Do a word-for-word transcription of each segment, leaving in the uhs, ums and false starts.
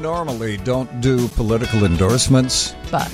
normally don't do political endorsements, but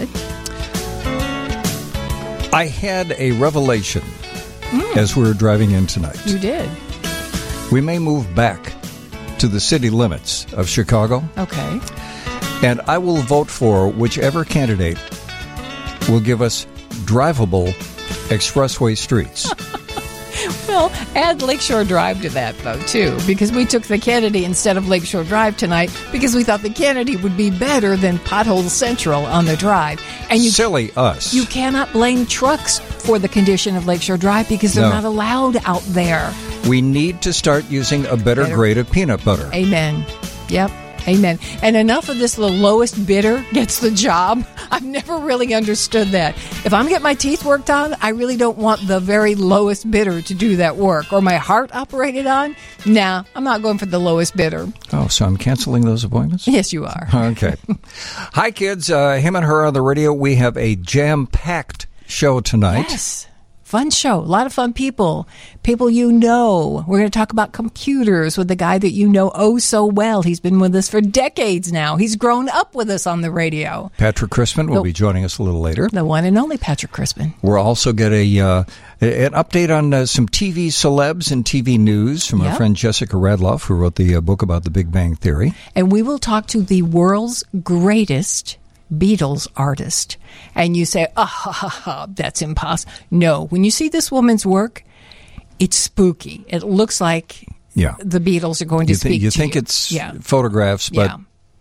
I had a revelation mm. as we were driving in tonight. You did. We may move back to the city limits of Chicago. Okay. And I will vote for whichever candidate will give us drivable expressway streets. Well, add Lakeshore Drive to that, though, too, because we took the Kennedy instead of Lakeshore Drive tonight because we thought the Kennedy would be better than Pothole Central on the drive. And you, Silly us. You cannot blame trucks for the condition of Lakeshore Drive because they're No. not allowed out there. We need to start using a better, Better. grade of peanut butter. Amen. Yep. Amen. And enough of this, the lowest bidder gets the job. I've never really understood that. If I'm getting my teeth worked on, I really don't want the very lowest bidder to do that work. Or my heart operated on. Nah, I'm not going for the lowest bidder. Oh, so I'm canceling those appointments? Yes, you are. Okay. Hi, kids. Uh, him and her on the radio. We have a jam-packed show tonight. Yes. Fun show. A lot of fun people. People you know. We're going to talk about computers with the guy that you know oh so well. He's been with us for decades now. He's grown up with us on the radio. Patrick Crispin will The- be joining us a little later. The one and only Patrick Crispin. We'll also get a uh, an update on uh, some T V celebs and T V news from our Yep. friend Jessica Radloff, who wrote the uh, book about the Big Bang Theory. And we will talk to the world's greatest Beatles artist. And you say, ah, ha, ha, ha, that's impossible. No, when you see this woman's work, it's spooky. It looks like Yeah. the Beatles are going to You, thi- speak you to think you. it's yeah. photographs, but yeah.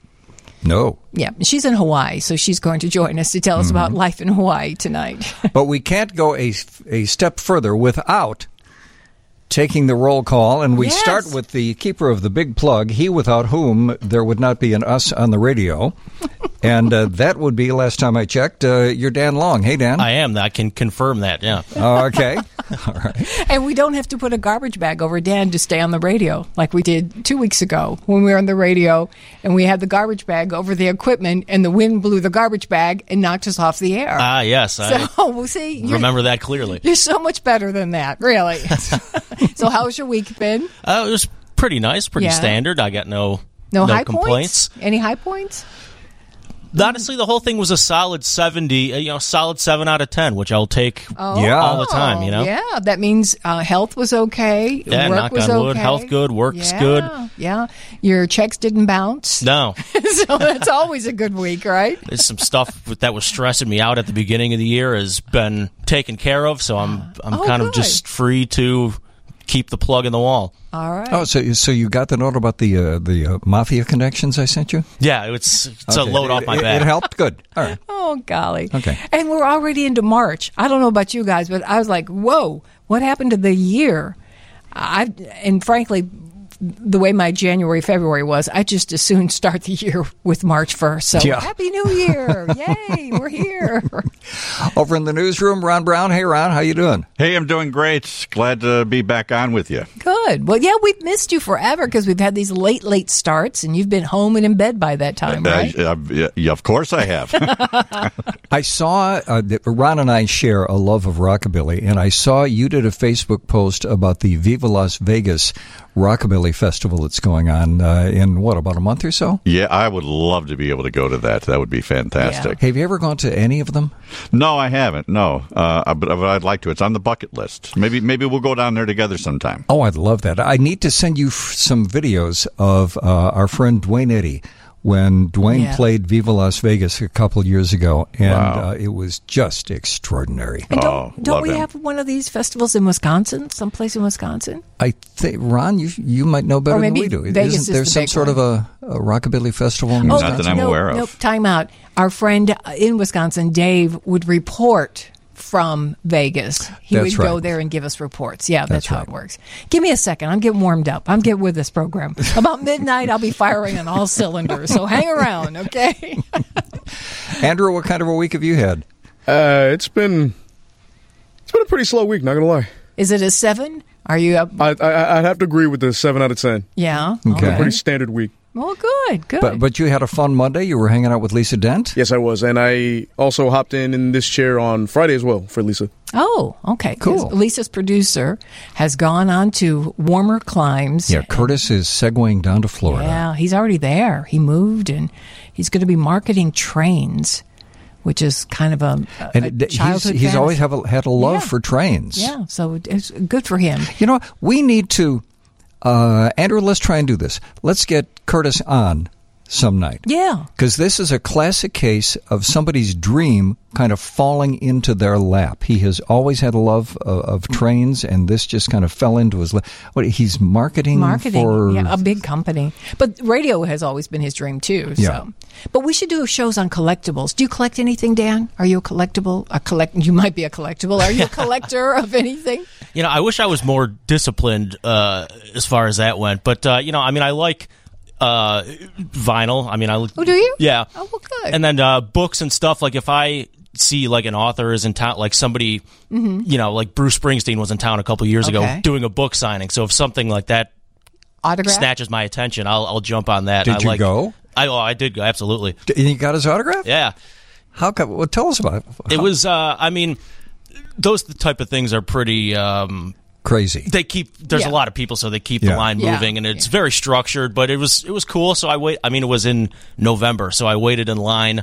no. Yeah, she's in Hawaii, so she's going to join us to tell us Mm-hmm. about life in Hawaii tonight. But we can't go a, a step further without taking the roll call, and we Yes. start with the keeper of the big plug, he without whom there would not be an us on the radio. And uh, that would be, last time I checked, uh, you're Dan Long. Hey, Dan. I am. I can confirm that, yeah. Okay. All right. And we don't have to put a garbage bag over Dan to stay on the radio like we did two weeks ago when we were on the radio and we had the garbage bag over the equipment and the wind blew the garbage bag and knocked us off the air. Ah, yes. I so, well, see, you're, remember that clearly. you're so much better than that, really. So how's your week been? Uh, it was pretty nice, pretty Yeah. standard. I got no, No, high complaints. points? Any high points? Honestly, the whole thing was a solid seventy, uh, you know, solid seven out of ten, which I'll take Oh, Yeah. all the time, you know? Yeah, that means uh, health was okay. Yeah, work knock was on okay. wood, health good, work's yeah, good. Yeah, your checks didn't bounce. No. So that's always a good week, right? There's some stuff that was stressing me out at the beginning of the year has been taken care of, so I'm I'm Oh, kind good. of just free to keep the plug in the wall. All right. Oh, so so you got the note about the uh, the uh, mafia connections I sent you? Yeah, it's it's Okay. a load off my It- back. It helped? Good. All right. Oh, golly. Okay. And we're already into March. I don't know about you guys, but I was like, whoa, what happened to the year? I And frankly, the way my January, February was, I just as soon start the year with March first. So Yeah. Happy New Year. Yay, we're here. Over in the newsroom, Ron Brown. Hey, Ron, how you doing? Hey, I'm doing great. Glad to be back on with you. Good. Well, yeah, we've missed you forever because we've had these late, late starts, and you've been home and in bed by that time, right? Uh, uh, yeah, of course I have. I saw, uh, that Ron and I share a love of rockabilly, and I saw you did a Facebook post about the Viva Las Vegas Rockabilly Festival that's going on uh, in, what, about a month or so? Yeah, I would love to be able to go to that. That would be fantastic. Have you ever gone to any of them? No, I haven't. No, uh, but, but I'd like to. It's on the bucket list. Maybe maybe we'll go down there together sometime. Oh, I'd love that. I need to send you f- some videos of uh, our friend Dwayne Eddy when Dwayne Yeah. played Viva Las Vegas a couple of years ago, and Wow. uh, it was just extraordinary. And Oh, don't, don't love we him. have one of these festivals in Wisconsin, someplace in Wisconsin? I think, Ron, you you might know better Or than maybe we do. Vegas Isn't is there the some big sort one. of a, a rockabilly festival in Oh, Not Wisconsin? that I'm no, aware of. Nope, time out. Our friend in Wisconsin, Dave, would report from Vegas. He That's would go right. there and give us reports. Yeah, that's, That's how right. it works. Give me a second. I'm getting warmed up. I'm getting with this program. About midnight, I'll be firing on all cylinders. So hang around, okay? Andrew, what kind of a week have you had? Uh, it's been it's been a pretty slow week. Not gonna lie. Is it a seven? Are you up? I, I I'd have to agree with the seven out of ten. Yeah. Okay. Pretty standard week. Well, good, good. But but you had a fun Monday. You were hanging out with Lisa Dent. Yes, I was, and I also hopped in in this chair on Friday as well for Lisa. Oh, okay. Cool. Lisa's producer has gone on to warmer climes. Yeah, Curtis is segueing down to Florida. Yeah, he's already there. He moved, and he's going to be marketing trains, which is kind of a, a And it, childhood he's, he's fantasy. always have a, had a love Yeah. for trains. Yeah, so it's good for him. You know, we need to, uh, Andrew, let's try and do this. Let's get Curtis on some night. Yeah. Because this is a classic case of somebody's dream kind of falling into their lap. He has always had a love of, of trains, and this just kind of fell into his lap. What, he's marketing, Marketing, for... yeah, a big company. But radio has always been his dream, too. So. Yeah. But we should do shows on collectibles. Do you collect anything, Dan? Are you a collectible? A collect? You might be a collectible. Are you a collector of anything? You know, I wish I was more disciplined uh, as far as that went. But, uh, you know, I mean, I like uh, vinyl. I mean, I Oh, do you? Yeah. Oh, well, good. And then uh, books and stuff. Like, if I see, like, an author is in town, like somebody, Mm-hmm. you know, like Bruce Springsteen was in town a couple years Okay. ago doing a book signing. So if something like that Autograph? snatches my attention, I'll, I'll jump on that. Did I you like, go? I, oh, I did go, absolutely. And you got his autograph? Yeah. How come? Well, tell us about it. It How- was, uh, I mean, those type of things are pretty... Um, crazy. They keep. There's Yeah. a lot of people, so they keep Yeah. the line Yeah. moving, and it's very structured. But it was it was cool. So I wait. I mean, it was in November, so I waited in line,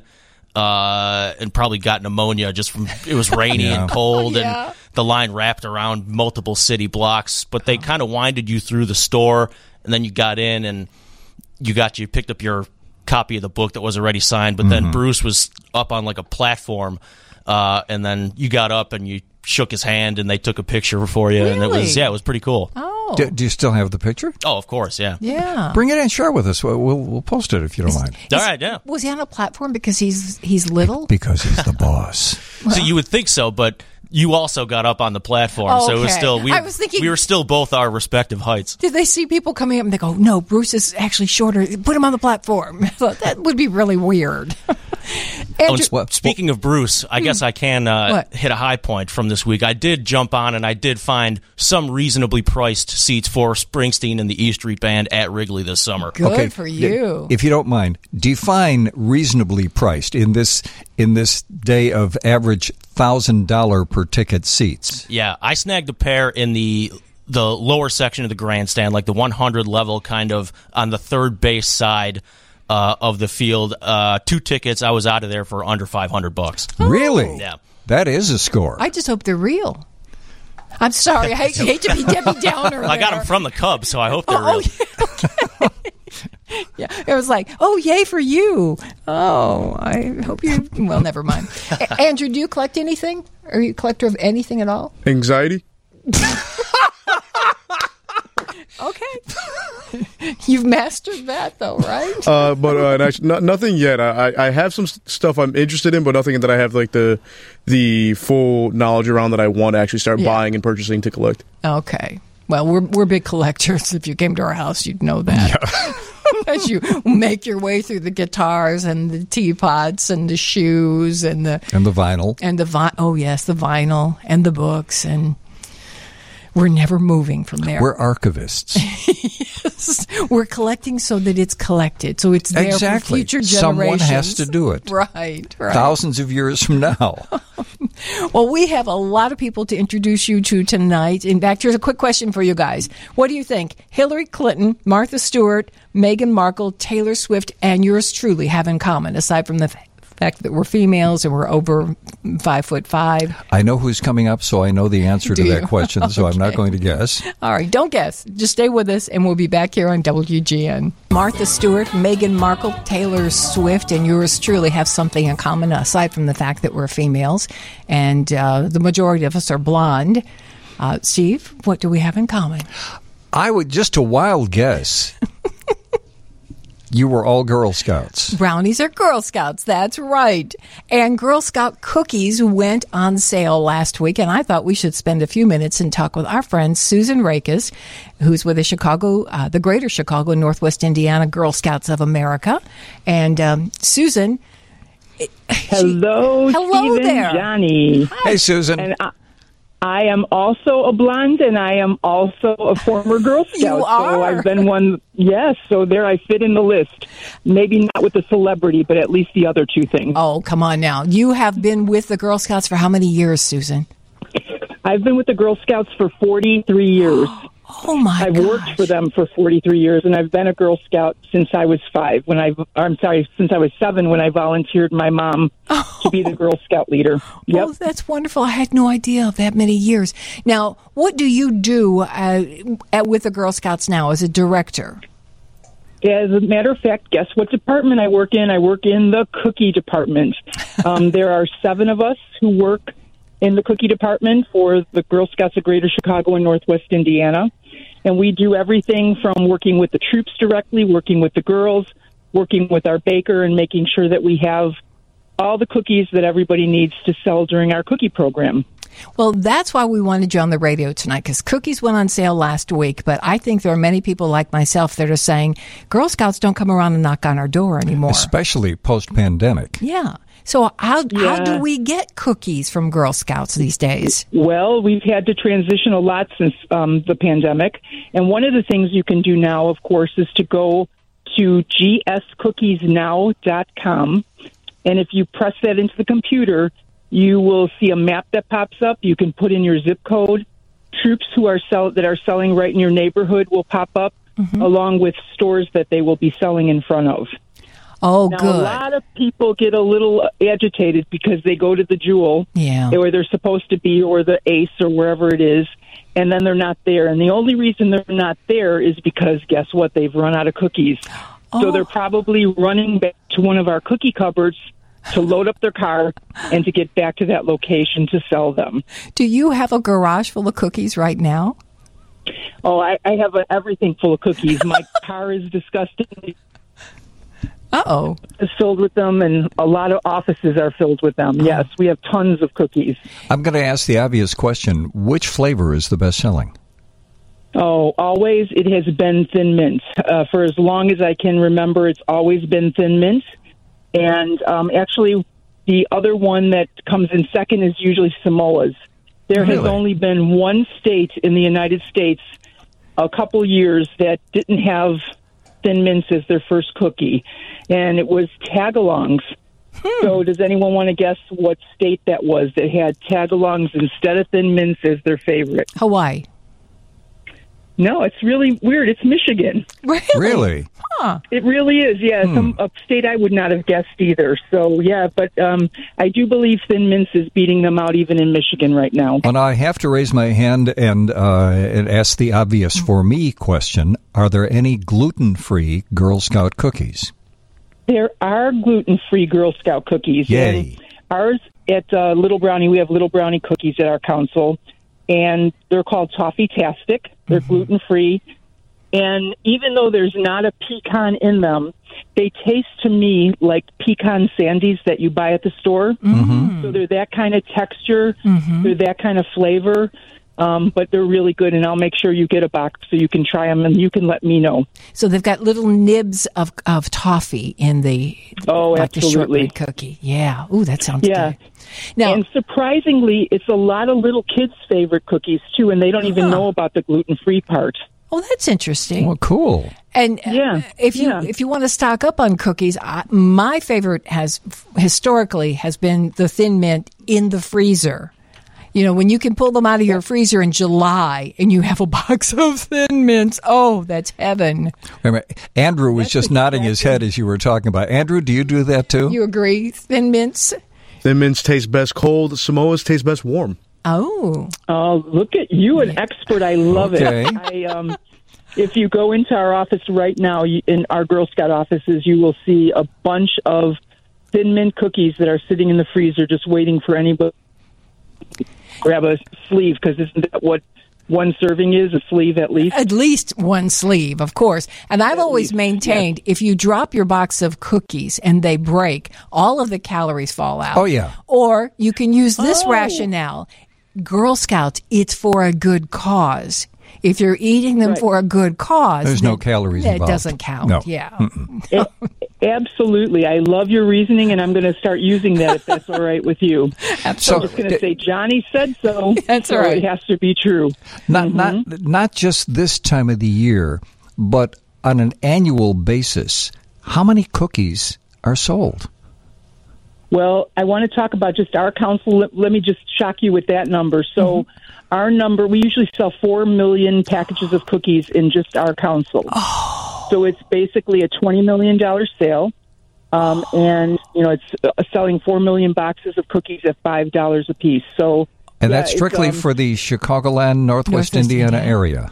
uh, and probably got pneumonia just from it was rainy Yeah. and cold, Yeah. and the line wrapped around multiple city blocks. But they kind of winded you through the store, and then you got in, and you got you picked up your copy of the book that was already signed. But then Bruce was up on like a platform, uh, and then you got up and you shook his hand, and they took a picture for you, and it was Really? yeah, it was pretty cool. Oh. Do, do you still have the picture? Oh, of course, yeah. Yeah. Bring it in, share with us. We'll, we'll, we'll post it if you don't mind. All right, yeah. Was he on a platform because he's he's little? Because he's the boss. So you would think so, but you also got up on the platform, Oh, so it was okay. still we, I was thinking- we were still both our respective heights. Did they see people coming up and they go, no, Bruce is actually shorter. Put him on the platform. So that would be really weird. Oh, Andrew, and sp- speaking of Bruce, I guess I can uh, What? hit a high point from this week. I did jump on and I did find some reasonably priced seats for Springsteen and the E Street Band at Wrigley this summer. good for you. If you don't mind, define reasonably priced in this in this day of average thousand dollar per ticket seats. Yeah, I snagged a pair in the the lower section of the grandstand, like the one hundred level, kind of on the third base side uh, of the field. Uh, two tickets, I was out of there for under five hundred bucks. Really? Yeah. That is a score. I just hope they're real. I'm sorry. I hate, hate to be Debbie Downer. I got there. them from the Cubs, so I hope they're Oh, real. yeah, okay. Yeah, it was like, oh, yay for you. Oh, I hope you. Well, never mind. A- Andrew, do you collect anything? Are you a collector of anything at all? Anxiety? Okay. You've mastered that, though, right? Uh, but uh, and actually, no, nothing yet. I, I I have some s- stuff I'm interested in, but nothing that I have like the the full knowledge around that I want to actually start Yeah. buying and purchasing to collect. Okay. Well, we're we're big collectors. If you came to our house, you'd know that. As you make your way through the guitars and the teapots and the shoes and the and the vinyl. and the vi- oh yes, the vinyl and the books, and we're never moving from there. We're archivists. We're collecting so that it's collected, so it's there Exactly. for future generations. Someone has to do it. Right, right. Thousands of years from now. Well, we have a lot of people to introduce you to tonight. In fact, here's a quick question for you guys. What do you think Hillary Clinton, Martha Stewart, Meghan Markle, Taylor Swift, and yours truly have in common, aside from the f- fact that we're females and we're over five foot five? I know who's coming up, so I know the answer Do to that you? question, so I'm not Okay. going to guess. All right, don't guess. Just stay with us, and we'll be back here on W G N. Martha Stewart, Meghan Markle, Taylor Swift, and yours truly have something in common, aside from the fact that we're females, and uh, the majority of us are blonde. Uh, Steve, what do we have in common? I would, just a wild guess, you were all Girl Scouts. Brownies are Girl Scouts. That's right. And Girl Scout cookies went on sale last week, and I thought we should spend a few minutes and talk with our friend Susan Rakes, who's with the Chicago, uh, the Greater Chicago, Northwest Indiana Girl Scouts of America. And um, Susan, Hello, Hello Stephen, there. Johnny. Hey, Susan. And I, I am also a blonde, and I am also a former Girl Scout. You are? So I've been one. Yes, so there I fit in the list. Maybe not with the celebrity, but at least the other two things. oh, come on now. You have been with the Girl Scouts for how many years, Susan? I've been with the Girl Scouts for forty-three years. Oh my I've gosh. worked for them for forty-three years, and I've been a Girl Scout since I was five. When I, I'm sorry, since I was seven, when I volunteered my mom oh. to be the Girl Scout leader. Yep. Oh, that's wonderful. I had no idea of that many years. Now, what do you do uh, at, with the Girl Scouts now as a director? As a matter of fact, guess what department I work in? I work in the cookie department. Um, there are seven of us who work in the cookie department for the Girl Scouts of Greater Chicago and Northwest Indiana. And we do everything from working with the troops directly, working with the girls, working with our baker, and making sure that we have all the cookies that everybody needs to sell during our cookie program. Well, that's why we wanted you on the radio tonight, because cookies went on sale last week. But I think there are many people like myself that are saying Girl Scouts don't come around and knock on our door anymore. Especially post-pandemic. Yeah. So how Yeah. how do we get cookies from Girl Scouts these days? Well, we've had to transition a lot since um, the pandemic. And one of the things you can do now, of course, is to go to g s cookies now dot com. And if you press that into the computer, you will see a map that pops up. You can put in your zip code. Troops who are sell- that are selling right in your neighborhood will pop up, mm-hmm. along with stores that they will be selling in front of. Oh, now, good. A lot of people get a little agitated because they go to the Jewel, yeah. where they're supposed to be, or the Ace, or wherever it is, and then they're not there. And the only reason they're not there is because, guess what? They've run out of cookies. Oh. So they're probably running back to one of our cookie cupboards to load up their car and to get back to that location to sell them. Do you have a garage full of cookies right now? Oh, I, I have a, everything full of cookies. My car is disgusting. Uh-oh. Is filled with them, and a lot of offices are filled with them. Oh. Yes, we have tons of cookies. I'm going to ask the obvious question. Which flavor is the best-selling? Oh, always it has been Thin Mint. Uh, for as long as I can remember, it's always been Thin Mint. And um, actually, the other one that comes in second is usually Samoa's. There Really? has only been one state in the United States a couple years that didn't have Thin Mints as their first cookie, and it was Tagalongs. Hmm. So does anyone want to guess what state that was that had Tagalongs instead of Thin Mints as their favorite? Hawaii. No, it's really weird. It's Michigan. Really? Really? Huh. It really is, yeah. Hmm. Some a state I would not have guessed either. So, yeah, but um, I do believe Thin Mints is beating them out even in Michigan right now. Well, now I have to raise my hand and, uh, and ask the obvious for me question. Are there any gluten-free Girl Scout cookies? There are gluten-free Girl Scout cookies. Yay. And ours at uh, Little Brownie, we have Little Brownie cookies at our council, and they're called Toffee-tastic. They're mm-hmm. gluten-free. And even though there's not a pecan in them, they taste to me like pecan sandies that you buy at the store. Mm-hmm. So they're that kind of texture. Mm-hmm. They're that kind of flavor. Um, but they're really good, and I'll make sure you get a box so you can try them, and you can let me know. So they've got little nibs of, of toffee in the, oh, like absolutely. the shortbread cookie. Yeah. Ooh, that sounds yeah. good. Now, and surprisingly, it's a lot of little kids' favorite cookies, too, and they don't even huh. know about the gluten-free part. oh, that's interesting. Well, cool. And uh, Yeah, if you yeah. if you want to stock up on cookies, I, my favorite has historically has been the Thin Mint in the freezer. You know, when you can pull them out of your freezer in July and you have a box of Thin Mints, oh, that's heaven. Wait a minute. Andrew was That's just nodding his exactly- head as you were talking about. Andrew, do you do that too? You agree? Thin Mints? Thin Mints taste best cold. Samoa's taste best warm. Oh. Oh, look at you, an expert. I love Okay. it. I, um, if you go into our office right now, you, in our Girl Scout offices, you will see a bunch of Thin Mint cookies that are sitting in the freezer just waiting for anybody to grab a sleeve, because isn't that what one serving is, a sleeve at least? At least one sleeve, of course. And I've At always least, maintained if you drop your box of cookies and they break, all of the calories fall out. Oh, yeah. Or you can use this Oh. rationale. Girl Scouts, it's for a good cause. If you're eating them Right. for a good cause, There's no then calories that involved. doesn't count. No. Yeah. A- absolutely. I love your reasoning, and I'm going to start using that if that's all right with you. So, I'm just going to say Johnny said so. That's so all right. It has to be true. not Mm-hmm. not not just this time of the year, but on an annual basis, how many cookies are sold? Well, I want to talk about just our council. Let, let me just shock you with that number. So mm-hmm. our number, we usually sell four million packages of cookies in just our council. Oh. So it's basically a twenty million dollars sale. Um, and, you know, it's uh, selling four million boxes of cookies at five dollars a piece. So, and yeah, that's strictly um, for the Chicagoland, Northwest, Northwest Indiana, Indiana area.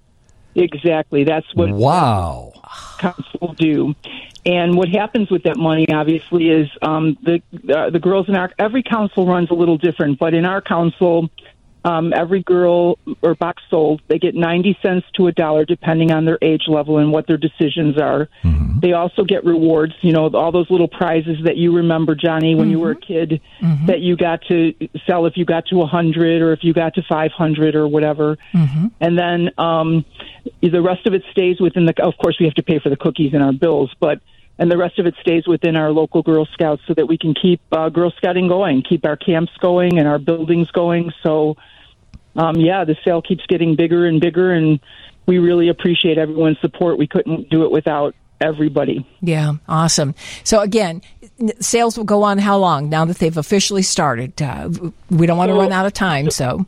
Exactly. That's what wow. council do. And what happens with that money, obviously, is um, the uh, the girls in our every council runs a little different. But in our council, um, every girl or box sold, they get ninety cents to a dollar, depending on their age level and what their decisions are. Mm-hmm. They also get rewards. You know, all those little prizes that you remember, Johnny, when mm-hmm. you were a kid, mm-hmm. that you got to sell if you got to a hundred or if you got to five hundred or whatever. Mm-hmm. And then um, the rest of it stays within the. Of course, we have to pay for the cookies and our bills, but. And the rest of it stays within our local Girl Scouts so that we can keep uh, Girl Scouting going, keep our camps going and our buildings going. So, um, yeah, the sale keeps getting bigger and bigger, and we really appreciate everyone's support. We couldn't do it without everybody. Yeah, awesome. So, again, sales will go on how long now that they've officially started? Uh, we don't want to so, run out of time, so...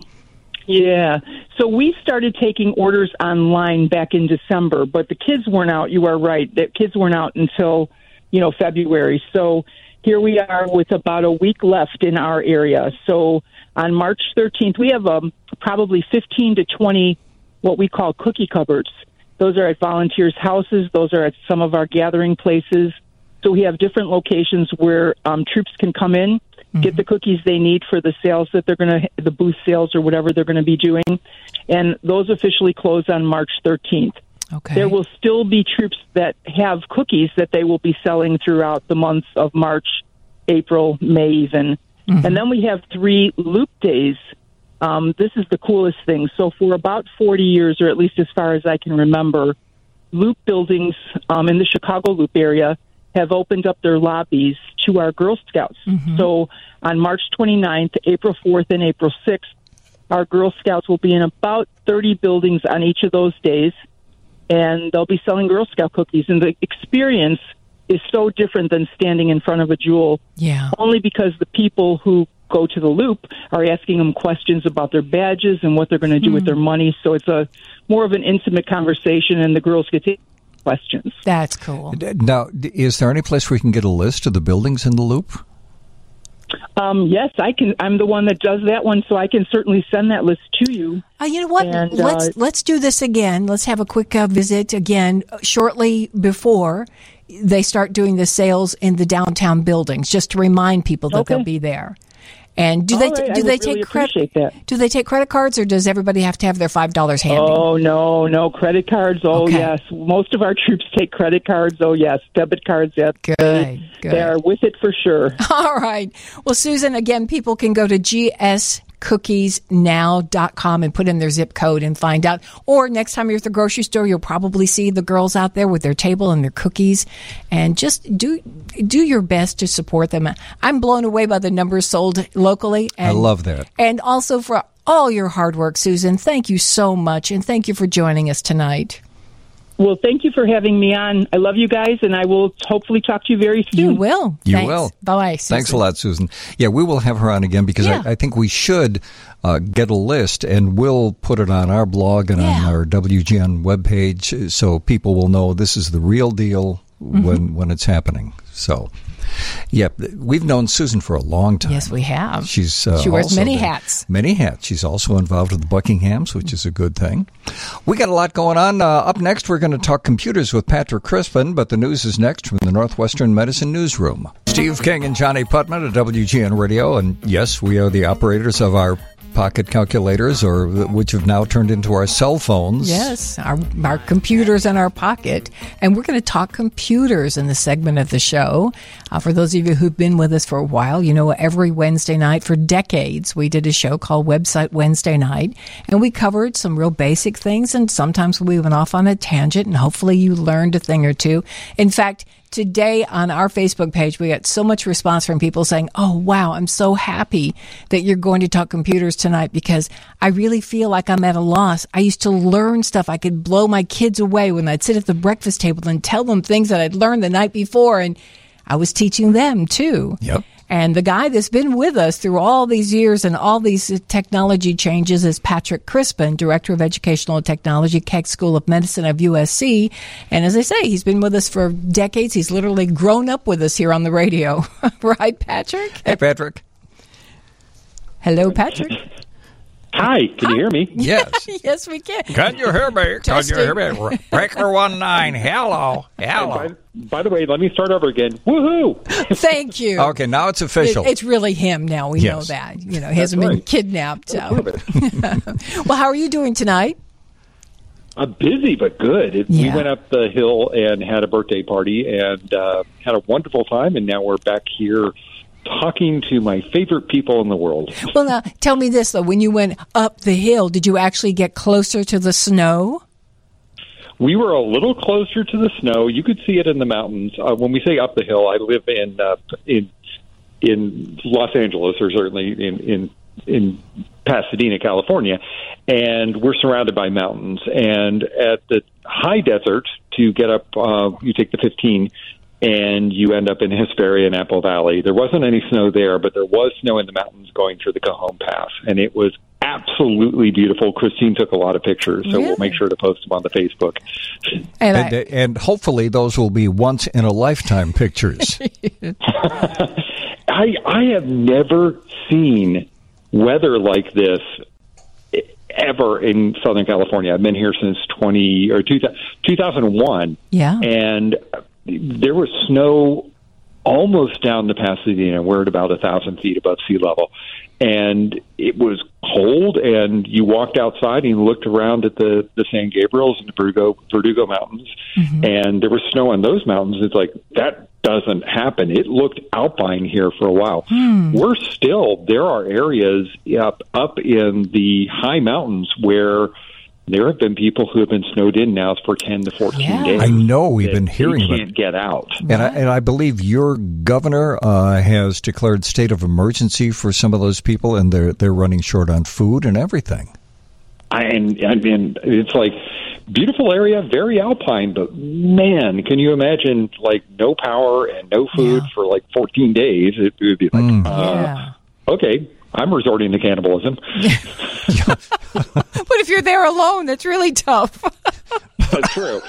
Yeah. So we started taking orders online back in December, but the kids weren't out. You are right. The kids weren't out until, you know, February. So here we are with about a week left in our area. So on March thirteenth, we have um, probably fifteen to twenty what we call cookie cupboards. Those are at volunteers' houses. Those are at some of our gathering places. So we have different locations where um, troops can come in, mm-hmm. get the cookies they need for the sales that they're going to, the booth sales or whatever they're going to be doing. And those officially close on March thirteenth. Okay. There will still be troops that have cookies that they will be selling throughout the months of March, April, May even. Mm-hmm. And then we have three Loop Days. Um, this is the coolest thing. So for about forty years, or at least as far as I can remember, Loop buildings um, in the Chicago Loop area have opened up their lobbies to our Girl Scouts. Mm-hmm. So on March twenty-ninth, April fourth, and April sixth, our Girl Scouts will be in about thirty buildings on each of those days, and they'll be selling Girl Scout cookies. And the experience is so different than standing in front of a jewel, yeah. only because the people who go to the Loop are asking them questions about their badges and what they're going to do mm. with their money. So it's a more of an intimate conversation, and the girls get to questions. That's cool. Now, is there any place where we can get a list of the buildings in the Loop? Um, yes, I can. I'm the one that does that one, so I can certainly send that list to you. Uh, you know what? And, let's uh, let's do this again. Let's have a quick uh, visit again shortly before they start doing the sales in the downtown buildings, just to remind people that okay. they'll be there. And do All they right, do I they would take really credit? That. Do they take credit cards, or does everybody have to have their five dollars handy? Oh no, no credit cards. Oh okay. yes, most of our troops take credit cards. Oh yes, debit cards. Yes, good, they, good. They are with it for sure. All right. Well, Susan, again, people can go to G S cookies now dot com and put in their zip code and find out. Or next time you're at the grocery store, you'll probably see the girls out there with their table and their cookies. And just do do your best to support them. I'm blown away by the numbers sold locally. And, I love that. And also for all your hard work, Susan. Thank you so much. And thank you for joining us tonight. Well, thank you for having me on. I love you guys, and I will hopefully talk to you very soon. You will. You Thanks. will. Bye-bye, Susan. Thanks a lot, Susan. Yeah, we will have her on again because yeah. I, I think we should uh, get a list, and we'll put it on our blog and yeah. on our W G N webpage so people will know this is the real deal mm-hmm. when, when it's happening. So... Yeah, we've known Susan for a long time. Yes, we have. She's uh, she wears many been, hats. Many hats. She's also involved with the Buckinghams, which is a good thing. We got a lot going on. Uh, up next, we're going to talk computers with Patrick Crispin, but the news is next from the Northwestern Medicine Newsroom. Steve King and Johnny Putman at W G N Radio, and yes, we are the operators of our pocket calculators, or which have now turned into our cell phones. Yes, our, our computers in our pocket. And we're going to talk computers in this segment of the show. Uh, for those of you who've been with us for a while, you know, every Wednesday night for decades, we did a show called Website Wednesday Night, and we covered some real basic things, and sometimes we went off on a tangent, and hopefully you learned a thing or two. In fact, today on our Facebook page, we got so much response from people saying, oh, wow, I'm so happy that you're going to talk computers tonight because I really feel like I'm at a loss. I used to learn stuff. I could blow my kids away when I'd sit at the breakfast table and tell them things that I'd learned the night before, and I was teaching them too. Yep. And the guy that's been with us through all these years and all these technology changes is Patrick Crispin, Director of Educational Technology, Keck School of Medicine of U S C. And as I say, he's been with us for decades. He's literally grown up with us here on the radio. Right, Patrick? Hey, Patrick. Hello, Patrick. Hi, can Hi. you hear me? Yes. Yes, we can. Can you hear me? Can you Testing. hear me? Breaker one nine. Hello. Hello. By, by the way, let me start over again. Woohoo! Thank you. Okay, now it's official. It, it's really him now. We Yes. know that. You know, he hasn't been right. kidnapped. So. Love it. Well, how are you doing tonight? I'm busy, but good. It, Yeah. We went up the hill and had a birthday party and uh, had a wonderful time, and now we're back here talking to my favorite people in the world. Well, now, tell me this, though. When you went up the hill, did you actually get closer to the snow? We were a little closer to the snow. You could see it in the mountains. Uh, when we say up the hill, I live in uh, in in Los Angeles, or certainly in in in Pasadena, California, and we're surrounded by mountains. And at the high desert, to get up, uh, you take the fifteen, and you end up in Hesperia and Apple Valley. There wasn't any snow there, but there was snow in the mountains going through the Cajon Pass, and it was absolutely beautiful. Christine took a lot of pictures, so Really? we'll make sure to post them on the Facebook. And, And, I, and hopefully those will be once-in-a-lifetime pictures. I I have never seen weather like this ever in Southern California. I've been here since twenty or two thousand one, yeah. and there was snow almost down to Pasadena. We're at about a thousand feet above sea level, and it was cold. And you walked outside and you looked around at the the San Gabriels and the Verdugo Verdugo Mountains, Mm-hmm. and there was snow on those mountains. It's like that doesn't happen. It looked alpine here for a while. Hmm. We're still there are areas up up in the high mountains where there have been people who have been snowed in now for ten to fourteen Yeah. days. I know we've that been hearing they about can't it. get out. And I, and I believe your governor uh, has declared state of emergency for some of those people, and they're they're running short on food and everything. I, and I mean, it's like beautiful area, very alpine, but man, can you imagine like no power and no food Yeah. for like fourteen days? It would be like, Mm. uh, Yeah. okay, I'm resorting to cannibalism. But if you're there alone, that's really tough. That's true.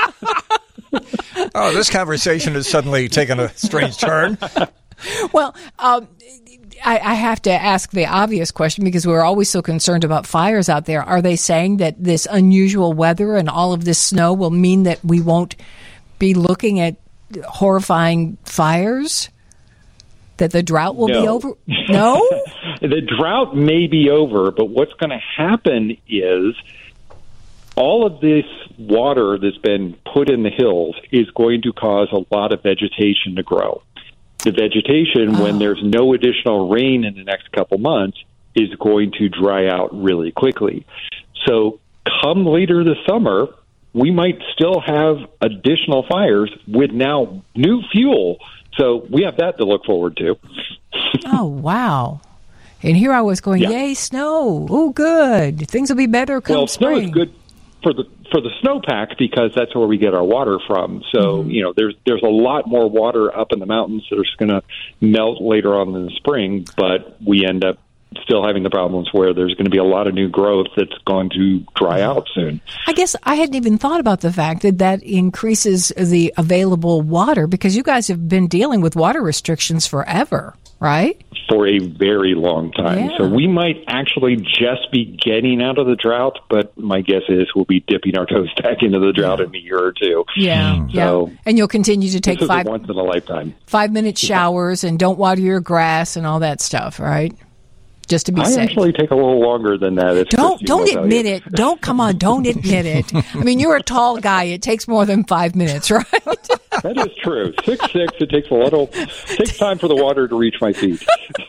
Oh, this conversation has suddenly taken a strange turn. Well, um, I, I have to ask the obvious question because we're always so concerned about fires out there. Are they saying that this unusual weather and all of this snow will mean that we won't be looking at horrifying fires? That the drought will No. be over? No? The drought may be over, but what's going to happen is all of this water that's been put in the hills is going to cause a lot of vegetation to grow. The vegetation, Oh. when there's no additional rain in the next couple months, is going to dry out really quickly. So come later this summer, we might still have additional fires with now new fuel. So we have that to look forward to. Oh, wow. And here I was going, Yeah. yay, snow. Oh, good. Things will be better come Well, spring. snow is good for the for the snowpack because that's where we get our water from. So Mm-hmm. you know, there's there's a lot more water up in the mountains that are going to melt later on in the spring, but we end up still having the problems where there's going to be a lot of new growth that's going to dry out soon. I guess I hadn't even thought about the fact that that increases the available water because you guys have been dealing with water restrictions forever, right? For a very long time. Yeah. So we might actually just be getting out of the drought, but my guess is we'll be dipping our toes back into the drought in a year or two. Yeah, yeah. So And you'll continue to take this is five a once in a lifetime. five minute showers and don't water your grass and all that stuff, right? Just to be I safe. actually take a little longer than that. If Don't Christine don't will tell admit you. it. Don't come on. Don't admit it. I mean, you're a tall guy. It takes more than five minutes, right? That is true. Six six. It takes a little. Takes time for the water to reach my feet.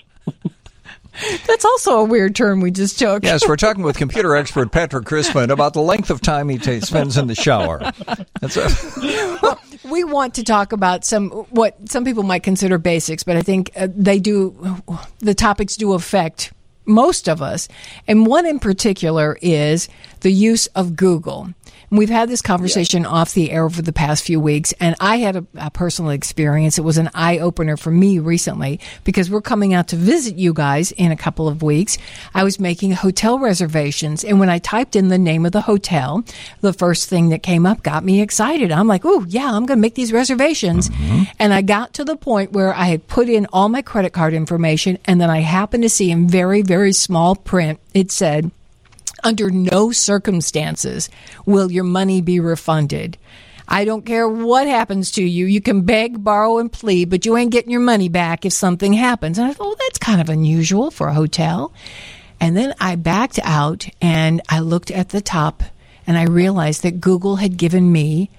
That's also a weird term we just took. Yes, we're talking with computer expert Patrick Crispin about the length of time he ta spends in the shower. That's a, We want to talk about some what some people might consider basics, but I think uh, they do. The topics do affect most of us, and one in particular is the use of Google. We've had this conversation yeah. off the air over the past few weeks, and I had a, a personal experience. It was an eye-opener for me recently because we're coming out to visit you guys in a couple of weeks. I was making hotel reservations, and when I typed in the name of the hotel, the first thing that came up got me excited. I'm like, oh, yeah, I'm going to make these reservations. Mm-hmm. And I got to the point where I had put in all my credit card information, and then I happened to see in very, very small print, it said, under no circumstances will your money be refunded. I don't care what happens to you. You can beg, borrow, and plead, but you ain't getting your money back if something happens. And I thought, well, that's kind of unusual for a hotel. And then I backed out and I looked at the top and I realized that Google had given me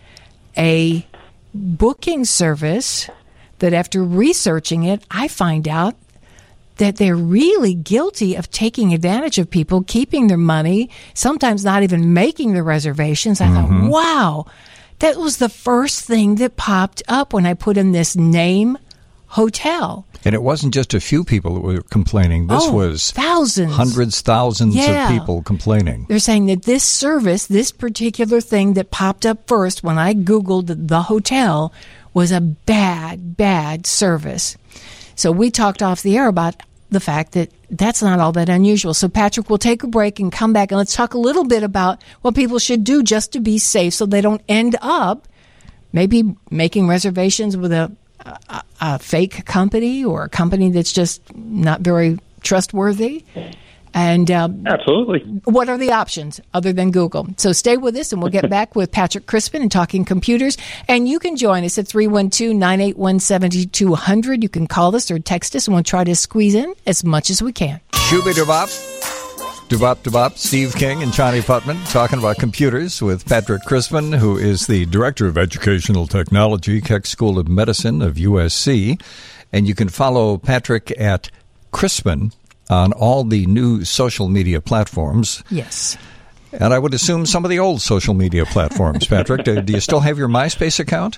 a booking service that after researching it, I find out that they're really guilty of taking advantage of people, keeping their money, sometimes not even making the reservations. I mm-hmm. thought, wow, that was the first thing that popped up when I put in this name hotel. And it wasn't just a few people that were complaining. This oh, was thousands, hundreds, thousands yeah. of people complaining. They're saying that this service, this particular thing that popped up first when I Googled the hotel was a bad, bad service. So we talked off the air about the fact that that's not all that unusual. So, Patrick, we'll take a break and come back, and let's talk a little bit about what people should do just to be safe so they don't end up maybe making reservations with a, a, a fake company or a company that's just not very trustworthy. And um, absolutely, what are the options other than Google? So stay with us, and we'll get back with Patrick Crispin and Talking Computers. And you can join us at three one two, nine eight one, seven two zero zero. You can call us or text us, and we'll try to squeeze in as much as we can. Shooby-doo-bop. Doo-bop-doo-bop. Steve King and Johnny Putman talking about computers with Patrick Crispin, who is the Director of Educational Technology, Keck School of Medicine of U S C. And you can follow Patrick at Crispin on all the new social media platforms. Yes. And I would assume some of the old social media platforms, Patrick. do, do you still have your MySpace account?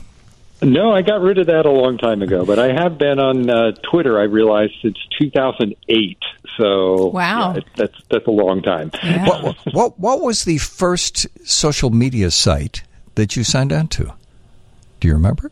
No, I got rid of that a long time ago, but I have been on uh, Twitter, I realized, since two thousand eight. So wow. yeah, it, that's that's a long time. Yeah. What, what, what was the first social media site that you signed on to? Do you remember?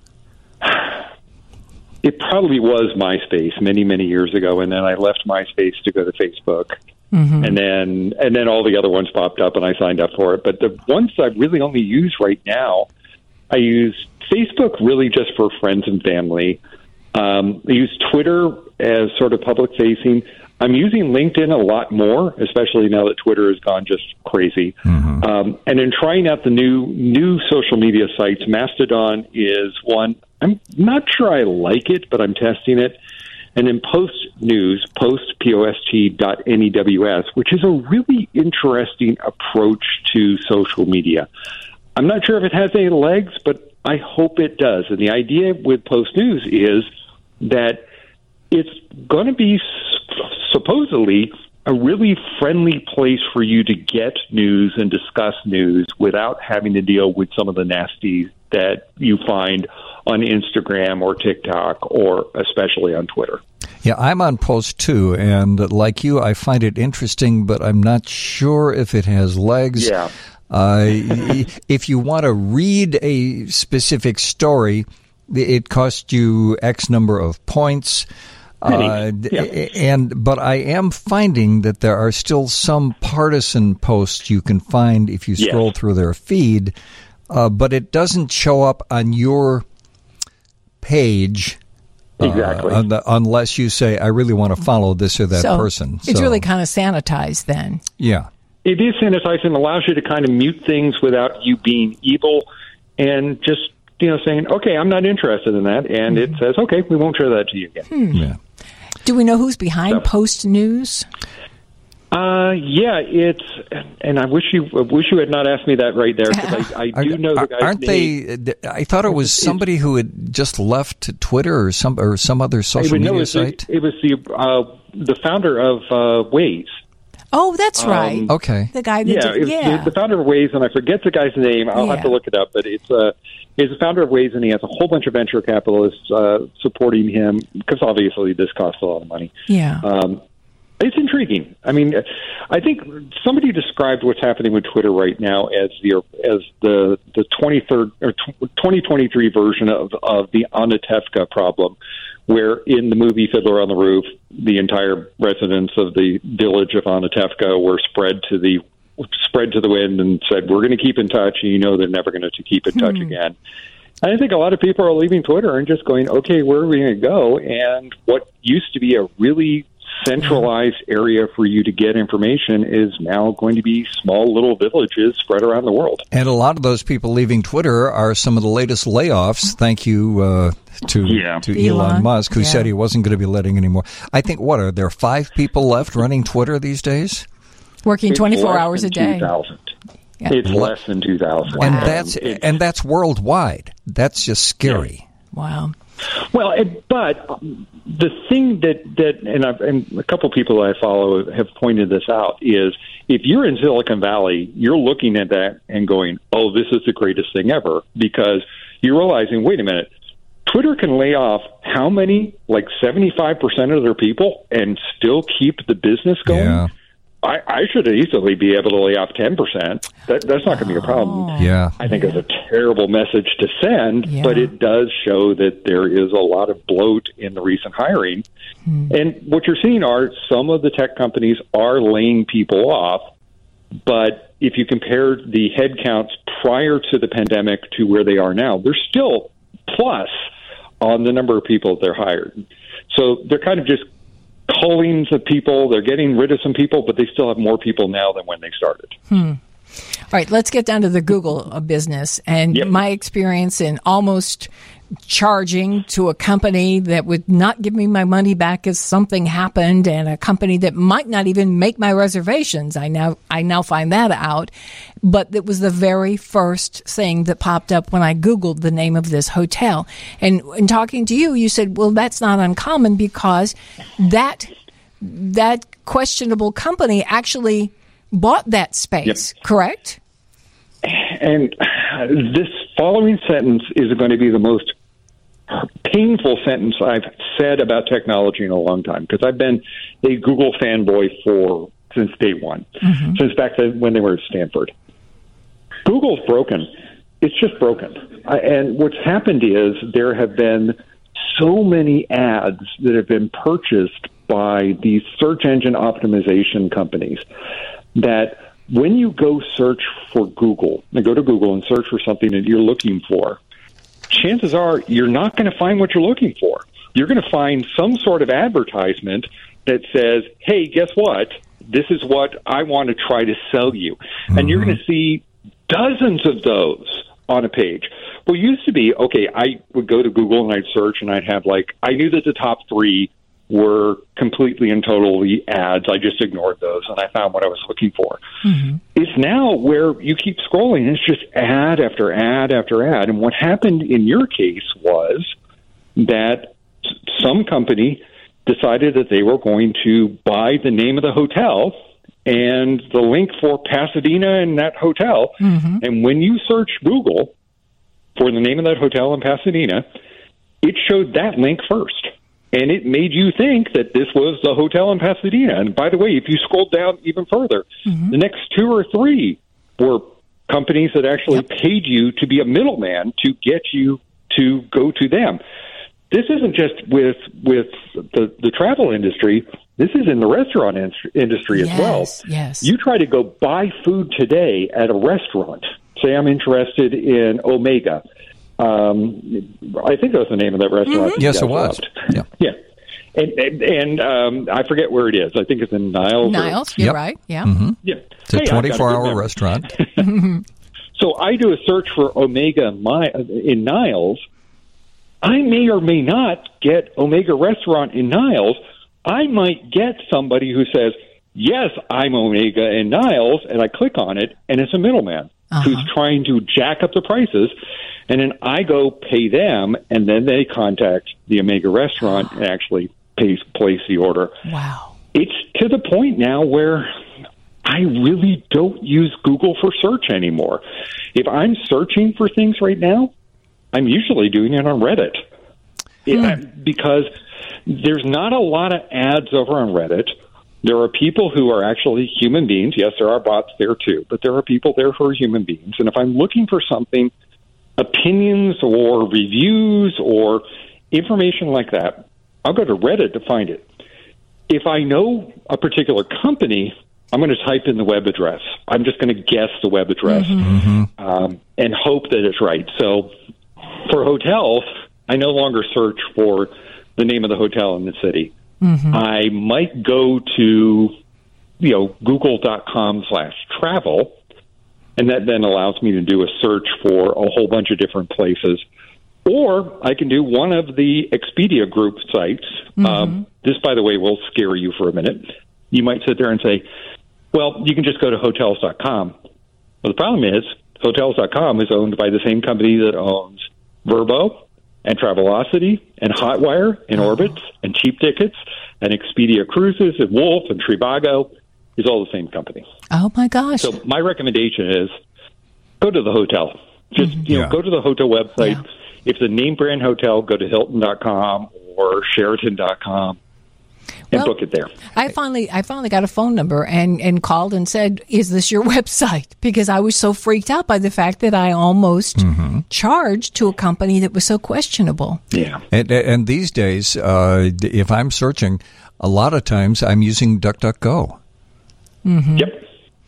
It probably was MySpace many, many years ago, and then I left MySpace to go to Facebook, mm-hmm. and then and then all the other ones popped up, and I signed up for it. But the ones I really only use right now, I use Facebook really just for friends and family. Um, I use Twitter as sort of public-facing. I'm using LinkedIn a lot more, especially now that Twitter has gone just crazy. Mm-hmm. Um, and in trying out the new new social media sites, Mastodon is one. I'm not sure I like it, but I'm testing it. And then Post News, Post, P O S T dot N E W S, which is a really interesting approach to social media. I'm not sure if it has any legs, but I hope it does. And the idea with Post News is that it's going to be supposedly a really friendly place for you to get news and discuss news without having to deal with some of the nasty that you find on Instagram or TikTok or especially on Twitter. Yeah, I'm on Post too, and like you, I find it interesting, but I'm not sure if it has legs. Yeah. Uh, if you want to read a specific story, it costs you X number of points. Uh, yeah. And but I am finding that there are still some partisan posts you can find if you scroll yes. through their feed, uh, but it doesn't show up on your page. Exactly. Uh, un- unless you say, I really want to follow this or that so person. It's so, really kind of sanitized then. Yeah. It is sanitized and allows you to kind of mute things without you being evil and just, you know, saying, okay, I'm not interested in that. And mm-hmm. it says, okay, we won't show that to you again. Hmm. Yeah. Do we know who's behind so, Post News? Uh, yeah, it's, and I wish you, I wish you had not asked me that right there, because I, I do Are, know the guy's aren't name. they? I thought it was somebody who had just left Twitter or some or some other social media it was, site. It was the uh, the founder of uh, Waze. Oh, that's right. Um, okay, the guy. That yeah, did, yeah. The, the founder of Waze, and I forget the guy's name. I'll yeah. have to look it up, but it's uh, he's the founder of Waze, and he has a whole bunch of venture capitalists uh, supporting him because obviously this costs a lot of money. Yeah. Um, It's intriguing. I mean, I think somebody described what's happening with Twitter right now as the as the the twenty-third or twenty twenty-three version of of the Anatevka problem, where in the movie Fiddler on the Roof, the entire residents of the village of Anatevka were spread to the spread to the wind and said, "We're going to keep in touch," and you know they're never going to keep in touch hmm. again. And I think a lot of people are leaving Twitter and just going, "Okay, where are we going to go?" And what used to be a really centralized area for you to get information is now going to be small little villages spread around the world. And a lot of those people leaving Twitter are some of the latest layoffs. Thank you uh, to yeah. to Elon, Elon Musk, who yeah. said he wasn't going to be letting any more. I think, what, are there five people left running Twitter these days? Working twenty-four hours a day. two thousand. Yeah. It's less than two thousand. And that's um, and that's worldwide. That's just scary. Yeah. Wow. Well, it, but um, the thing that, that and, I've, and a couple people I follow have pointed this out, is if you're in Silicon Valley, you're looking at that and going, oh, this is the greatest thing ever, because you're realizing, wait a minute, Twitter can lay off how many, like seventy-five percent of their people and still keep the business going? Yeah. I, I should easily be able to lay off ten percent. That, that's not going to be a problem. Oh, yeah. I think yeah. it's a terrible message to send, yeah. but it does show that there is a lot of bloat in the recent hiring. Hmm. And what you're seeing are some of the tech companies are laying people off, but if you compare the headcounts prior to the pandemic to where they are now, they're still plus on the number of people they're hired. So they're kind of just cullings of people. They're getting rid of some people, but they still have more people now than when they started. Hmm. All right, let's get down to the Google business. And yep. my experience in almost charging to a company that would not give me my money back if something happened, and a company that might not even make my reservations. I now I now find that out. But it was the very first thing that popped up when I Googled the name of this hotel. And in talking to you, you said, well, that's not uncommon, because that that questionable company actually bought that space, yep. correct? And this following sentence is going to be the most painful sentence I've said about technology in a long time, because I've been a Google fanboy for since day one, mm-hmm. since back then when they were at Stanford. Google's broken. It's just broken. I, and what's happened is there have been so many ads that have been purchased by these search engine optimization companies that when you go search for Google, and go to Google and search for something that you're looking for, chances are you're not going to find what you're looking for. You're going to find some sort of advertisement that says, hey, guess what? This is what I want to try to sell you. Mm-hmm. And you're going to see dozens of those on a page. Well, it used to be, okay, I would go to Google and I'd search and I'd have like, I knew that the top three were completely and totally ads. I just ignored those and I found what I was looking for. Mm-hmm. It's now where you keep scrolling. It's just ad after ad after ad. And what happened in your case was that some company decided that they were going to buy the name of the hotel and the link for Pasadena and that hotel. Mm-hmm. And when you search Google for the name of that hotel in Pasadena, it showed that link first. And it made you think that this was the hotel in Pasadena. And by the way, if you scrolled down even further, mm-hmm. the next two or three were companies that actually yep. paid you to be a middleman to get you to go to them. This isn't just with with the, the travel industry. This is in the restaurant in- industry as yes, well. Yes. You try to go buy food today at a restaurant. Say I'm interested in Omega. Um, I think that was the name of that restaurant. Mm-hmm. Yes, it was. Loved. Yeah. Yeah. And, and, and um, I forget where it is. I think it's in Niles. Niles, or, you're yep. right. Yeah. Mm-hmm. Yeah. It's a hey, twenty-four hour restaurant. So I do a search for Omega in Niles. I may or may not get Omega Restaurant in Niles. I might get somebody who says, yes, I'm Omega in Niles, and I click on it, and it's a middleman uh-huh. who's trying to jack up the prices. And then I go pay them, and then they contact the Omega Restaurant and actually pays, place the order. Wow. It's to the point now where I really don't use Google for search anymore. If I'm searching for things right now, I'm usually doing it on Reddit. It, hmm. Because there's not a lot of ads over on Reddit. There are people who are actually human beings. Yes, there are bots there too, but there are people there who are human beings. And if I'm looking for something, opinions or reviews or information like that, I'll go to Reddit to find it. If I know a particular company, I'm going to type in the web address. I'm just going to guess the web address mm-hmm. um, and hope that it's right. So for hotels, I no longer search for the name of the hotel in the city. Mm-hmm. I might go to, you know, google.com slash travel, and that then allows me to do a search for a whole bunch of different places. Or I can do one of the Expedia group sites. Mm-hmm. Um, this, by the way, will scare you for a minute. You might sit there and say, well, you can just go to hotels dot com. Well, the problem is hotels dot com is owned by the same company that owns Vrbo and Travelocity and Hotwire and oh. Orbitz and Cheap Tickets and Expedia Cruises and Wolf and Trivago is all the same company. Oh, my gosh. So my recommendation is go to the hotel. Just, mm-hmm. you know, yeah. go to the hotel website. Yeah. If it's a name brand hotel, go to Hilton dot com or Sheraton dot com. And well, book it there. I finally, I finally got a phone number and, and called and said, "Is this your website?" Because I was so freaked out by the fact that I almost mm-hmm. charged to a company that was so questionable. Yeah, and, and these days, uh, if I'm searching, a lot of times I'm using DuckDuckGo. Mm-hmm. Yep.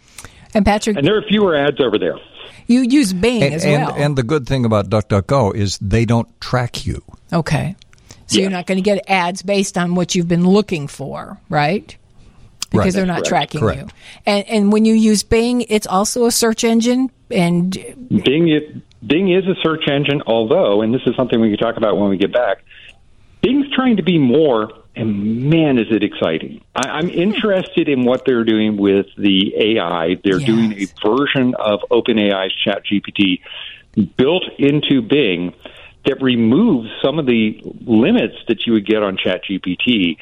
And Patrick, and there are fewer ads over there. You use Bing and, as and, well. And the good thing about DuckDuckGo is they don't track you. Okay. So yeah. you're not going to get ads based on what you've been looking for, right? Because right. they're not correct. tracking correct. you. And and when you use Bing, it's also a search engine. And Bing, is, Bing is a search engine, although, and this is something we can talk about when we get back, Bing's trying to be more, and man, is it exciting. I, I'm interested in what they're doing with the A I. They're yes. doing a version of OpenAI's ChatGPT built into Bing that removes some of the limits that you would get on ChatGPT.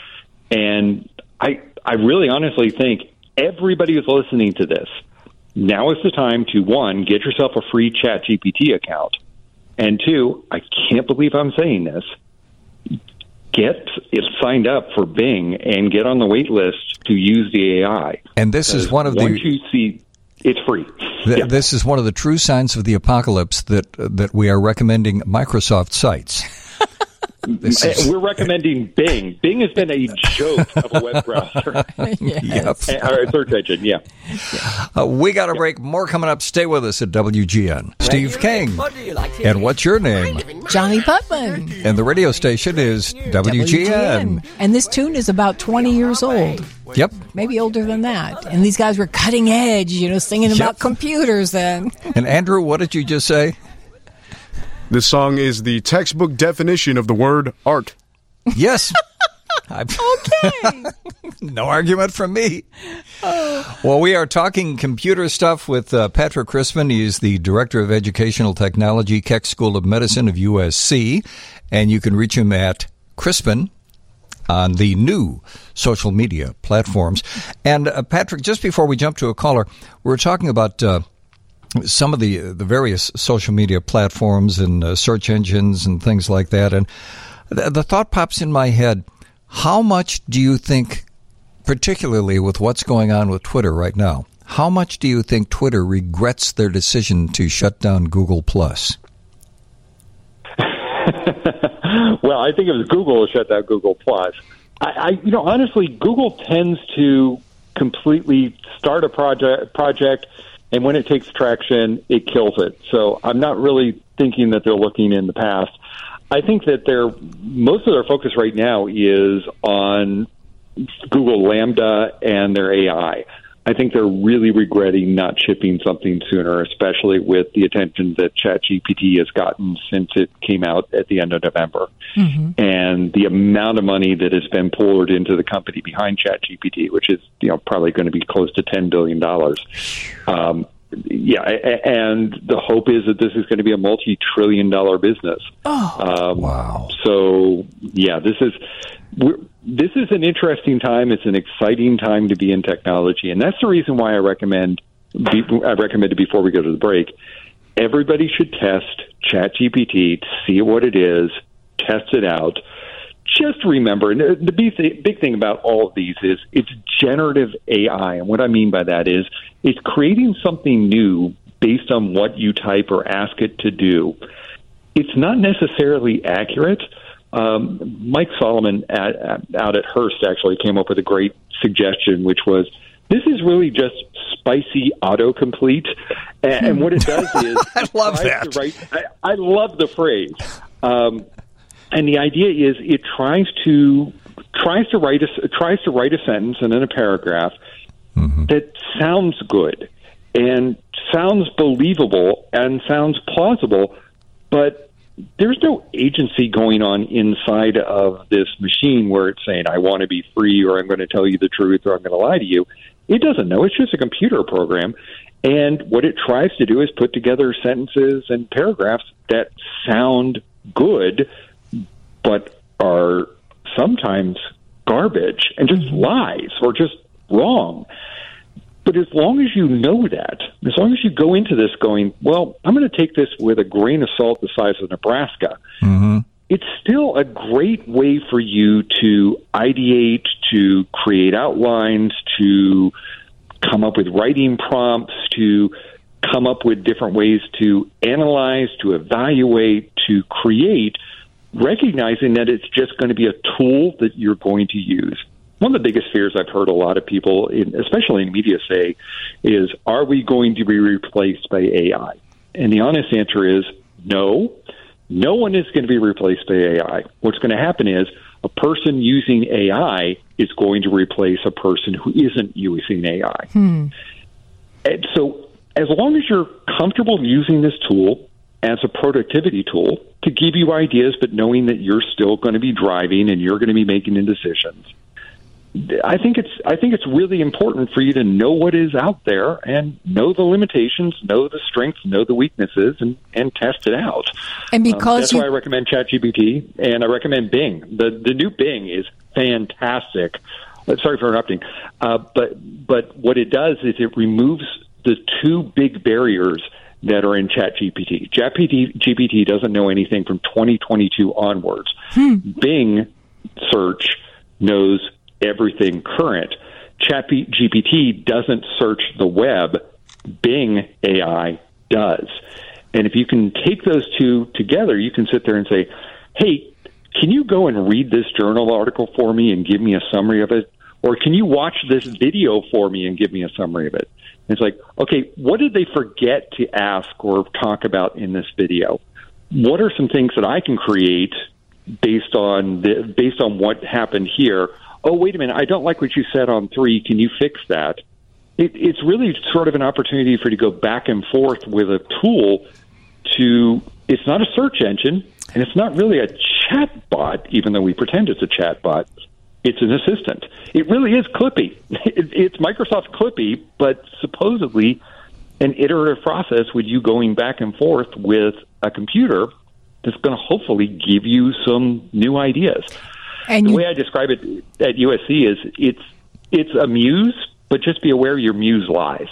And I I really honestly think everybody who's listening to this, now is the time to, one, get yourself a free ChatGPT account. And two, I can't believe I'm saying this, get it signed up for Bing and get on the wait list to use the A I. And this is one of once the... you see... It's free. Th- yeah. This is one of the true signs of the apocalypse that uh, that we are recommending Microsoft sites. Is, We're recommending Bing. Bing has been a joke of a web browser. Yes. Yep. Or a search engine, yeah. Uh, we got a break. More coming up. Stay with us at W G N. Steve King. And what's your name? Johnny Putman. And the radio station is W G N. W G N. And this tune is about twenty years old. Yep. Maybe older than that. And these guys were cutting edge, you know, singing yep. about computers then. And Andrew, what did you just say? This song is the textbook definition of the word art. Yes. Okay. No argument from me. Oh. Well, we are talking computer stuff with uh, Patrick Crispin. He is the Director of Educational Technology, Keck School of Medicine of U S C. And you can reach him at Crispin on the new social media platforms. And uh, Patrick, just before we jump to a caller, we were talking about uh, some of the the various social media platforms and uh, search engines and things like that. And the, the thought pops in my head, how much do you think, particularly with what's going on with Twitter right now, how much do you think Twitter regrets their decision to shut down Google Plus? Well, I think it was Google who shut down Google Plus. I, I, you know, honestly, Google tends to completely start a project, project, and when it takes traction, it kills it. So I'm not really thinking that they're looking in the past. I think that they're most of their focus right now is on Google Lambda and their A I. I think they're really regretting not shipping something sooner, especially with the attention that ChatGPT has gotten since it came out at the end of November. Mm-hmm. And the amount of money that has been poured into the company behind ChatGPT, which is, you know, probably going to be close to ten billion dollars. Um, yeah, and the hope is that this is going to be a multi-trillion dollar business. Oh, um, wow. So, yeah, this is... We're, This is an interesting time. It's an exciting time to be in technology, and that's the reason why I recommend. I recommended before we go to the break, everybody should test ChatGPT to see what it is, test it out. Just remember, and the big thing about all of these is it's generative A I. And what I mean by that is it's creating something new based on what you type or ask it to do. It's not necessarily accurate. Um, Mike Solomon at, at, out at Hearst actually came up with a great suggestion, which was, this is really just spicy autocomplete. And, and what it does is... I love that. Write, I, I love the phrase. Um, and the idea is it tries to tries to write a, tries to write a sentence and then a paragraph mm-hmm. that sounds good and sounds believable and sounds plausible, but there's no agency going on inside of this machine where it's saying, I want to be free, or I'm going to tell you the truth, or I'm going to lie to you. It doesn't know. It's just a computer program. And what it tries to do is put together sentences and paragraphs that sound good, but are sometimes garbage and just lies or just wrong. But as long as you know that, as long as you go into this going, well, I'm going to take this with a grain of salt the size of Nebraska, mm-hmm. it's still a great way for you to ideate, to create outlines, to come up with writing prompts, to come up with different ways to analyze, to evaluate, to create, recognizing that it's just going to be a tool that you're going to use. One of the biggest fears I've heard a lot of people, in, especially in media, say is, are we going to be replaced by A I? And the honest answer is no. No one is going to be replaced by A I. What's going to happen is a person using A I is going to replace a person who isn't using A I. Hmm. And so as long as you're comfortable using this tool as a productivity tool to give you ideas, but knowing that you're still going to be driving and you're going to be making the decisions, I think it's I think it's really important for you to know what is out there and know the limitations, know the strengths, know the weaknesses, and, and test it out. And because um, that's you... why I recommend ChatGPT, and I recommend Bing. The the new Bing is fantastic. Uh, sorry for interrupting, uh, but but what it does is it removes the two big barriers that are in ChatGPT. ChatGPT doesn't know anything from twenty twenty-two onwards. Hmm. Bing search knows everything current. ChatGPT doesn't search the web. Bing A I does. And if you can take those two together, you can sit there and say, hey, can you go and read this journal article for me and give me a summary of it? Or can you watch this video for me and give me a summary of it? And it's like, okay, what did they forget to ask or talk about in this video? What are some things that I can create based on the, based on what happened here? Oh, wait a minute, I don't like what you said on three. Can you fix that? It, it's really sort of an opportunity for you to go back and forth with a tool to, it's not a search engine, and it's not really a chat bot, even though we pretend it's a chat bot. It's an assistant. It really is Clippy. It, it's Microsoft Clippy, but supposedly an iterative process with you going back and forth with a computer that's going to hopefully give you some new ideas. And the you, way I describe it at U S C is it's it's a muse, but just be aware your muse lies.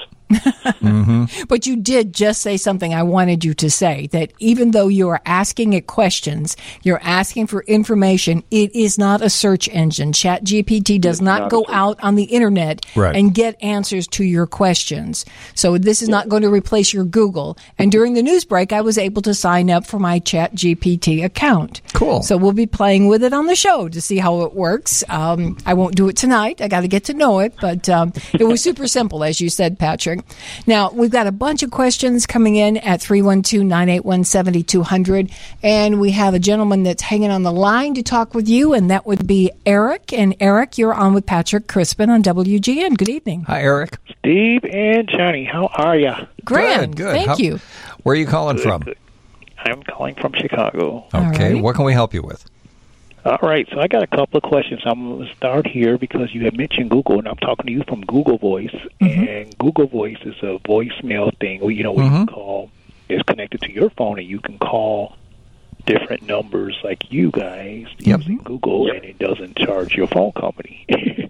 mm-hmm. But you did just say something I wanted you to say, that even though you are asking it questions, you're asking for information, it is not a search engine. ChatGPT does not, not go out on the internet right. and get answers to your questions. So this is yeah. not going to replace your Google. And during the news break, I was able to sign up for my ChatGPT account. Cool. So we'll be playing with it on the show to see how it works. Um, I won't do it tonight. I got to get to know it. But um, it was super simple, as you said, Patrick. Now, we've got a bunch of questions coming in at three one two, nine eight one, seven two zero zero, and we have a gentleman that's hanging on the line to talk with you, and that would be Eric. And Eric, you're on with Patrick Crispin on W G N. Good evening. Hi, Eric. Steve and Johnny, how are you? Grand. Good, good. Thank how, you. Where are you calling good, from? Good. I'm calling from Chicago. Okay. Right. What can we help you with? All right, so I got a couple of questions. I'm going to start here because you had mentioned Google, and I'm talking to you from Google Voice. Mm-hmm. And Google Voice is a voicemail thing where, you know, where mm-hmm. you can call, it's connected to your phone, and you can call different numbers like you guys yep. using Google, yep. and it doesn't charge your phone company.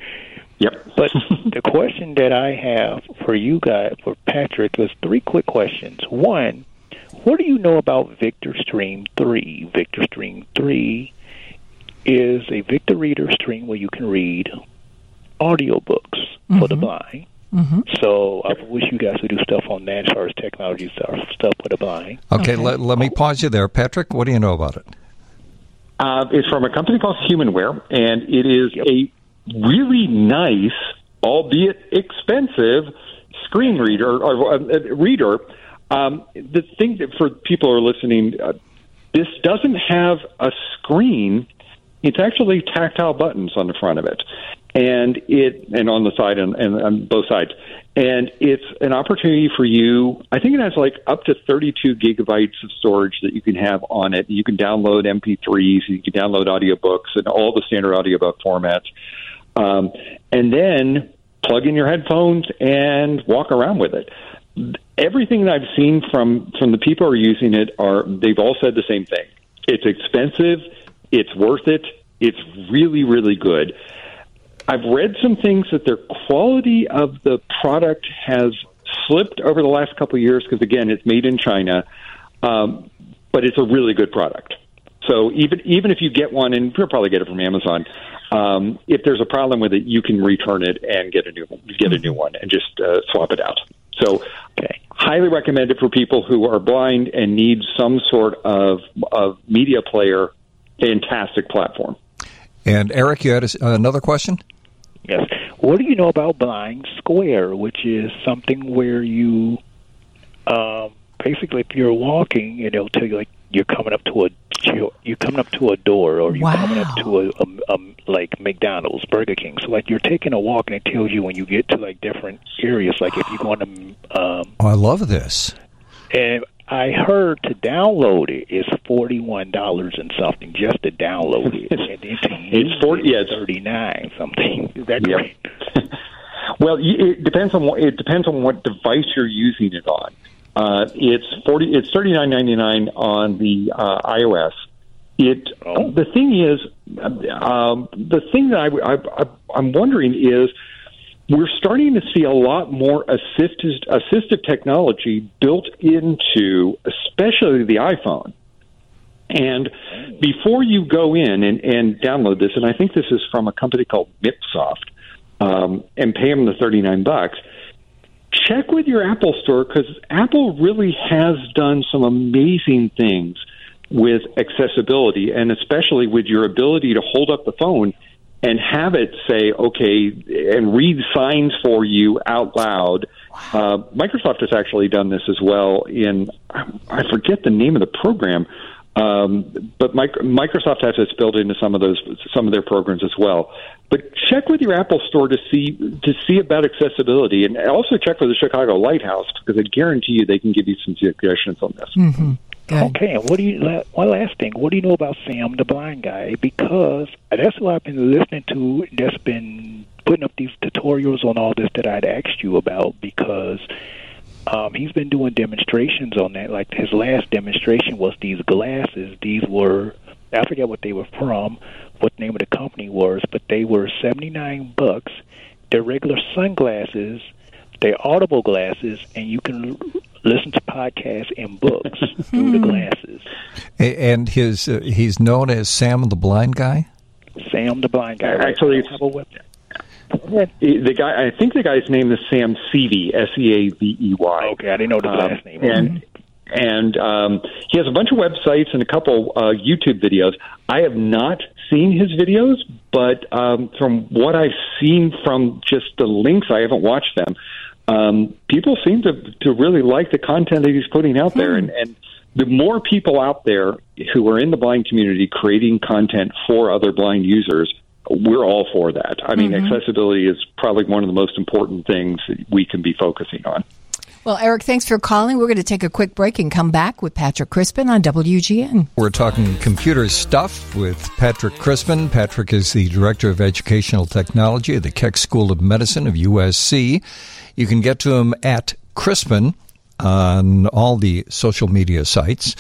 Yep. But the question that I have for you guys, for Patrick, is three quick questions. One, what do you know about VictorStream three? VictorStream three is a Victor Reader stream where you can read audiobooks mm-hmm. for the blind. Mm-hmm. So I wish you guys would do stuff on that as far as technology stuff, stuff for the blind. Okay, Okay. Let, let me pause you there. Patrick, what do you know about it? Uh, it's from a company called Humanware, and it is a really nice, albeit expensive, screen reader or uh, reader. Um, the thing that for people who are listening, uh, this doesn't have a screen. It's actually tactile buttons on the front of it, and it and on the side and, and on both sides. And it's an opportunity for you. I think it has like up to thirty-two gigabytes of storage that you can have on it. You can download M P threes, you can download audiobooks, and all the standard audiobook formats. Um, and then plug in your headphones and walk around with it. Everything that I've seen from from the people who are using it are they've all said the same thing. It's expensive. It's worth it. It's really, really good. I've read some things that their quality of the product has slipped over the last couple of years because, again, it's made in China, um, but it's a really good product. So even even if you get one, and you'll probably get it from Amazon, um, if there's a problem with it, you can return it and get a new get a new one and just uh, swap it out. So, okay, highly recommend it for people who are blind and need some sort of of media player. Fantastic platform. And Eric, you had a, another question? Yes. What do you know about Blind Square, which is something where you um, basically, if you're walking, and it'll tell you like you're coming up to a you're coming up to a door, or you're wow. coming up to a, a, a like McDonald's, Burger King. So like you're taking a walk, and it tells you when you get to like different areas. Like if you're going to, um, oh, I love this. And I heard to download it is forty one dollars and something just to download it, and then to use it's forty, it yeah, it's thirty nine something. Is that yep. correct? Well, it depends on what it depends on what device you're using it on. Uh, it's forty. It's thirty nine ninety nine on the uh, iOS. It. Oh. The thing is, um, the thing that I, I, I, I'm wondering is, we're starting to see a lot more assistive, assistive technology built into, especially the iPhone. And before you go in and, and download this, and I think this is from a company called Mipsoft, um, and pay them the thirty-nine bucks, check with your Apple store because Apple really has done some amazing things with accessibility, and especially with your ability to hold up the phone and have it say, okay, and read signs for you out loud. Uh, Microsoft has actually done this as well in, I forget the name of the program, um, but Microsoft has this built into some of those, some of their programs as well. But check with your Apple store to see to see about accessibility, and also check with the Chicago Lighthouse because I guarantee you they can give you some suggestions on this. Mm-hmm. Good. Okay, and what do you? One last thing, what do you know about Sam the Blind Guy? Because that's what I've been listening to. That's been putting up these tutorials on all this that I'd asked you about. Because um, he's been doing demonstrations on that. Like his last demonstration was these glasses. These were, I forget what they were from, what the name of the company was, but they were seventy nine bucks. They're regular sunglasses. They're audible glasses, and you can listen to podcasts and books through the glasses. And his uh, he's known as Sam the Blind Guy? Sam the Blind Guy. Right? Actually, have a website. The guy, I think the guy's name is Sam Seavey, S E A V E Y. Okay, I didn't know the um, last name. And and um, he has a bunch of websites and a couple uh, YouTube videos. I have not seen his videos, but um, from what I've seen from just the links, I haven't watched them. Um, people seem to, to really like the content that he's putting out there. And, and the more people out there who are in the blind community creating content for other blind users, we're all for that. I mean, mm-hmm. accessibility is probably one of the most important things that we can be focusing on. Well, Eric, thanks for calling. We're going to take a quick break and come back with Patrick Crispin on W G N. We're talking computer stuff with Patrick Crispin. Patrick is the Director of Educational Technology at the Keck School of Medicine of U S C. You can get to him at Crispin on all the social media sites.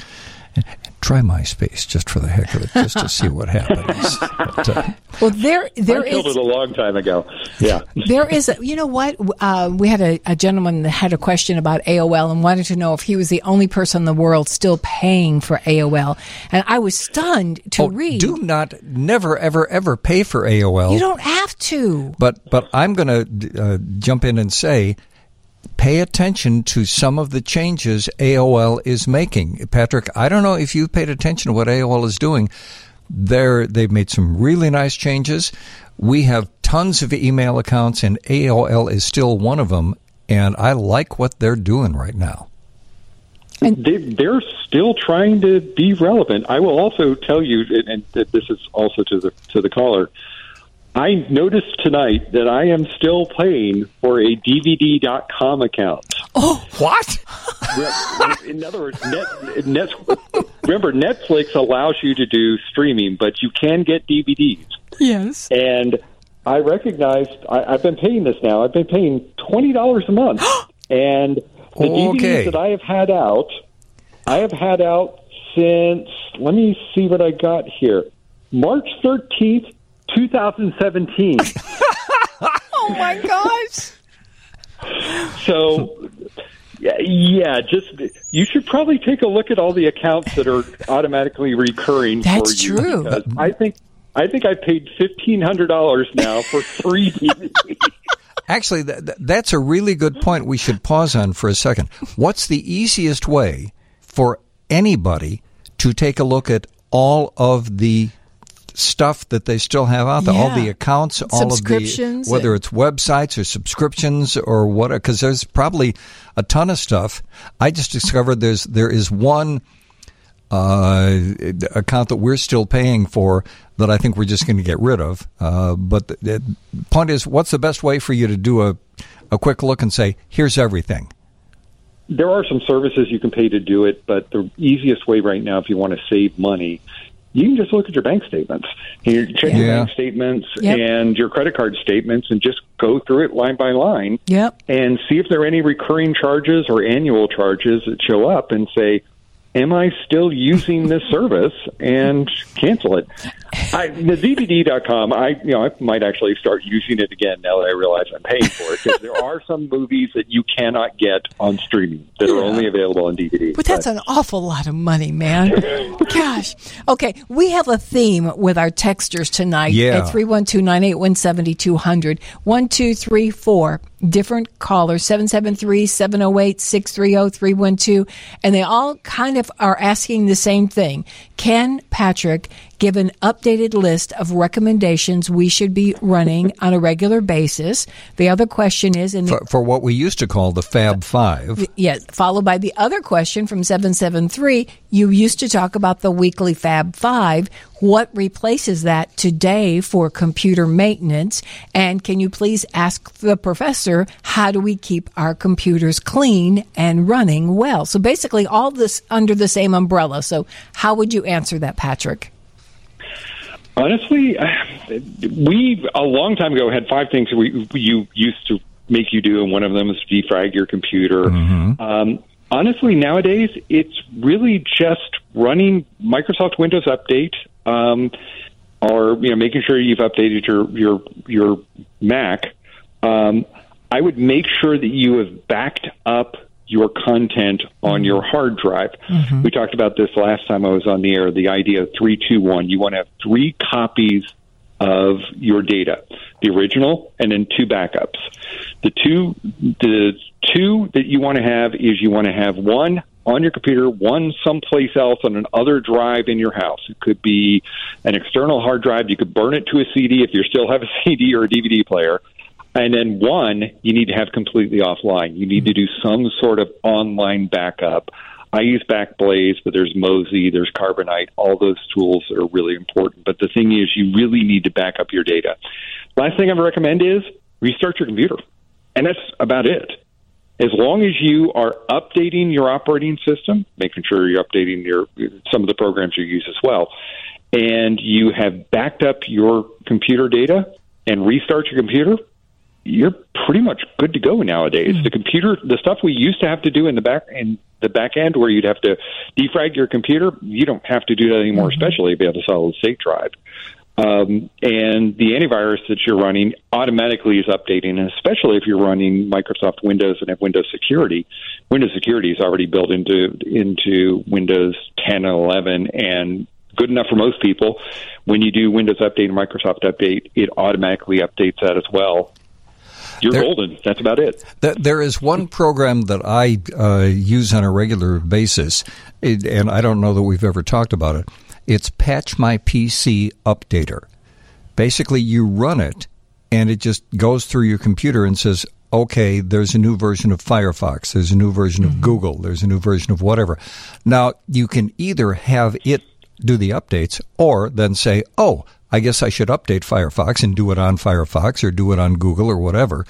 Try MySpace just for the heck of it, just to see what happens. But, uh, well, there, there I killed is, it a long time ago. Yeah, there is. A, you know what? Uh, we had a, a gentleman that had a question about A O L and wanted to know if he was the only person in the world still paying for A O L, and I was stunned to oh, read. Do not, never, ever, ever pay for A O L. You don't have to. But but I'm going to uh, jump in and say, pay attention to some of the changes A O L is making. Patrick, I don't know if you've paid attention to what A O L is doing. They're, they've made some really nice changes. We have tons of email accounts, and A O L is still one of them, and I like what they're doing right now. They, they're still trying to be relevant. I will also tell you, and this is also to the to the caller, I noticed tonight that I am still paying for a D V D dot com account. Oh, what? In other words, net, net, remember, Netflix allows you to do streaming, but you can get D V Ds. Yes. And I recognized, I, I've been paying this now. I've been paying twenty dollars a month. And the okay. D V Ds that I have had out, I have had out since, let me see what I got here, March thirteenth, twenty seventeen. Oh, my gosh. So, yeah, just you should probably take a look at all the accounts that are automatically recurring. That's for you. true. Because I think I think I paid fifteen hundred dollars now for three D V Ds. Actually, that, that's a really good point we should pause on for a second. What's the easiest way for anybody to take a look at all of the stuff that they still have out there, yeah. all the accounts, all of the, whether it's websites or subscriptions or what, because there's probably a ton of stuff. I just discovered there's there is one uh, account that we're still paying for that I think we're just going to get rid of. Uh, but the, the point is, what's the best way for you to do a, a quick look and say, here's everything? There are some services you can pay to do it, but the easiest way right now, if you want to save money, you can just look at your bank statements. You check yeah. your bank statements yep. and your credit card statements and just go through it line by line yep. and see if there are any recurring charges or annual charges that show up and say, am I still using this service, and cancel it. I, the D V D dot com, I you know I might actually start using it again now that I realize I'm paying for it, because there are some movies that you cannot get on streaming that yeah. are only available on D V D. But that's but. an awful lot of money, man. Gosh. Okay, we have a theme with our texters tonight yeah. at three one two, nine eight one, seven two zero zero. one, two, three, four different callers, seven seven three, seven oh eight, six three oh, three one two, and they all kind of are asking the same thing. Can Patrick give an updated list of recommendations we should be running on a regular basis? The other question is... in the, for, for what we used to call the Fab Five. Yes, followed by the other question from seven seven three. You used to talk about the weekly Fab Five. What replaces that today for computer maintenance? And can you please ask the professor, how do we keep our computers clean and running well? So basically all this under the same umbrella. So how would you answer that, Patrick? Honestly, we a long time ago had five things we you used to make you do, and one of them is defrag your computer. Mm-hmm. Um, honestly, nowadays it's really just running Microsoft Windows Update, um, or you know, making sure you've updated your your your Mac. Um, I would make sure that you have backed up your content on mm-hmm. your hard drive. Mm-hmm. We talked about this last time I was on the air, the idea of three two one. You want to have three copies of your data, the original and then two backups. The two the two that you want to have is you want to have one on your computer, one someplace else on another drive in your house. It could be an external hard drive. You could burn it to a C D if you still have a C D or a D V D player. And then one, you need to have completely offline. You need to do some sort of online backup. I use Backblaze, but there's Mozy, there's Carbonite. All those tools are really important. But the thing is, you really need to back up your data. Last thing I would recommend is restart your computer. And that's about it. As long as you are updating your operating system, making sure you're updating your some of the programs you use as well, and you have backed up your computer data and restart your computer, you're pretty much good to go nowadays. Mm-hmm. The computer, the stuff we used to have to do in the back in the back end, where you'd have to defrag your computer, you don't have to do that anymore, mm-hmm. especially if you have a solid state drive. Um, and the antivirus that you're running automatically is updating, and especially if you're running Microsoft Windows and have Windows Security. Windows Security is already built into into Windows ten and eleven, and good enough for most people. When you do Windows Update and Microsoft Update, it automatically updates that as well. You're there, golden. That's about it. Th- there is one program that I uh, use on a regular basis, it, and I don't know that we've ever talked about it. It's Patch My P C Updater. Basically, you run it, and it just goes through your computer and says, okay, there's a new version of Firefox, there's a new version of Google, there's a new version of whatever. Now, you can either have it do the updates or then say, oh, I guess I should update Firefox and do it on Firefox or do it on Google or whatever.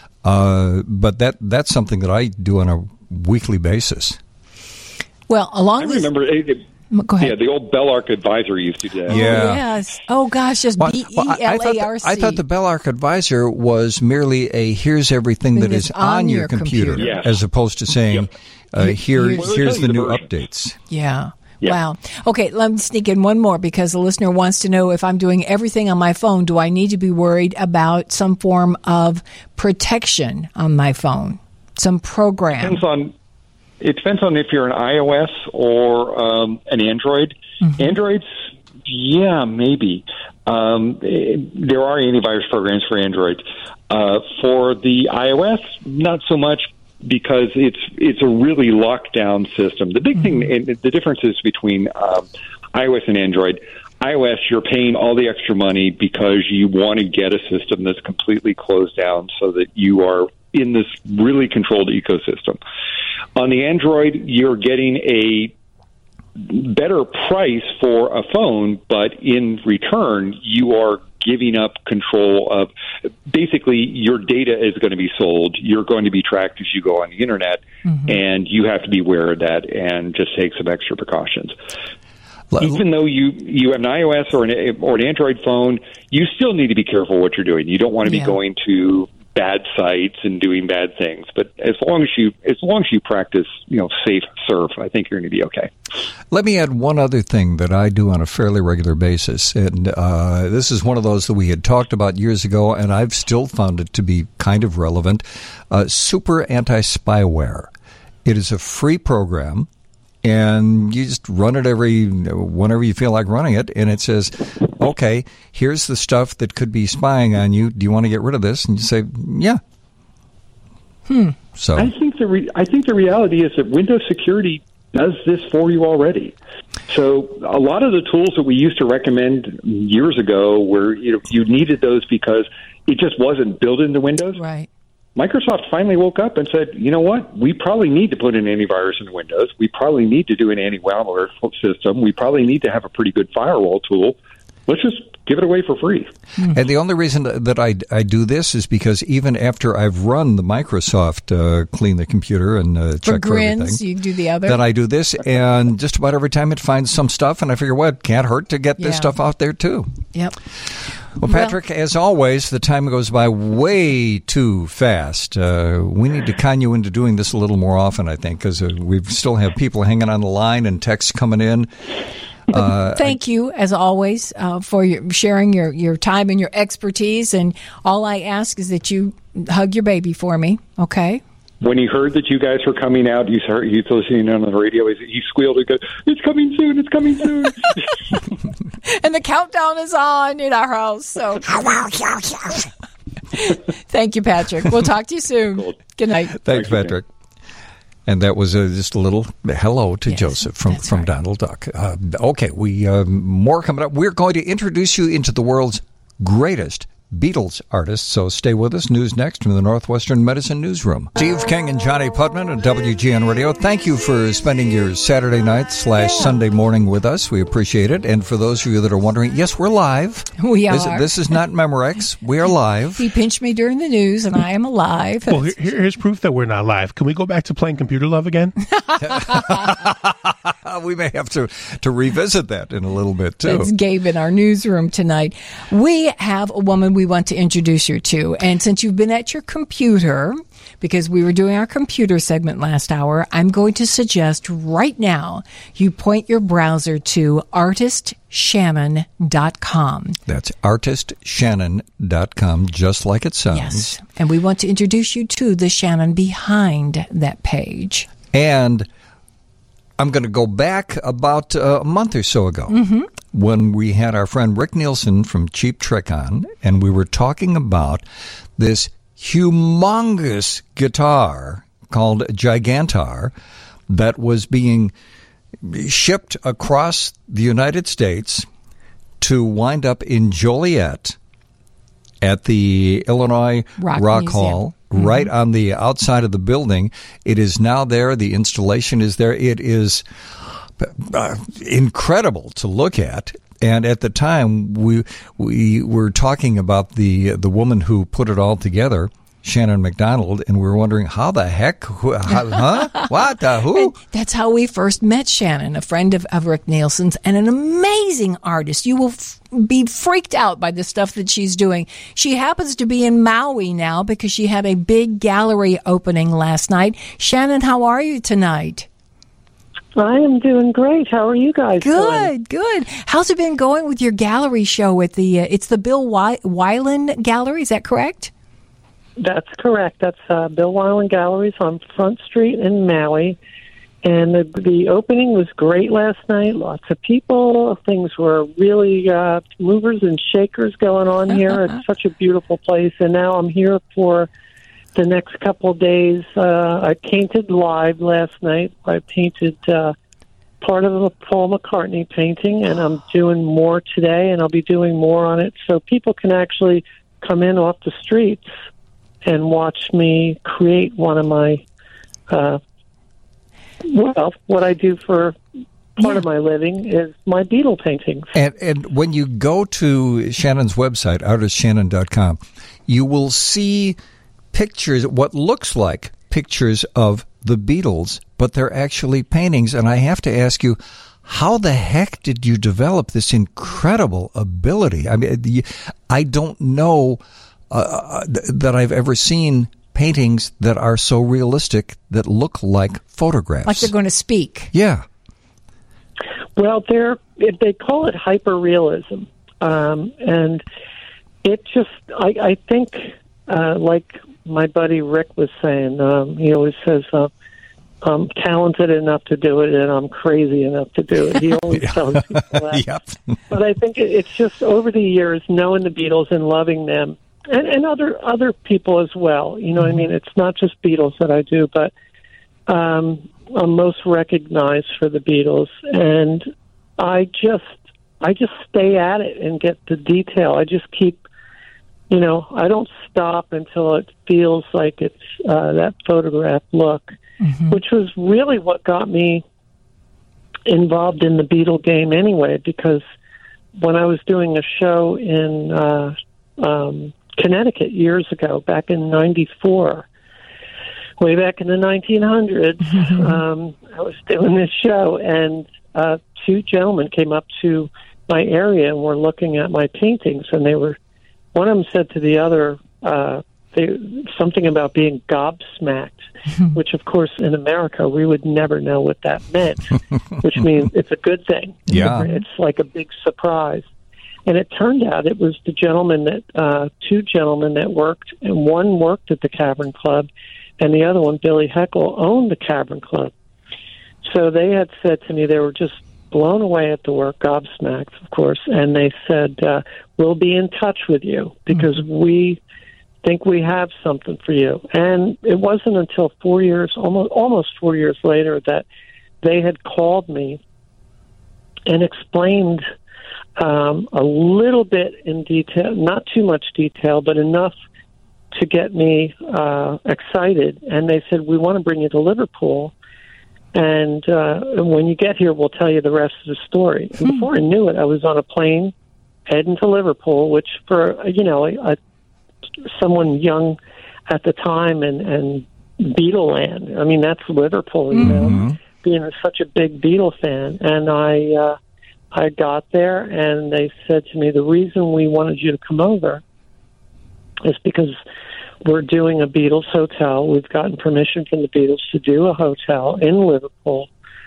Uh, but that that's something that I do on a weekly basis. Well, along I with... remember... It, it, Go ahead. Yeah, the old Bellark Advisor used to do that. Yeah. Oh, yes. Oh, gosh, just well, B E well, L A R C. I thought the Bellark Advisor was merely a here's everything that is on, on your, your computer, computer. Yes. as opposed to saying, yep. uh, here, here's, here's the, the new version. updates. Yeah. Yep. Wow. Okay, let me sneak in one more because the listener wants to know if I'm doing everything on my phone, do I need to be worried about some form of protection on my phone? Some program? Depends on, it depends on if you're an iOS or um, an Android. Mm-hmm. Androids, yeah, maybe. Um, there are antivirus programs for Android. Uh, for the iOS, not so much, because it's it's a really locked down system. The big mm-hmm. thing, and the difference is between um, iOS and Android. iOS, you're paying all the extra money because you want to get a system that's completely closed down so that you are in this really controlled ecosystem. On the Android, you're getting a better price for a phone, but in return, you are giving up control of, basically, your data is going to be sold. You're going to be tracked as you go on the internet, mm-hmm. and you have to be aware of that and just take some extra precautions. Well, even though you, you have an iOS or an, or an Android phone, you still need to be careful what you're doing. You don't want to yeah. be going to bad sites and doing bad things. But as long as you as long as you practice, you know, safe surf, I think you're going to be okay. Let me add one other thing that I do on a fairly regular basis, and uh, this is one of those that we had talked about years ago, and I've still found it to be kind of relevant. Uh, Super Anti-Spyware. It is a free program, and you just run it every whenever you feel like running it, and it says, okay, here's the stuff that could be spying on you. Do you want to get rid of this? And you say, yeah. Hmm. So I think the re- I think the reality is that Windows Security does this for you already. So a lot of the tools that we used to recommend years ago, where you know, you needed those because it just wasn't built into Windows. Right. Microsoft finally woke up and said, you know what, we probably need to put an antivirus in Windows. We probably need to do an anti-malware system. We probably need to have a pretty good firewall tool. Let's just give it away for free. And the only reason that I, I do this is because even after I've run the Microsoft uh, clean the computer and uh, check for, for grins, everything, you do the other. Then I do this, and just about every time it finds some stuff, and I figure, well, it can't hurt to get yeah. this stuff out there too. Yep. Well, Patrick, well, as always, the time goes by way too fast. Uh, we need to con you into doing this a little more often, I think, because uh, we still have people hanging on the line and texts coming in. Uh, Thank you, as always, uh, for your, sharing your, your time and your expertise. And all I ask is that you hug your baby for me, okay? When he heard that you guys were coming out, he's, heard, he's listening on the radio, he, he squealed and goes, it's coming soon, it's coming soon. And the countdown is on in our house. So thank you, Patrick. We'll talk to you soon. Cool. Good night. Thanks, Thanks Patrick. And that was uh, just a little hello to yes, Joseph from, from right. Donald Duck. Uh, okay, we uh, more coming up. We're going to introduce you into the world's greatest Beatles artists, so stay with us. News next from the Northwestern Medicine Newsroom. Steve King and Johnny Putman at W G N Radio. Thank you for spending your Saturday night slash Sunday morning with us. We appreciate it. And for those of you that are wondering, yes, we're live. We are. This, this is not Memorex. We are live. He pinched me during the news, and I am alive. Well, here, here's proof that we're not live. Can we go back to playing computer love again? We may have to, to revisit that in a little bit, too. That's Gabe in our newsroom tonight. We have a woman we want to introduce you to. And since you've been at your computer, because we were doing our computer segment last hour, I'm going to suggest right now you point your browser to artist shannon dot com. That's artist shannon dot com, just like it sounds. Yes. And we want to introduce you to the Shannon behind that page. And I'm going to go back about a month or so ago. Mm-hmm. when we had our friend Rick Nielsen from Cheap Trick on, and we were talking about this humongous guitar called Gigantar that was being shipped across the United States to wind up in Joliet at the Illinois Rock Rock Museum. Hall, Mm-hmm. right on the outside of the building. It is now there. The installation is there. It is uh, incredible to look at. And at the time, we we were talking about the the woman who put it all together, Shannon McDonald, and we were wondering how the heck, who, how, huh, what, the who? And that's how we first met Shannon, a friend of, of Rick Nielsen's, and an amazing artist. You will f- be freaked out by the stuff that she's doing. She happens to be in Maui now because she had a big gallery opening last night. Shannon, how are you tonight? I am doing great. How are you guys Good, doing? good. How's it been going with your gallery show at the, uh, it's the Bill Wy- Weiland Gallery, is that correct? That's correct. That's uh, Bill Weiland Galleries on Front Street in Maui. And the, the opening was great last night. Lots of people. Things were really uh, movers and shakers going on here. It's such a beautiful place. And now I'm here for the next couple of days. Uh, I painted live last night. I painted uh, part of a Paul McCartney painting, and I'm doing more today, and I'll be doing more on it. So people can actually come in off the streets and watch me create one of my, uh, well, what I do for part Yeah. of my living is my Beatle paintings. And, and when you go to Shannon's website, artist shannon dot com, you will see pictures, what looks like pictures of the Beatles, but they're actually paintings. And I have to ask you, how the heck did you develop this incredible ability? I mean, the- I don't know uh, th- that I've ever seen paintings that are so realistic that look like photographs. Like they're going to speak. Yeah. Well, they're they call it hyperrealism, um, and it just I, I think uh, like my buddy Rick was saying, um, he always says uh, I'm talented enough to do it, and I'm crazy enough to do it. He always tells people that. Yep. But I think it, it's just over the years knowing the Beatles and loving them, and, and other other people as well. You know, what I mean, it's not just Beatles that I do, but um, I'm most recognized for the Beatles, and I just I just stay at it and get the detail. I just keep, you know, I don't stop until it feels like it's uh, that photograph look, mm-hmm. which was really what got me involved in the Beatle game anyway, because when I was doing a show in uh, um, Connecticut years ago, back in ninety-four, way back in the nineteen hundreds, um, I was doing this show, and uh, two gentlemen came up to my area and were looking at my paintings, and they were, one of them said to the other, uh, they, something about being gobsmacked, which, of course, in America, we would never know what that meant, which means it's a good thing. Yeah. It's like a big surprise. And it turned out it was the gentleman that, uh, two gentlemen that worked, and one worked at the Cavern Club, and the other one, Billy Heckle, owned the Cavern Club. So they had said to me, they were just blown away at the work, gobsmacked, of course, and they said, uh, we'll be in touch with you because mm-hmm. we think we have something for you. And it wasn't until four years, almost almost four years later, that they had called me and explained um, a little bit in detail, not too much detail, but enough to get me uh, excited. And they said, we want to bring you to Liverpool. And uh, when you get here, we'll tell you the rest of the story. And before I knew it, I was on a plane heading to Liverpool, which for, you know, a, a, someone young at the time and, and Beatleland, I mean, that's Liverpool, you mm-hmm. know, being such a big Beatle fan. And I, uh, I got there, and they said to me, the reason we wanted you to come over is because we're doing a Beatles hotel. We've gotten permission from the Beatles to do a hotel in Liverpool,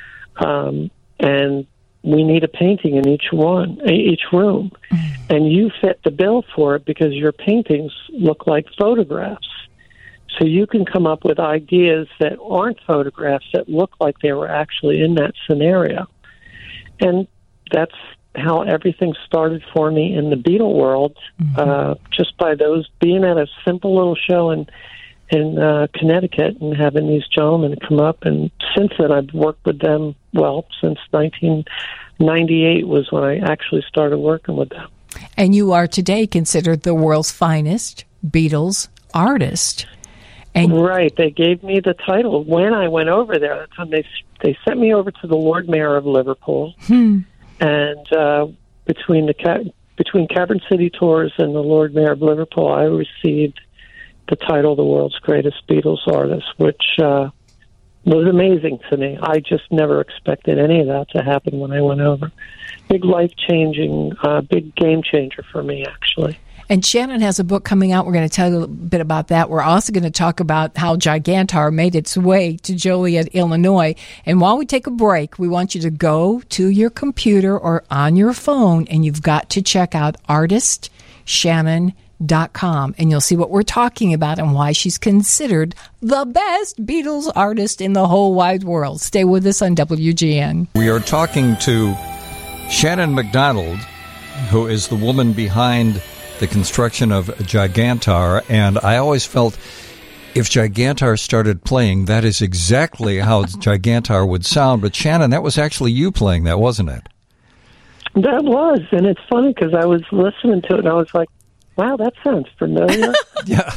um, and we need a painting in each one, each room. Mm-hmm. And you fit the bill for it because your paintings look like photographs. So you can come up with ideas that aren't photographs that look like they were actually in that scenario. And that's how everything started for me in the Beatle world, mm-hmm. uh, just by those being at a simple little show in in uh, Connecticut and having these gentlemen come up. And since then, I've worked with them. Well, since nineteen ninety-eight was when I actually started working with them. And you are today considered the world's finest Beatles artist. And right. They gave me the title when I went over there. That's when they they sent me over to the Lord Mayor of Liverpool. Hmm. And uh, between the between Cavern City Tours and the Lord Mayor of Liverpool, I received the title the world's greatest Beatles artist, which uh, was amazing to me. I just never expected any of that to happen when I went over. Big life-changing, uh, big game changer for me, actually. And Shannon has a book coming out. We're going to tell you a bit about that. We're also going to talk about how Gigantar made its way to Joliet, Illinois. And while we take a break, we want you to go to your computer or on your phone, and you've got to check out artist shannon dot com, and you'll see what we're talking about and why she's considered the best Beatles artist in the whole wide world. Stay with us on W G N. We are talking to Shannon McDonald, who is the woman behind the construction of Gigantar, and I always felt if Gigantar started playing, that is exactly how Gigantar would sound. But Shannon, that was actually you playing that, wasn't it? That was, and it's funny because I was listening to it and I was like, wow, that sounds familiar. Yeah.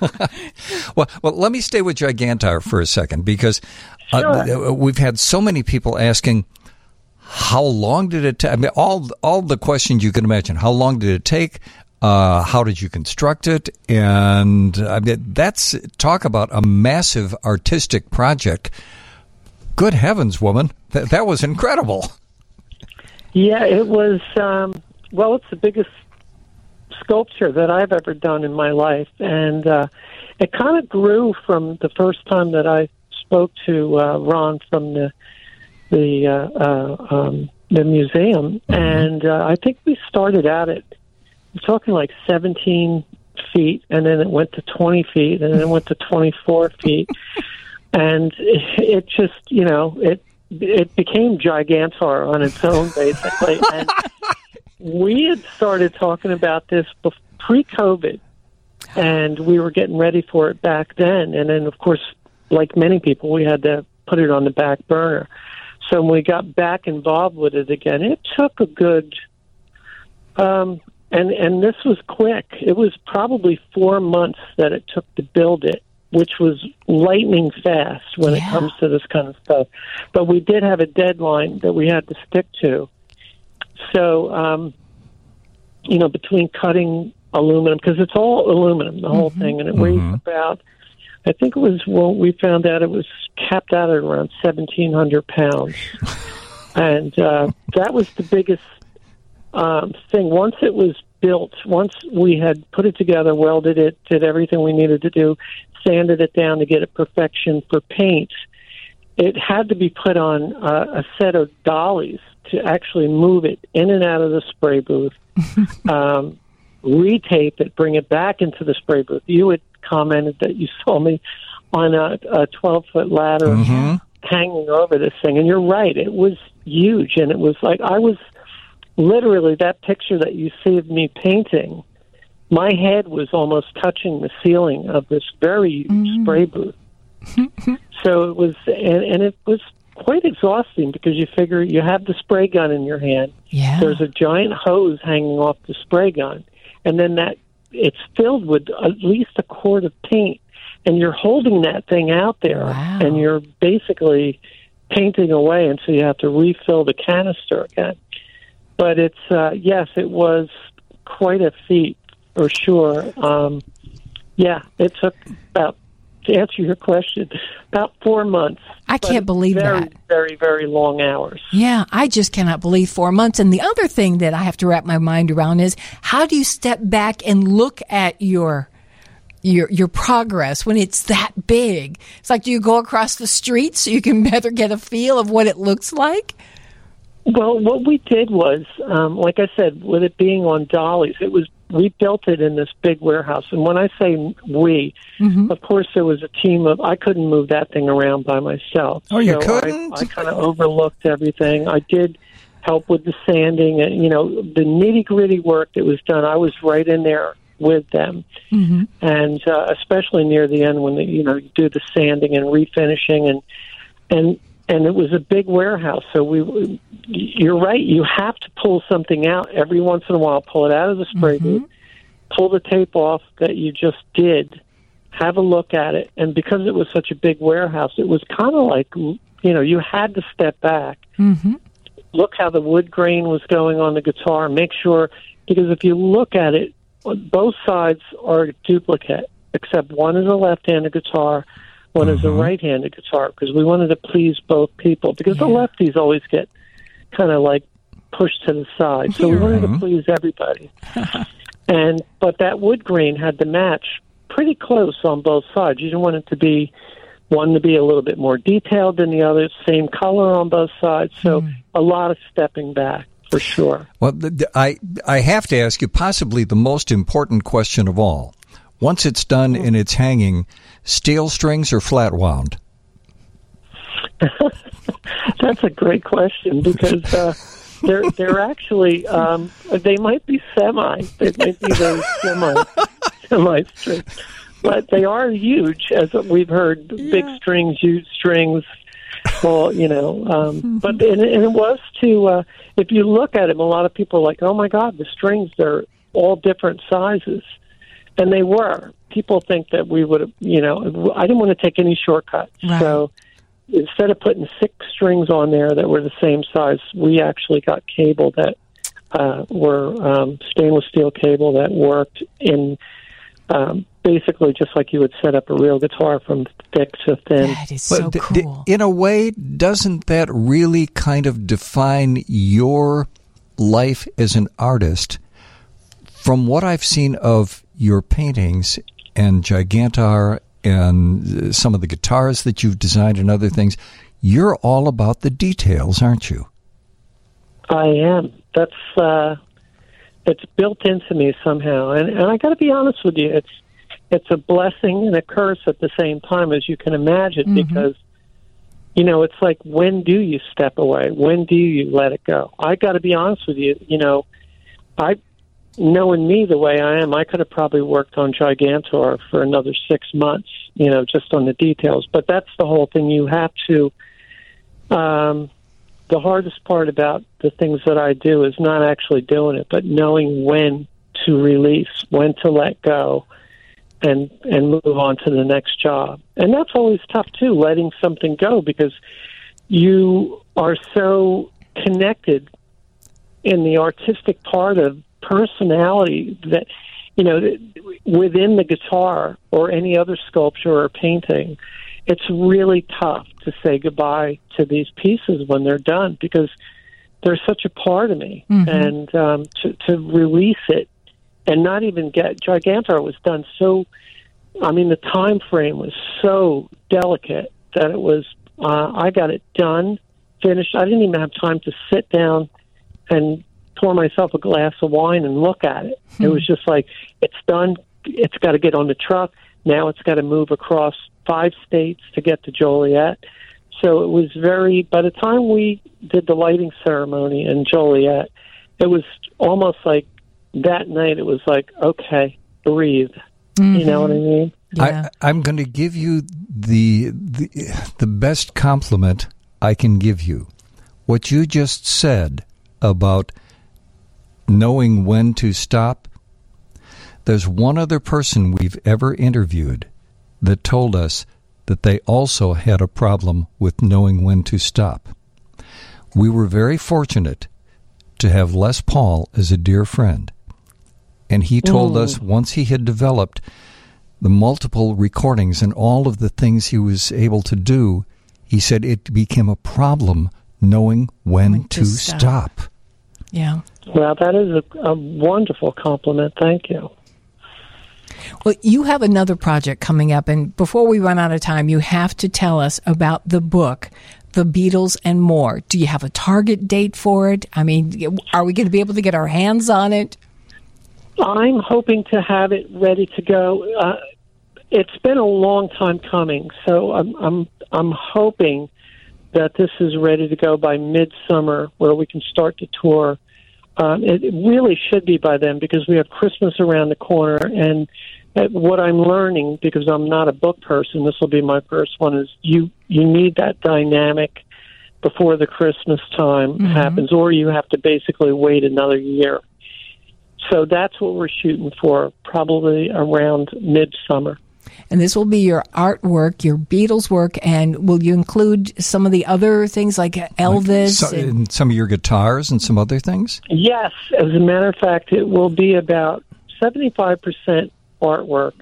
well, well, let me stay with Gigantar for a second, because uh, sure. we've had so many people asking, how long did it take? I mean, all, all the questions you can imagine. How long did it take? Uh, how did you construct it? And I mean, that's, talk about a massive artistic project. Good heavens, woman. That, that was incredible. Yeah, it was, um, well, it's the biggest sculpture that I've ever done in my life, and uh, it kind of grew from the first time that I spoke to uh, Ron from the the uh, uh, um, the museum, mm-hmm. and uh, I think we started out at we're talking like seventeen feet, and then it went to twenty feet, and then it went to twenty-four feet, and it, it just you know it it became Gigantar on its own basically, and we had started talking about this pre-COVID, and we were getting ready for it back then. And then, of course, like many people, we had to put it on the back burner. So when we got back involved with it again, it took a good, um, and, and this was quick. It was probably four months that it took to build it, which was lightning fast when yeah. it comes to this kind of stuff. But we did have a deadline that we had to stick to. So, um, you know, between cutting aluminum, because it's all aluminum, the mm-hmm. whole thing, and it weighs mm-hmm. about, I think it was, well, we found out it was capped out at around seventeen hundred pounds. And uh, that was the biggest um, thing. Once it was built, once we had put it together, welded it, did everything we needed to do, sanded it down to get it perfection for paint, it had to be put on uh, a set of dollies to actually move it in and out of the spray booth, um, retape it, bring it back into the spray booth. You had commented that you saw me on a twelve-foot ladder mm-hmm. hanging over this thing, and you're right, it was huge, and it was like I was literally, that picture that you see of me painting, my head was almost touching the ceiling of this very huge mm-hmm. spray booth. So it was, and, and it was quite exhausting because you figure you have the spray gun in your hand. Yeah. There's a giant hose hanging off the spray gun, and then that it's filled with at least a quart of paint, and you're holding that thing out there, wow. and you're basically painting away, and so you have to refill the canister again. But it's uh, yes, it was quite a feat for sure. Um, yeah, it took about. To answer your question, about four months. I can't believe very, that. Very, very long hours. Yeah, I just cannot believe four months. And the other thing that I have to wrap my mind around is how do you step back and look at your your your progress when it's that big? It's like, do you go across the street so you can better get a feel of what it looks like? Well, what we did was, um, like I said, with it being on dollies, it was we built it in this big warehouse. And when I say we, mm-hmm. of course, there was a team of, I couldn't move that thing around by myself. Oh, you so couldn't? I, I kind of overlooked everything. I did help with the sanding, and you know, the nitty gritty work that was done. I was right in there with them, mm-hmm. and uh, especially near the end when they, you know, you do the sanding and refinishing, and and and it was a big warehouse. So we, you're right. You have to pull something out every once in a while. Pull it out of the spray mm-hmm. booth, pull the tape off that you just did, have a look at it, and because it was such a big warehouse, it was kind of like, you know, you had to step back. Mm-hmm. Look how the wood grain was going on the guitar. Make sure, because if you look at it, both sides are duplicate, except one is a left-handed guitar, one mm-hmm. is a right-handed guitar, because we wanted to please both people, because yeah. the lefties always get kind of like pushed to the side. So we wanted to please everybody. and But that wood grain had to match pretty close on both sides. You didn't want it to be one to be a little bit more detailed than the other, same color on both sides. So mm. a lot of stepping back, for sure. Well, I I have to ask you possibly the most important question of all. Once it's done and it's hanging, steel strings or flat wound? That's a great question, because uh, they're they're actually um, they might be semi. They might be those semi semi strings. But they are huge, as we've heard. Yeah. Big strings, huge strings. Well, you know, um, mm-hmm. but and, and it was to. Uh, if you look at them, a lot of people are like, "Oh my God, the strings! They're all different sizes," and they were. People think that we would have. You know, I didn't want to take any shortcuts, right. so instead of putting six strings on there that were the same size, we actually got cable that uh, were um, stainless steel cable that worked in. Um, basically just like you would set up a real guitar from thick to thin. That is so but cool. D- d- in a way, doesn't that really kind of define your life as an artist? From what I've seen of your paintings and Gigantar and some of the guitars that you've designed and other things, you're all about the details, aren't you? I am. That's uh, it's built into me somehow. And, and I got to be honest with you, it's It's a blessing and a curse at the same time, as you can imagine, mm-hmm. because, you know, it's like, when do you step away? When do you let it go? I got to be honest with you, you know, I, knowing me the way I am, I could have probably worked on Gigantor for another six months, you know, just on the details. But that's the whole thing. You have to, um, the hardest part about the things that I do is not actually doing it, but knowing when to release, when to let go. And, and move on to the next job. And that's always tough, too, letting something go, because you are so connected in the artistic part of personality that, you know, within the guitar or any other sculpture or painting, it's really tough to say goodbye to these pieces when they're done, because they're such a part of me. Mm-hmm. And um, to, to release it, and not even get Gigantor was done so. I mean, the time frame was so delicate that it was. Uh, I got it done, finished. I didn't even have time to sit down and pour myself a glass of wine and look at it. Hmm. It was just like, it's done. It's got to get on the truck. Now it's got to move across five states to get to Joliet. So it was very. By the time we did the lighting ceremony in Joliet, it was almost like. That night, it was like, okay, breathe. Mm-hmm. You know what I mean? Yeah. I, I'm going to give you the, the the best compliment I can give you. What you just said about knowing when to stop, there's one other person we've ever interviewed that told us that they also had a problem with knowing when to stop. We were very fortunate to have Les Paul as a dear friend. And he told mm. us once he had developed the multiple recordings and all of the things he was able to do, he said it became a problem knowing when, when to, to stop. stop. Yeah. Well, that is a, a wonderful compliment. Thank you. Well, you have another project coming up, and before we run out of time, you have to tell us about the book, The Beatles and More. Do you have a target date for it? I mean, are we going to be able to get our hands on it? I'm hoping to have it ready to go. Uh, it's been a long time coming, so I'm I'm I'm hoping that this is ready to go by midsummer, where we can start to tour. Um, it, it really should be by then, because we have Christmas around the corner. And uh, what I'm learning, because I'm not a book person, this will be my first one, is you, you need that dynamic before the Christmas time mm-hmm. happens, or you have to basically wait another year. So that's what we're shooting for, probably around midsummer. And this will be your artwork, your Beatles work, and will you include some of the other things like Elvis? Like so, and, and some of your guitars and some other things? Yes. As a matter of fact, it will be about seventy-five percent artwork.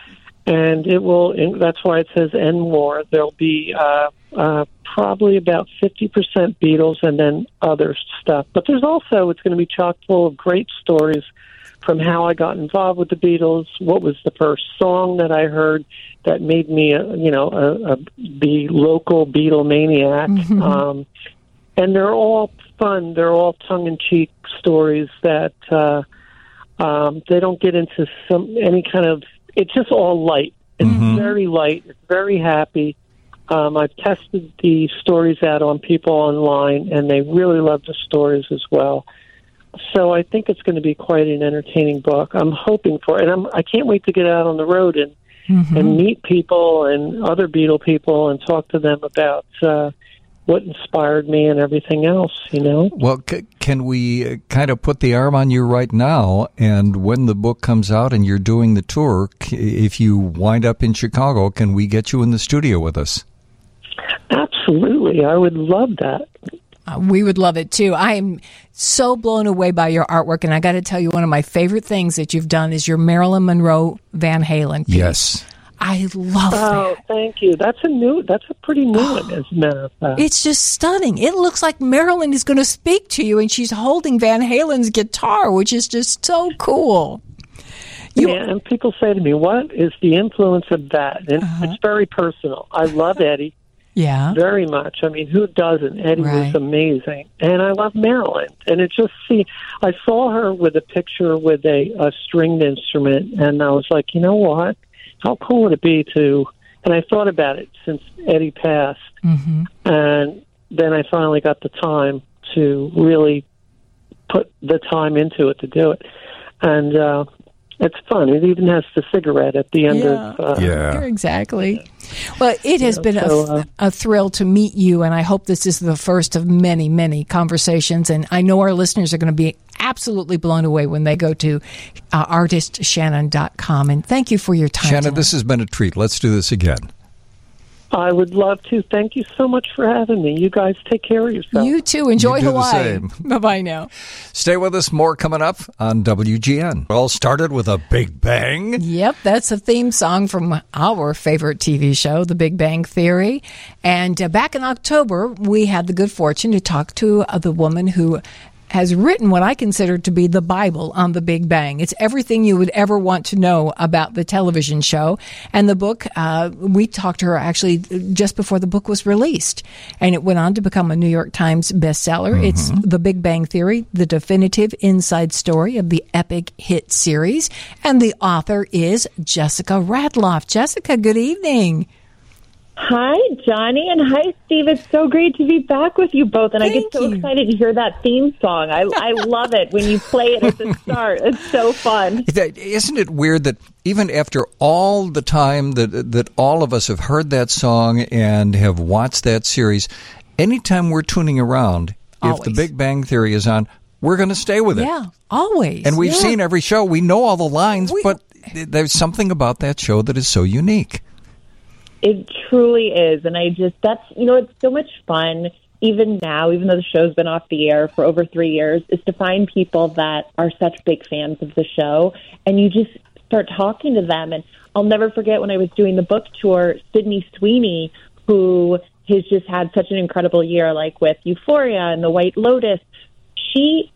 And it will, and that's why it says and more. There'll be uh, uh, probably about fifty percent Beatles and then other stuff. But there's also, it's going to be chock full of great stories from how I got involved with the Beatles, what was the first song that I heard that made me, a, you know, a, a, the local Beatlemaniac. Mm-hmm. Um, and they're all fun. They're all tongue-in-cheek stories that uh, um, they don't get into some any kind of, it's just all light. It's mm-hmm. very light. It's very happy. Um, I've tested the stories out on people online, and they really love the stories as well. So I think it's going to be quite an entertaining book. I'm hoping for it. And I'm, I can't wait to get out on the road and mm-hmm. and meet people and other Beatle people and talk to them about uh, what inspired me and everything else, you know? Well, c- can we kind of put the arm on you right now, and when the book comes out and you're doing the tour, c- if you wind up in Chicago, can we get you in the studio with us? Absolutely. I would love that. Uh, we would love it, too. I am so blown away by your artwork, and I got to tell you, one of my favorite things that you've done is your Marilyn Monroe Van Halen piece. Yes. I love oh, that. Thank you. That's a new, that's a pretty new one, as a matter of fact. It's just stunning. It looks like Marilyn is going to speak to you, and she's holding Van Halen's guitar, which is just so cool. You, yeah, and people say to me, what is the influence of that? And uh-huh. it's very personal. I love Eddie. Yeah. Very much. I mean, who doesn't? Eddie right. was amazing. And I love Marilyn. And it just, see, I saw her with a picture with a, a stringed instrument, and I was like, you know what? How cool would it be to, and I thought about it since Eddie passed. Mm-hmm. And then I finally got the time to really put the time into it to do it. And, uh, it's fun. It even has the cigarette at the end yeah. of... Uh, yeah, exactly. Well, it has yeah, been so, a, uh, a thrill to meet you, and I hope this is the first of many, many conversations. And I know our listeners are going to be absolutely blown away when they go to uh, artist shannon dot com. And thank you for your time Shannon, tonight. This has been a treat. Let's do this again. I would love to. Thank you so much for having me. You guys take care of yourself. You too. Enjoy you do Hawaii. The same. Bye-bye now. Stay with us. More coming up on W G N. It all started with a big bang. Yep, that's a theme song from our favorite T V show, The Big Bang Theory. And uh, back in October, we had the good fortune to talk to uh, the woman who has written what I consider to be the Bible on the Big Bang. It's everything you would ever want to know about the television show. And the book, uh, we talked to her actually just before the book was released. And it went on to become a New York Times bestseller. Mm-hmm. It's The Big Bang Theory, the definitive inside story of the epic hit series. And the author is Jessica Radloff. Jessica, good evening. Hi, Johnny, and hi, Steve. It's so great to be back with you both, and Thank I get so you. excited to hear that theme song. I, I love it when you play it at the start. It's so fun. Isn't it weird that even after all the time that that all of us have heard that song and have watched that series, anytime we're tuning around, Always. if the Big Bang Theory is on, we're going to stay with it. Yeah, always. And we've yeah. seen every show. We know all the lines, we, but there's something about that show that is so unique. It truly is, and I just, that's, you know, it's so much fun, even now, even though the show's been off the air for over three years, is to find people that are such big fans of the show, and you just start talking to them. And I'll never forget when I was doing the book tour, Sydney Sweeney, who has just had such an incredible year, like with Euphoria and The White Lotus, she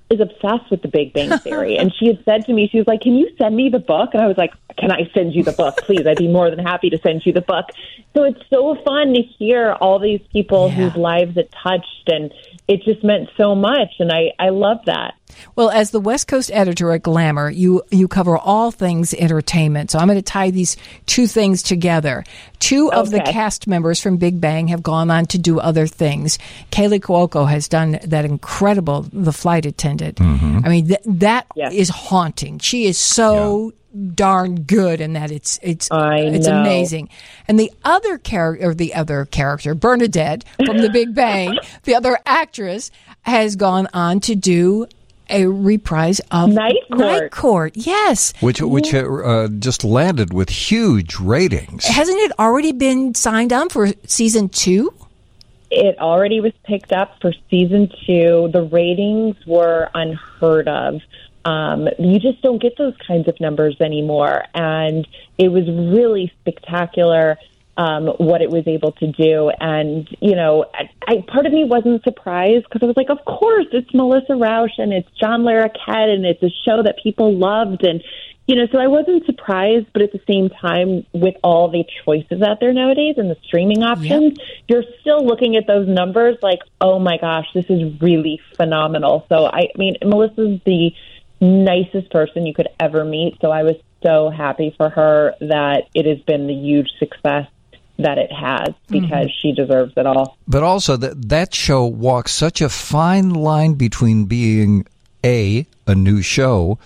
is obsessed with The Big Bang Theory. And she had said to me, she was like, can you send me the book? And I was like, can I send you the book? Please, I'd be more than happy to send you the book. So it's so fun to hear all these people Yeah. whose lives it touched, and it just meant so much. And I, I love that. Well, as the West Coast editor at Glamour, you, you cover all things entertainment. So I'm going to tie these two things together. Two of the Okay. cast members from Big Bang have gone on to do other things. Kaylee Cuoco has done that incredible The Flight Attendant. I mean, th- that Yes. is haunting. She is so darn good in that. It's it's I it's know. amazing. And the other character, or the other character, Bernadette from The Big Bang, the other actress, has gone on to do a reprise of Night Court. Night Court. Yes. Which which uh, just landed with huge ratings. Hasn't it already been signed on for season two? It already was picked up for season two. The ratings were unheard of. Um, you just don't get those kinds of numbers anymore. And it was really spectacular um, what it was able to do. And, you know, I, I, part of me wasn't surprised because I was like, of course, it's Melissa Rauch and it's John Larroquette and it's a show that people loved. And, you know, so I wasn't surprised, but at the same time, with all the choices out there nowadays and the streaming options, you're still looking at those numbers like, oh my gosh, this is really phenomenal. So, I mean, Melissa's the nicest person you could ever meet. So I was so happy for her that it has been the huge success that it has, because she deserves it all. But also that that show walks such a fine line between being A, a new show,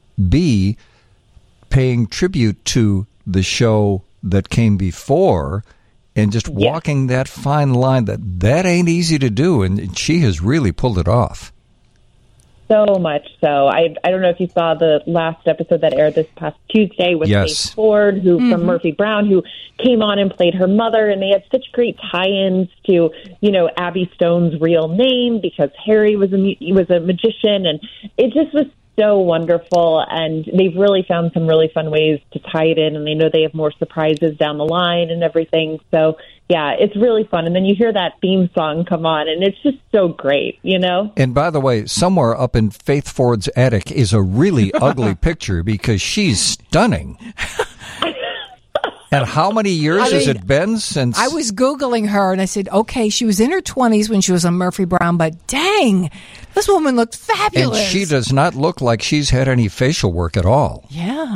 B, paying tribute to the show that came before, and just Yeah. walking that fine line. That that ain't easy to do, and she has really pulled it off. So much so. I I don't know if you saw the last episode that aired this past Tuesday with Yes. Faith Ford, who from Murphy Brown, who came on and played her mother, and they had such great tie-ins to, you know, Abby Stone's real name, because Harry was a mu- was a magician, and it just was so wonderful. And they've really found some really fun ways to tie it in, and they know they have more surprises down the line and everything. So yeah, it's really fun. And then you hear that theme song come on, and it's just so great, you know? And by the way, somewhere up in Faith Ford's attic is a really ugly picture, because she's stunning. And how many years I has mean, it been since? I was Googling her, and I said, okay, she was in her twenties when she was on Murphy Brown, but dang, this woman looked and fabulous. she does not look like she's had any facial work at all. Yeah.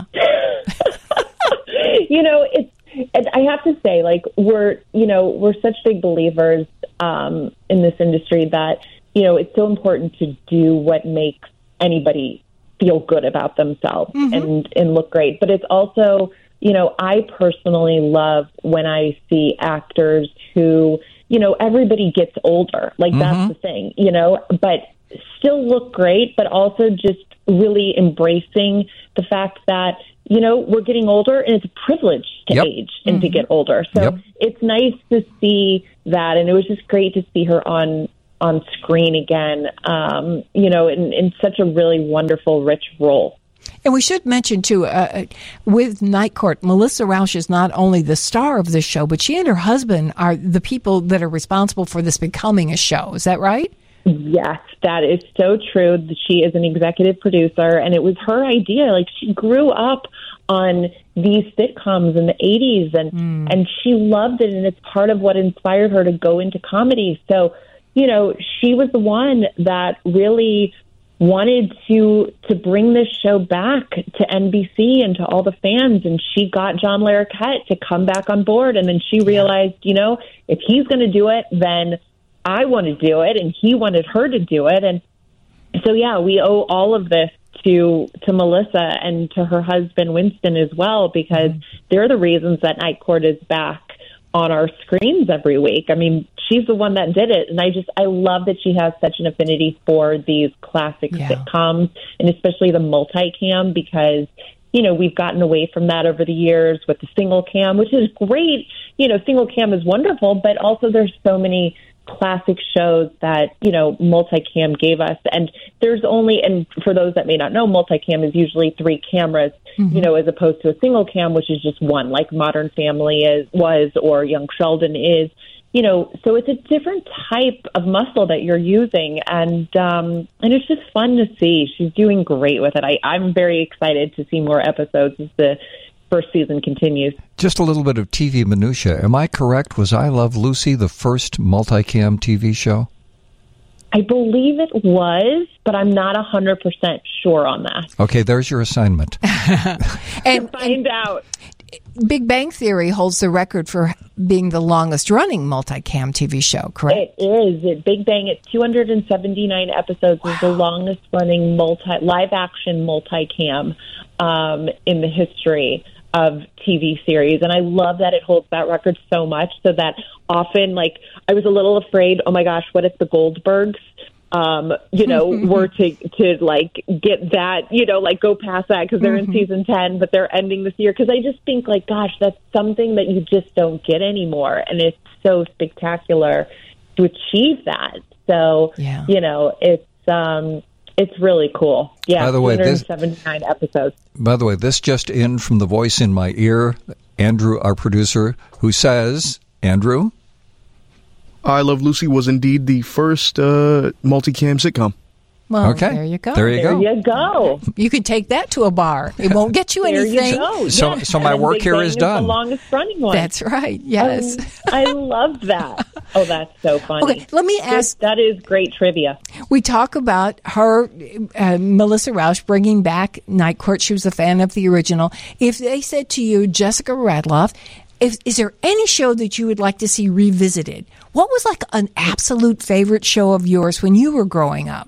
You know, it's, and I have to say, like, we're, you know, we're such big believers um, in this industry that, you know, it's so important to do what makes anybody feel good about themselves and, and look great. But it's also, you know, I personally love when I see actors who, you know, everybody gets older. Like, that's the thing, you know, but still look great, but also just really embracing the fact that, you know, we're getting older, and it's a privilege to Yep. age and to get older. So Yep. it's nice to see that, and it was just great to see her on on screen again, um, you know, in, in such a really wonderful, rich role. And we should mention, too, uh, with Night Court, Melissa Rauch is not only the star of this show, but she and her husband are the people that are responsible for this becoming a show. Is that right? Yes, that is so true. She is an executive producer, and it was her idea. Like, she grew up on these sitcoms in the eighties, and mm. and she loved it, and it's part of what inspired her to go into comedy. So, you know, she was the one that really wanted to to bring this show back to N B C and to all the fans, and she got John Larroquette to come back on board, and then she realized, you know, if he's going to do it, then I want to do it, and he wanted her to do it. And so, yeah, we owe all of this to to Melissa and to her husband, Winston, as well, because mm-hmm. they're the reasons that Night Court is back on our screens every week. I mean, she's the one that did it, and I just, I love that she has such an affinity for these classic yeah. sitcoms, and especially the multicam, because, you know, we've gotten away from that over the years with the single cam, which is great. You know, single cam is wonderful, but also there's so many classic shows that, you know, multicam gave us. And there's only, and for those that may not know, multicam is usually three cameras, mm-hmm. you know, as opposed to a single cam, which is just one, like Modern Family is was or Young Sheldon is. you know, so it's a different type of muscle that you're using, and um, and it's just fun to see. She's doing great with it. I, I'm very excited to see more episodes as the first season continues. Just a little bit of T V minutia. Am I correct? Was I Love Lucy the first multicam T V show? I believe it was, but I'm not one hundred percent sure on that. Okay, there's your assignment. and to find out. Big Bang Theory holds the record for being the longest-running multicam T V show, correct? It is. It, Big Bang, at two hundred seventy-nine episodes, wow. is the longest-running multi live-action multicam um, in the history of T V series. And I love that it holds that record so much, so that often, like, I was a little afraid, oh, my gosh, what if the Goldbergs, um, you know, were to, to, like, get that, you know, like, go past that because they're mm-hmm. in season ten, but they're ending this year. Because I just think, like, gosh, that's something that you just don't get anymore. And it's so spectacular to achieve that. So, yeah. you know, it's... Um, It's really cool. Yeah, by the way, two hundred seventy-nine this, episodes. By the way, this just in from the voice in my ear, Andrew, our producer, who says, Andrew? I Love Lucy was indeed the first uh, multicam sitcom. Well, okay. there you go. There you there go. you go. You could take that to a bar. It won't get you there anything. You go. So, yeah. so my and work Big here Bang is done. The longest running one. That's right. Yes. Um, I love that. Oh, that's so funny. Okay, let me ask. That is great trivia. We talk about her, uh, Melissa Rauch, bringing back Night Court. She was a fan of the original. If they said to you, Jessica Radloff, if, is there any show that you would like to see revisited? What was like an absolute favorite show of yours when you were growing up?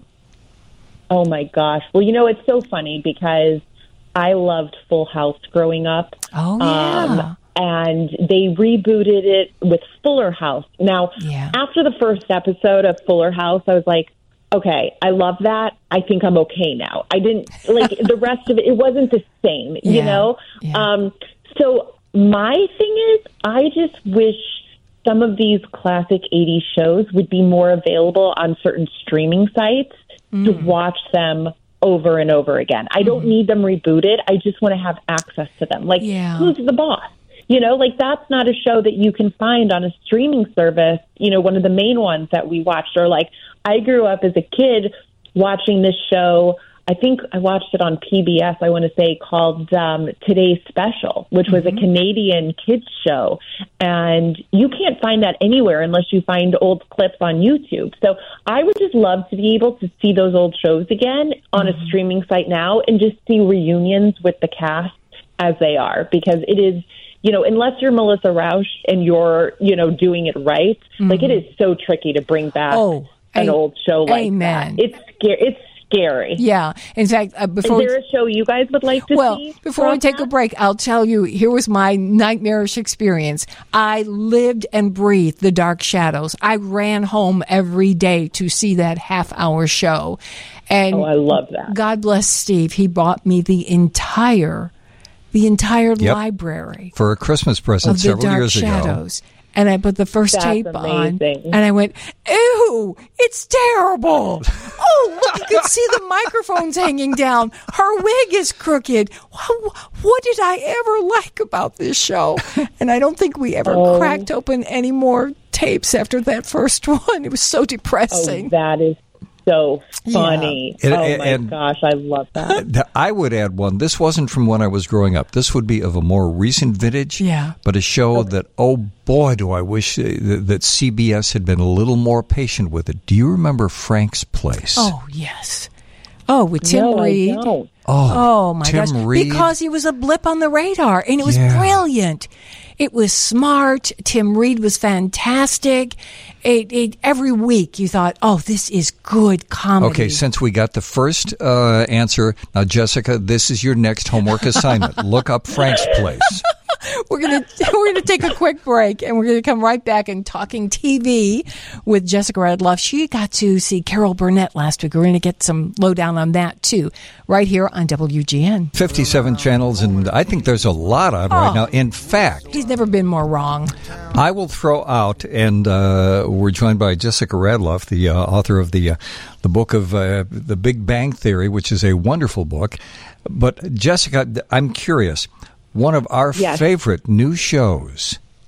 Oh, my gosh. Well, you know, it's so funny because I loved Full House growing up. Oh, yeah. Um, and they rebooted it with Fuller House. Now, yeah. after the first episode of Fuller House, I was like, okay, I love that. I think I'm okay now. I didn't, like, the rest of it, it wasn't the same, yeah. you know? Yeah. Um, so my thing is, I just wish some of these classic eighties shows would be more available on certain streaming sites mm. to watch them over and over again. I don't mm. need them rebooted. I just want to have access to them. Like, yeah. Who's the Boss? You know, like, that's not a show that you can find on a streaming service, you know, one of the main ones that we watched. Or, like, I grew up as a kid watching this show. I think I watched it on P B S, I want to say, called um, Today's Special, which was mm-hmm. a Canadian kids show. And you can't find that anywhere unless you find old clips on YouTube. So I would just love to be able to see those old shows again on mm-hmm. a streaming site now and just see reunions with the cast as they are, because it is, you know, unless you're Melissa Rauch and you're, you know, doing it right, mm-hmm. like, it is so tricky to bring back oh, an a- old show like amen. that. It's scary. It's scary. Yeah. In fact, uh, before is there a show you guys would like to well, see? Well, before we take a break, I'll tell you, here was my nightmarish experience. I lived and breathed The Dark Shadows. I ran home every day to see that half-hour show. And oh, I love that. God bless Steve. He bought me the entire, the entire yep. library for a Christmas present of several The Dark years Shadows. ago. And I put the first That's tape amazing. on, and I went, ew, it's terrible. Oh, look, you can see the microphones hanging down. Her wig is crooked. What, what did I ever like about this show? And I don't think we ever oh. cracked open any more tapes after that first one. It was so depressing. Oh, that is so funny. Yeah. Oh, and, my and gosh, I love that. I would add one. This wasn't from when I was growing up. This would be of a more recent vintage, yeah. but a show okay. that, oh boy, do I wish that C B S had been a little more patient with it. Do you remember Frank's Place? Oh, yes. Oh, with Tim no, Reed. I don't. Oh, oh, my Tim gosh. Reed. Because he was a blip on the radar, and it was yeah. brilliant. It was smart. Tim Reed was fantastic. It, it, every week you thought, oh, this is good comedy. Okay, since we got the first uh, answer, now, Jessica, this is your next homework assignment. Look up Frank's Place. We're gonna we're gonna take a quick break, and we're gonna come right back and talking T V with Jessica Radloff. She got to see Carol Burnett last week. We're gonna get some lowdown on that too, right here on W G N. fifty-seven channels, and I think there's a lot on oh, right now. In fact, he's never been more wrong. I will throw out, and uh, we're joined by Jessica Radloff, the uh, author of the uh, the book of uh, The Big Bang Theory, which is a wonderful book. But Jessica, I'm curious. One of our yes. favorite new shows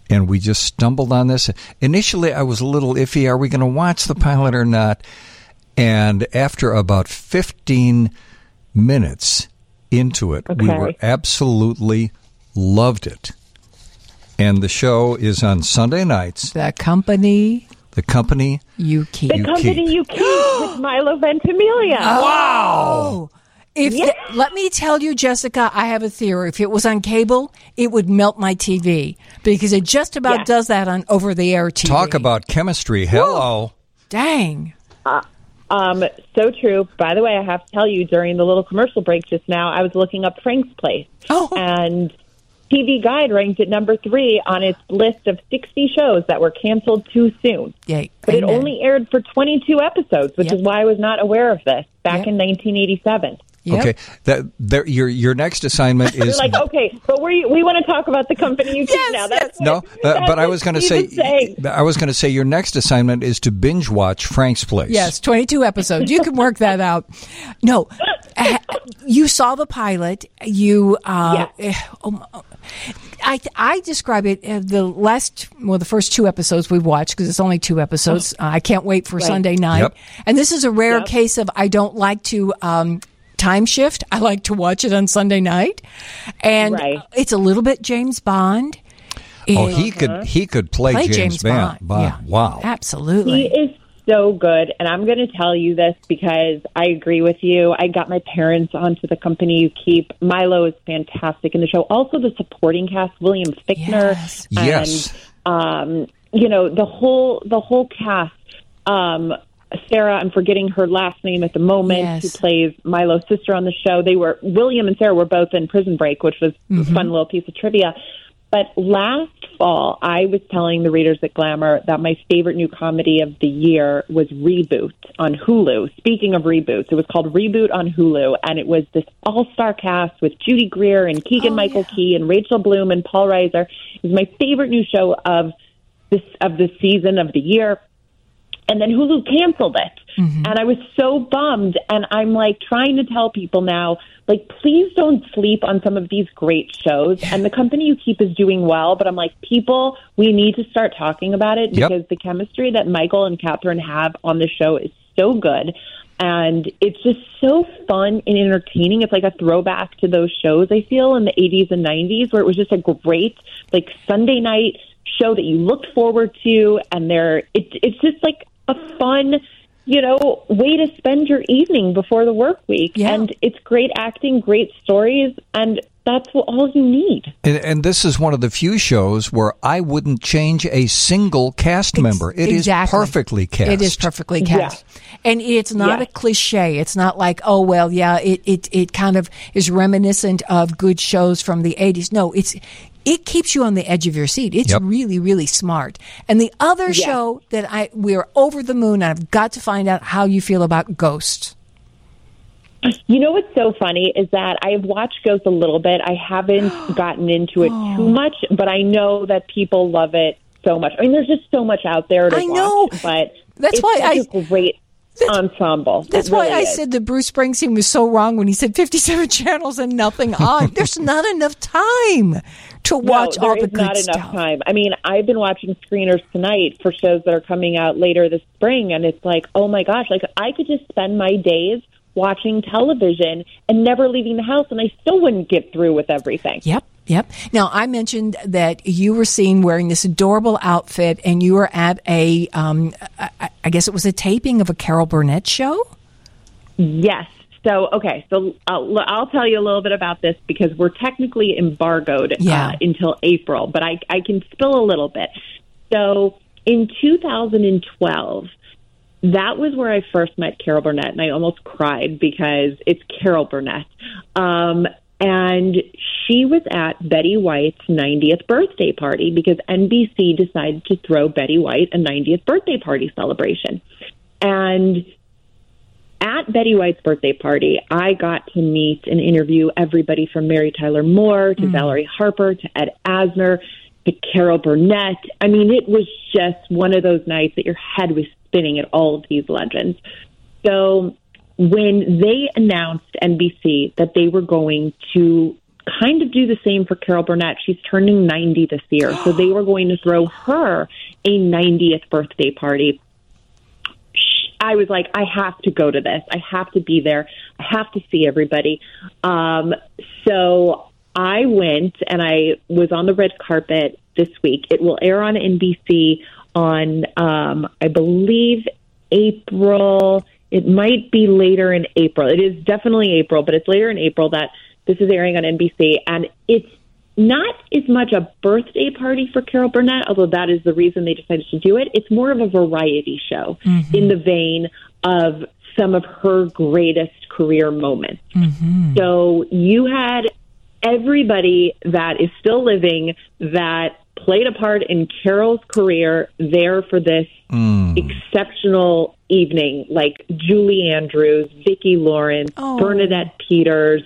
and we just stumbled on this. Initially, I was a little iffy. Are we going to watch the pilot or not? And after about fifteen minutes into it, Okay. we were absolutely loved it. And the show is on Sunday nights. The company The company you keep. The You company keep. you keep with Milo Ventimiglia. Wow. If Yeah. the- let me tell you, Jessica, I have a theory. If it was on cable, it would melt my T V because it just about Yeah. does that on over-the-air T V. Talk about chemistry. Hello. Dang. Um, so true. By the way, I have to tell you, during the little commercial break just now, I was looking up Frank's Place. Oh. And T V Guide ranked it number three on its list of sixty shows that were canceled too soon. Yay. But it Amen. only aired for twenty-two episodes, which Yep. is why I was not aware of this back Yep. in nineteen eighty-seven. Yep. Okay. That there, your your next assignment You're is like, okay, but we we want to talk about the company you keep Yes, now. That's no, what, uh, that's but I what was going to Steve say is saying. I was going to say your next assignment is to binge watch Frank's Place. Yes, twenty-two episodes. You can work that out. No, uh, you saw the pilot. You, uh, eh, oh, I, I describe it uh, the last, well, the first two episodes we've watched because it's only two episodes. Uh, I can't wait for Right. Sunday night. Yep. And this is a rare Yep. case of I don't like to. Um, Time shift. I like to watch it on Sunday night, and Right. it's a little bit James Bond. Oh, It- he could he could play, play James, James Bond. Bond. Yeah. Wow. Absolutely. He is so good, and I'm going to tell you this because I agree with you. I got my parents onto the company you keep. Milo is fantastic in the show. Also, the supporting cast: William Fichtner, Yes. and Yes. um, you know the whole the whole cast. Um, Sarah, I'm forgetting her last name at the moment, Yes. who plays Milo's sister on the show. They were William and Sarah were both in Prison Break, which was a fun little piece of trivia. But last fall, I was telling the readers at Glamour that my favorite new comedy of the year was Reboot on Hulu. Speaking of reboots, it was called Reboot on Hulu, and it was this all-star cast with Judy Greer and Keegan-Michael Key and Rachel Bloom and Paul Reiser. It was my favorite new show of this of the season of the year. And then Hulu canceled it. Mm-hmm. And I was so bummed. And I'm like trying to tell people now, like, please don't sleep on some of these great shows. And the company you keep is doing well. But I'm like, people, we need to start talking about it Yep. because the chemistry that Michael and Catherine have on the show is so good. And it's just so fun and entertaining. It's like a throwback to those shows, I feel, in the eighties and nineties, where it was just a great, like, Sunday night show that you looked forward to. And they're, it, it's just like a fun, you know, way to spend your evening before the work week. Yeah. And it's great acting, great stories, and that's what, all you need. And, and this is one of the few shows where I wouldn't change a single cast member. It is Exactly. perfectly cast. It is perfectly cast. And it's not Yeah. a cliche. It's not like, oh, well, yeah, it, it, it kind of is reminiscent of good shows from the eighties. No, it's it keeps you on the edge of your seat. It's Yep. really, really smart. And the other Yeah. show that I we're over the moon, and I've got to find out how you feel about Ghost. You know what's so funny is that I've watched Ghost a little bit. I haven't gotten into it too much, but I know that people love it so much. I mean, there's just so much out there to I know. watch, but That's it's why such I- a great ensemble. That's It why really I is. said that Bruce Springsteen was so wrong when he said fifty-seven channels and nothing on. There's not enough time to watch no, there all the is good not stuff. enough time. I mean, I've been watching screeners tonight for shows that are coming out later this spring, and it's like, oh my gosh, like I could just spend my days watching television and never leaving the house, and I still wouldn't get through with everything. Yep, yep. Now, I mentioned that you were seen wearing this adorable outfit, and you were at a, um, I, I guess it was a taping of a Carol Burnett show? Yes. So, okay, so I'll, I'll tell you a little bit about this because we're technically embargoed Yeah. uh, until April, but I, I can spill a little bit. So, in two thousand twelve, that was where I first met Carol Burnett, and I almost cried because it's Carol Burnett. Um, and she was at Betty White's ninetieth birthday party because N B C decided to throw Betty White a ninetieth birthday party celebration. And at Betty White's birthday party, I got to meet and interview everybody from Mary Tyler Moore to mm. Valerie Harper to Ed Asner to Carol Burnett. I mean, it was just one of those nights that your head was spinning at all of these legends. So when they announced N B C that they were going to kind of do the same for Carol Burnett. She's turning ninety this year, so they were going to throw her a ninetieth birthday party. I was like, I have to go to this. I have to be there. I have to see everybody. Um, so I went, and I was on the red carpet this week. It will air on N B C on, um, I believe, April. It might be later in April. It is definitely April, but it's later in April that this is airing on N B C. And it's not as much a birthday party for Carol Burnett, although that is the reason they decided to do it. It's more of a variety show mm-hmm. in the vein of some of her greatest career moments. Mm-hmm. So you had everybody that is still living that played a part in Carol's career there for this mm. exceptional evening, like Julie Andrews, Vicki Lawrence, oh. Bernadette Peters,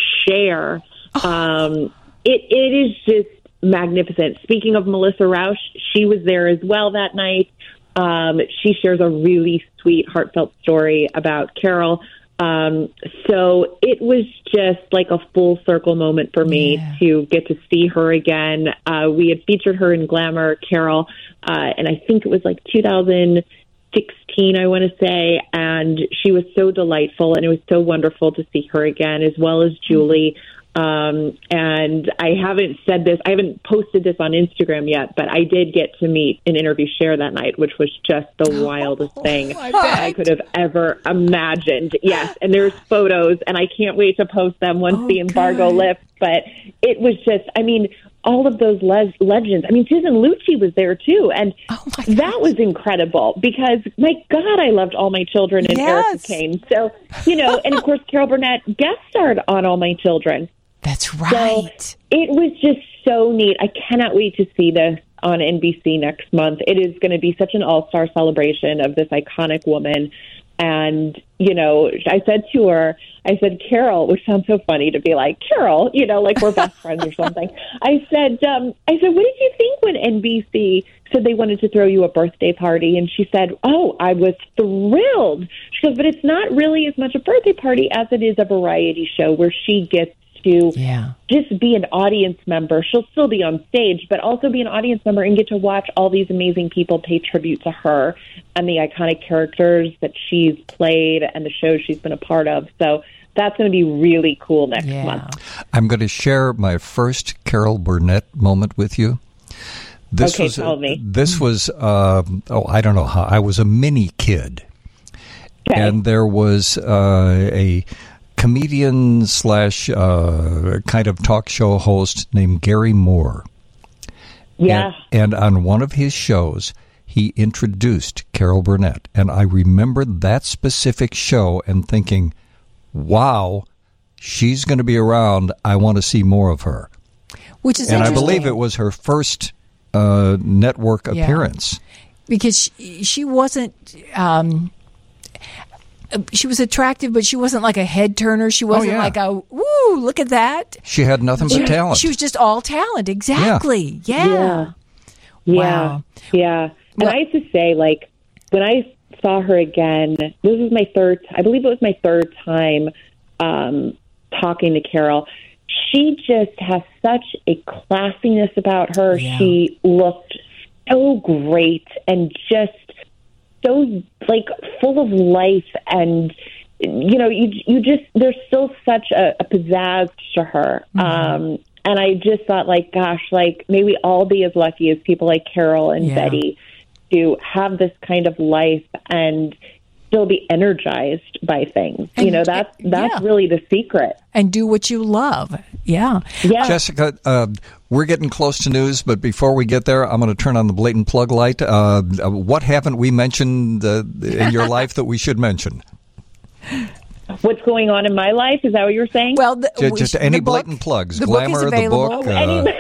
Cher. Oh. Um, it, it is just magnificent. Speaking of Melissa Rauch, she was there as well that night. Um, she shares a really sweet, heartfelt story about Carol. Um, so it was just like a full circle moment for me yeah. to get to see her again. Uh, we had featured her in Glamour, Carol, uh, and I think it was like two thousand sixteen, I want to say, and she was so delightful, and it was so wonderful to see her again, as well as Julie. Um, and I haven't said this, I haven't posted this on Instagram yet, but I did get to meet and interview Cher that night, which was just the wildest oh, thing I, I could have ever imagined. Yes, and there's photos, and I can't wait to post them once oh, the embargo God. lifts. But it was just, I mean, all of those le- legends. I mean, Susan Lucci was there too, and oh that was incredible because, my God, I loved All My Children and yes. Erica Kane. So, you know, and of course, Carol Burnett guest starred on All My Children. That's right. So it was just so neat. I cannot wait to see this on N B C next month. It is going to be such an all-star celebration of this iconic woman. And, you know, I said to her, I said, Carol, which sounds so funny to be like, Carol, you know, like we're best friends or something. I said, um, I said, what did you think when N B C said they wanted to throw you a birthday party? And she said, oh, I was thrilled. She goes, but it's not really as much a birthday party as it is a variety show where she gets to yeah. just be an audience member. She'll still be on stage, but also be an audience member and get to watch all these amazing people pay tribute to her and the iconic characters that she's played and the shows she's been a part of. So that's going to be really cool next yeah. month. I'm going to share my first Carol Burnett moment with you. This okay, was, tell me. This was, uh, oh, I don't know how. I was a mini kid. Okay. And there was uh, a comedian slash uh, kind of talk show host named Gary Moore. Yeah. And, and on one of his shows, he introduced Carol Burnett. And I remember that specific show and thinking, wow, she's going to be around. I want to see more of her. Which is and I interesting. believe it was her first uh, network yeah. appearance. Because she, she wasn't... Um, she was attractive, but she wasn't like a head turner. She wasn't oh, yeah. like a, woo, look at that. She had nothing but she, talent. She was just all talent. Exactly. Yeah. Yeah. Yeah. Wow. yeah. And well, I have to say, like, when I saw her again, this was my third, I believe it was my third time um, talking to Carol. She just has such a classiness about her. Yeah. She looked so great and just so like full of life, and you know, you you just there's still such a, a pizzazz to her. Mm-hmm. Um, and I just thought, like, gosh, like may we all be as lucky as people like Carol and yeah. Betty to have this kind of life and still be energized by things. And, you know, that's that's yeah. really the secret. And do what you love. Yeah. Yeah. Jessica, uh, we're getting close to news, but before we get there, I'm going to turn on the blatant plug light. Uh, what haven't we mentioned uh, in your life that we should mention? What's going on in my life? Is that what you're saying? Well, the, just, just we, any the book, blatant plugs. The Glamour, book is available. the book. Uh,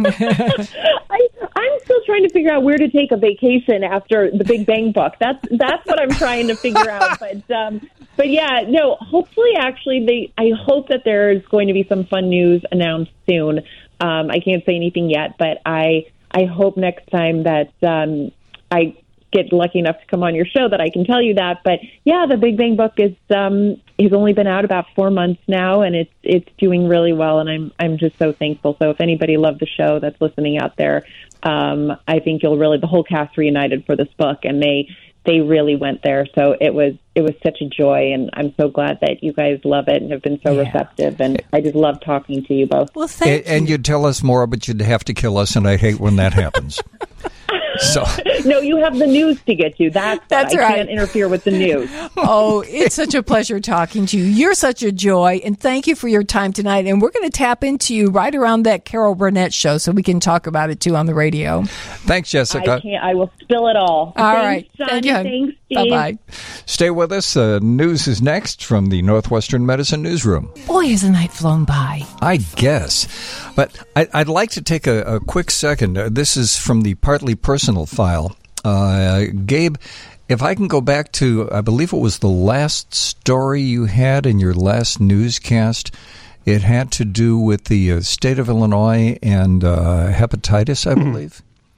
I, I'm still trying to figure out where to take a vacation after the Big Bang book. That's that's what I'm trying to figure out. But um, but yeah, no. Hopefully, actually, they. I hope that there's going to be some fun news announced soon. Um, I can't say anything yet, but I I hope next time that um, I get lucky enough to come on your show that I can tell you that. But yeah, the Big Bang Book is um, has only been out about four months now, and it's it's doing really well. And I'm I'm just so thankful. So if anybody loved the show that's listening out there, um, I think you'll really the whole cast reunited for this book, and they they really went there. So it was it was such a joy, and I'm so glad that you guys love it and have been so Yeah. receptive. And I just love talking to you both. Well, thank And, and you'd tell us more, but you'd have to kill us, and I hate when that happens. So No, you have the news to get to. That's, That's I right. can't interfere with the news. Oh, it's such a pleasure talking to you. You're such a joy, and thank you for your time tonight. And we're going to tap into you right around that Carol Burnett show so we can talk about it, too, on the radio. thanks, Jessica. I can't. I will spill it all. All Thanks, right. Johnny. Thank you. Thanks, Steve. Bye-bye. Stay with us. Uh, news is next from the Northwestern Medicine Newsroom. Boy, has the night flown by. I guess. But I, I'd like to take a, a quick second. Uh, this is from the Partly Personal file. Uh, Gabe, if I can go back to, I believe it was the last story you had in your last newscast. It had to do with the uh, state of Illinois and uh, hepatitis, I believe.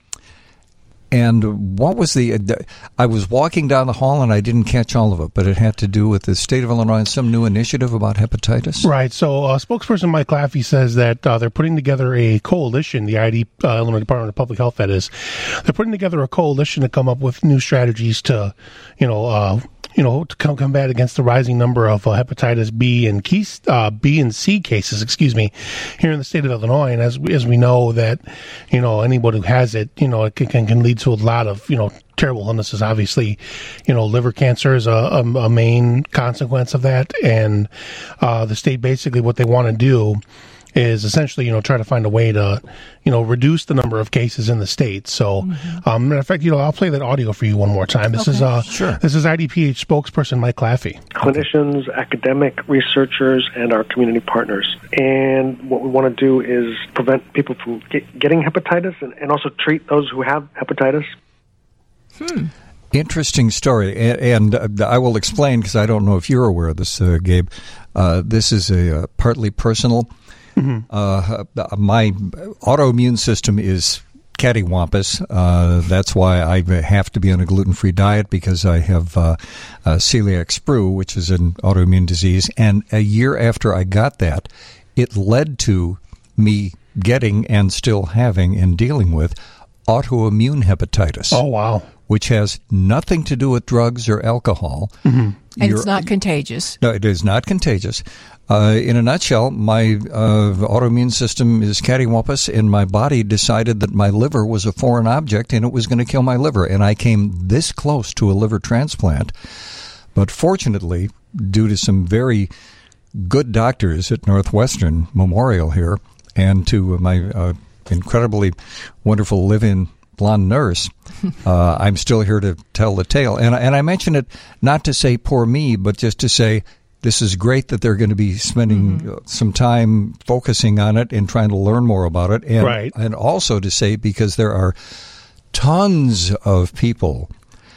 And what was the, uh, I was walking down the hall and I didn't catch all of it, but it had to do with the state of Illinois and some new initiative about hepatitis. Right. So uh, spokesperson Mike Laffey says that uh, they're putting together a coalition, the I D, uh, Illinois Department of Public Health, that is. They're putting together a coalition to come up with new strategies to, you know, uh, you know, to come combat against the rising number of uh, hepatitis B and key, uh, B and C cases, excuse me, here in the state of Illinois. And as we, as we know that, you know, anyone who has it, you know, it can, can, can lead to a lot of, you know, terrible illnesses. Obviously, you know, liver cancer is a, a, a main consequence of that. And uh, the state basically what they want to do is essentially, you know, try to find a way to, you know, reduce the number of cases in the state. So, mm-hmm. um, matter of fact, you know, I'll play that audio for you one more time. This Okay. is uh, Sure. This is I D P H spokesperson Mike Laffey. Clinicians, academic researchers, and our community partners. And what we want to do is prevent people from get, getting hepatitis and, and also treat those who have hepatitis. Hmm. Interesting story, and, and uh, I will explain because I don't know if you're aware of this, uh, Gabe. Uh, this is a uh, partly personal. Mm-hmm. Uh, my autoimmune system is cattywampus. Uh, that's why I have to be on a gluten-free diet because I have uh, uh, celiac sprue, which is an autoimmune disease. And a year after I got that, it led to me getting and still having and dealing with autoimmune hepatitis. Oh, wow. Which has nothing to do with drugs or alcohol. Mm-hmm. And You're, it's not contagious. No, it is not contagious. Uh, in a nutshell, my uh, autoimmune system is cattywampus, and my body decided that my liver was a foreign object and it was going to kill my liver. And I came this close to a liver transplant. But fortunately, due to some very good doctors at Northwestern Memorial here and to my uh, incredibly wonderful live-in blonde nurse, uh, I'm still here to tell the tale. And, and I mention it not to say poor me, but just to say this is great that they're going to be spending mm-hmm. some time focusing on it and trying to learn more about it. And, right. and also to say, because there are tons of people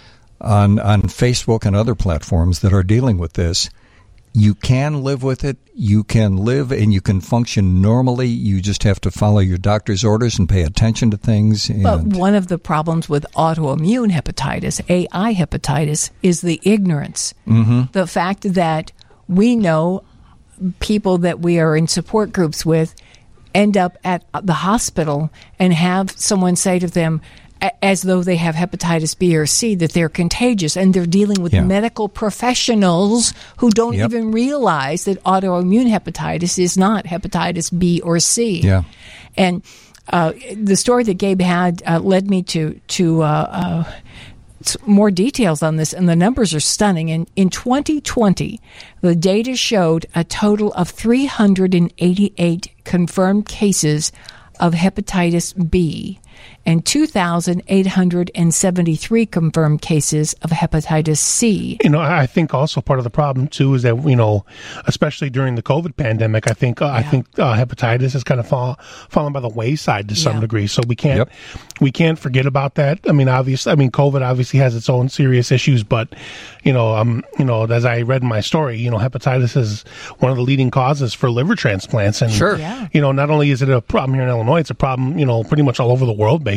on on Facebook and other platforms that are dealing with this. You can live with it. You can live and you can function normally. You just have to follow your doctor's orders and pay attention to things. And But one of the problems with autoimmune hepatitis, A I hepatitis, is the ignorance. Mm-hmm. The fact that we know people that we are in support groups with end up at the hospital and have someone say to them, as though they have hepatitis B or C, that they're contagious, and they're dealing with Yeah. medical professionals who don't Yep. even realize that autoimmune hepatitis is not hepatitis B or C. Yeah. And uh, the story that Gabe had uh, led me to to uh, uh, more details on this, and the numbers are stunning. And in twenty twenty, the data showed a total of three hundred eighty-eight confirmed cases of hepatitis B and two thousand eight hundred seventy-three confirmed cases of hepatitis C. You know, I think also part of the problem too is that, you know, especially during the COVID pandemic, I think uh, Yeah. I think uh, hepatitis has kind of fall, fallen by the wayside to some Yeah. degree. So we can't Yep. we can't forget about that. I mean, obviously, I mean, COVID obviously has its own serious issues, but you know, um, you know, as I read in my story, you know, hepatitis is one of the leading causes for liver transplants, and Sure. Yeah. you know, not only is it a problem here in Illinois, it's a problem, you know, pretty much all over the world, basically.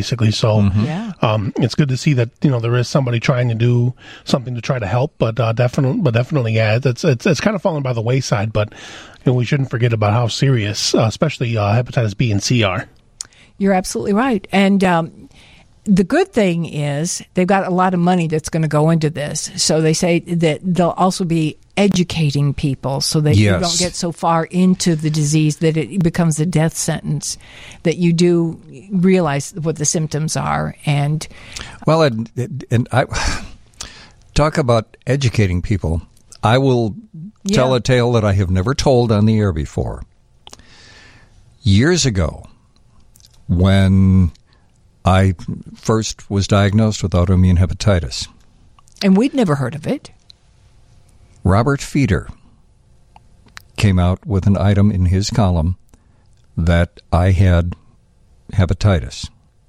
basically. So Mm-hmm. yeah. um, it's good to see that, you know, there is somebody trying to do something to try to help, but uh, definitely, but definitely, yeah, it's, it's, it's kind of fallen by the wayside, but you know, we shouldn't forget about how serious, uh, especially uh, hepatitis B and C are. You're absolutely right. And um, the good thing is they've got a lot of money that's going to go into this. So they say that they'll also be educating people so that Yes. you don't get so far into the disease that it becomes a death sentence, that you do realize what the symptoms are. And Well, and, and I talk about educating people. I will Yeah. tell a tale that I have never told on the air before. Years ago, when I first was diagnosed with autoimmune hepatitis, and we'd never heard of it. Robert Feeder came out with an item in his column that I had hepatitis.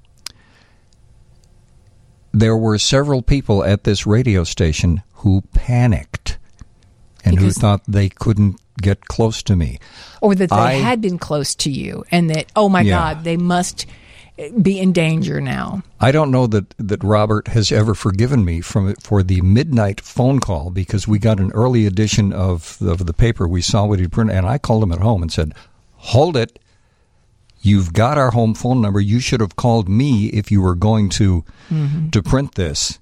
There were several people at this radio station who panicked and Because- who thought they couldn't get close to me. Or that they I- had been close to you and that, oh my Yeah. God, they must be in danger now. I don't know that, that Robert has ever forgiven me from for the midnight phone call, because we got an early edition of, of the paper. We saw what he'd printed, and I called him at home and said, hold it. You've got our home phone number. You should have called me if you were going to Mm-hmm. to print this.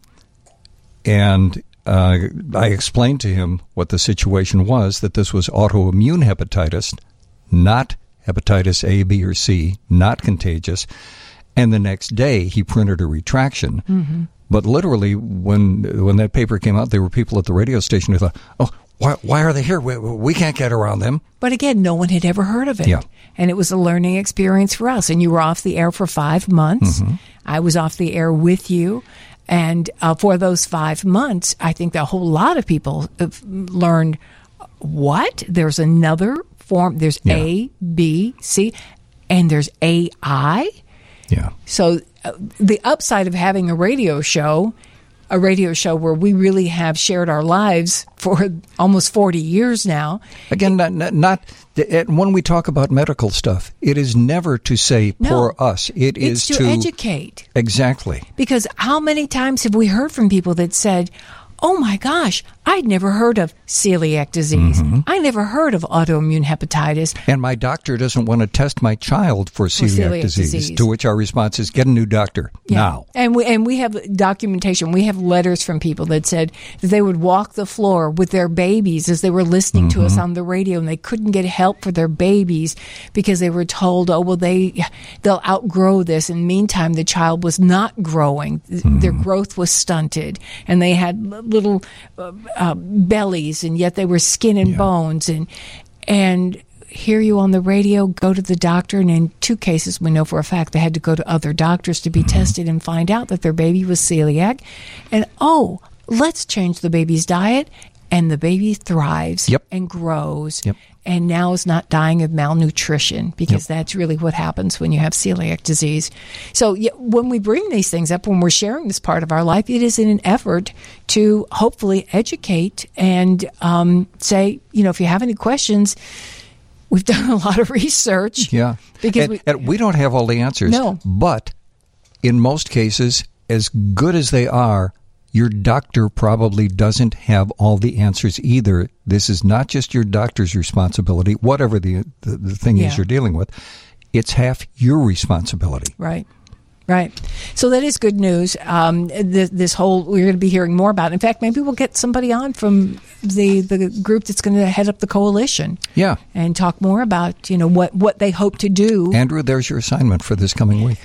And uh, I explained to him what the situation was, that this was autoimmune hepatitis, not hepatitis A, B, or C, not contagious. And the next day, he printed a retraction. Mm-hmm. But literally, when when that paper came out, there were people at the radio station who thought, oh, why, why are they here? We, we can't get around them. But again, no one had ever heard of it. Yeah. And it was a learning experience for us. And you were off the air for five months. Mm-hmm. I was off the air with you. And uh, for those five months, I think that a whole lot of people have learned, what? There's another form. There's Yeah. A, B, C, and there's A I. Yeah. So uh, the upside of having a radio show, a radio show where we really have shared our lives for almost forty years now. Again, not, not, not and when we talk about medical stuff, it is never to say No. poor us. It It's is to educate. Exactly. Because how many times have we heard from people that said, oh my gosh, I'd never heard of celiac disease. Mm-hmm. I never heard of autoimmune hepatitis. And my doctor doesn't want to test my child for celiac, celiac disease, disease. To which our response is, get a new doctor now. And we and we have documentation. We have letters from people that said that they would walk the floor with their babies as they were listening Mm-hmm. to us on the radio, and they couldn't get help for their babies because they were told, oh well, they they'll outgrow this. And meantime, the child was not growing; Mm-hmm. their growth was stunted, and they had little uh, uh, bellies, and yet they were skin and Yeah. bones, and and. Hear you on the radio, go to the doctor, and in two cases we know for a fact they had to go to other doctors to be Mm-hmm. tested and find out that their baby was celiac. And oh, let's change the baby's diet, and the baby thrives Yep. and grows, Yep. and now is not dying of malnutrition, because Yep. that's really what happens when you have celiac disease. So yeah, when we bring these things up, when we're sharing this part of our life, it is in an effort to hopefully educate and um, say, you know, if you have any questions. We've done a lot of research. Yeah. Because and, we, and we don't have all the answers. No. But in most cases, as good as they are, your doctor probably doesn't have all the answers either. This is not just your doctor's responsibility, whatever the, the, the thing Yeah. is you're dealing with. It's half your responsibility. Right. Right. So that is good news. Um, this, this whole, we're going to be hearing more about. In fact, maybe we'll get somebody on from the, the group that's going to head up the coalition. Yeah. And talk more about, you know, what, what they hope to do. Andrew, there's your assignment for this coming week.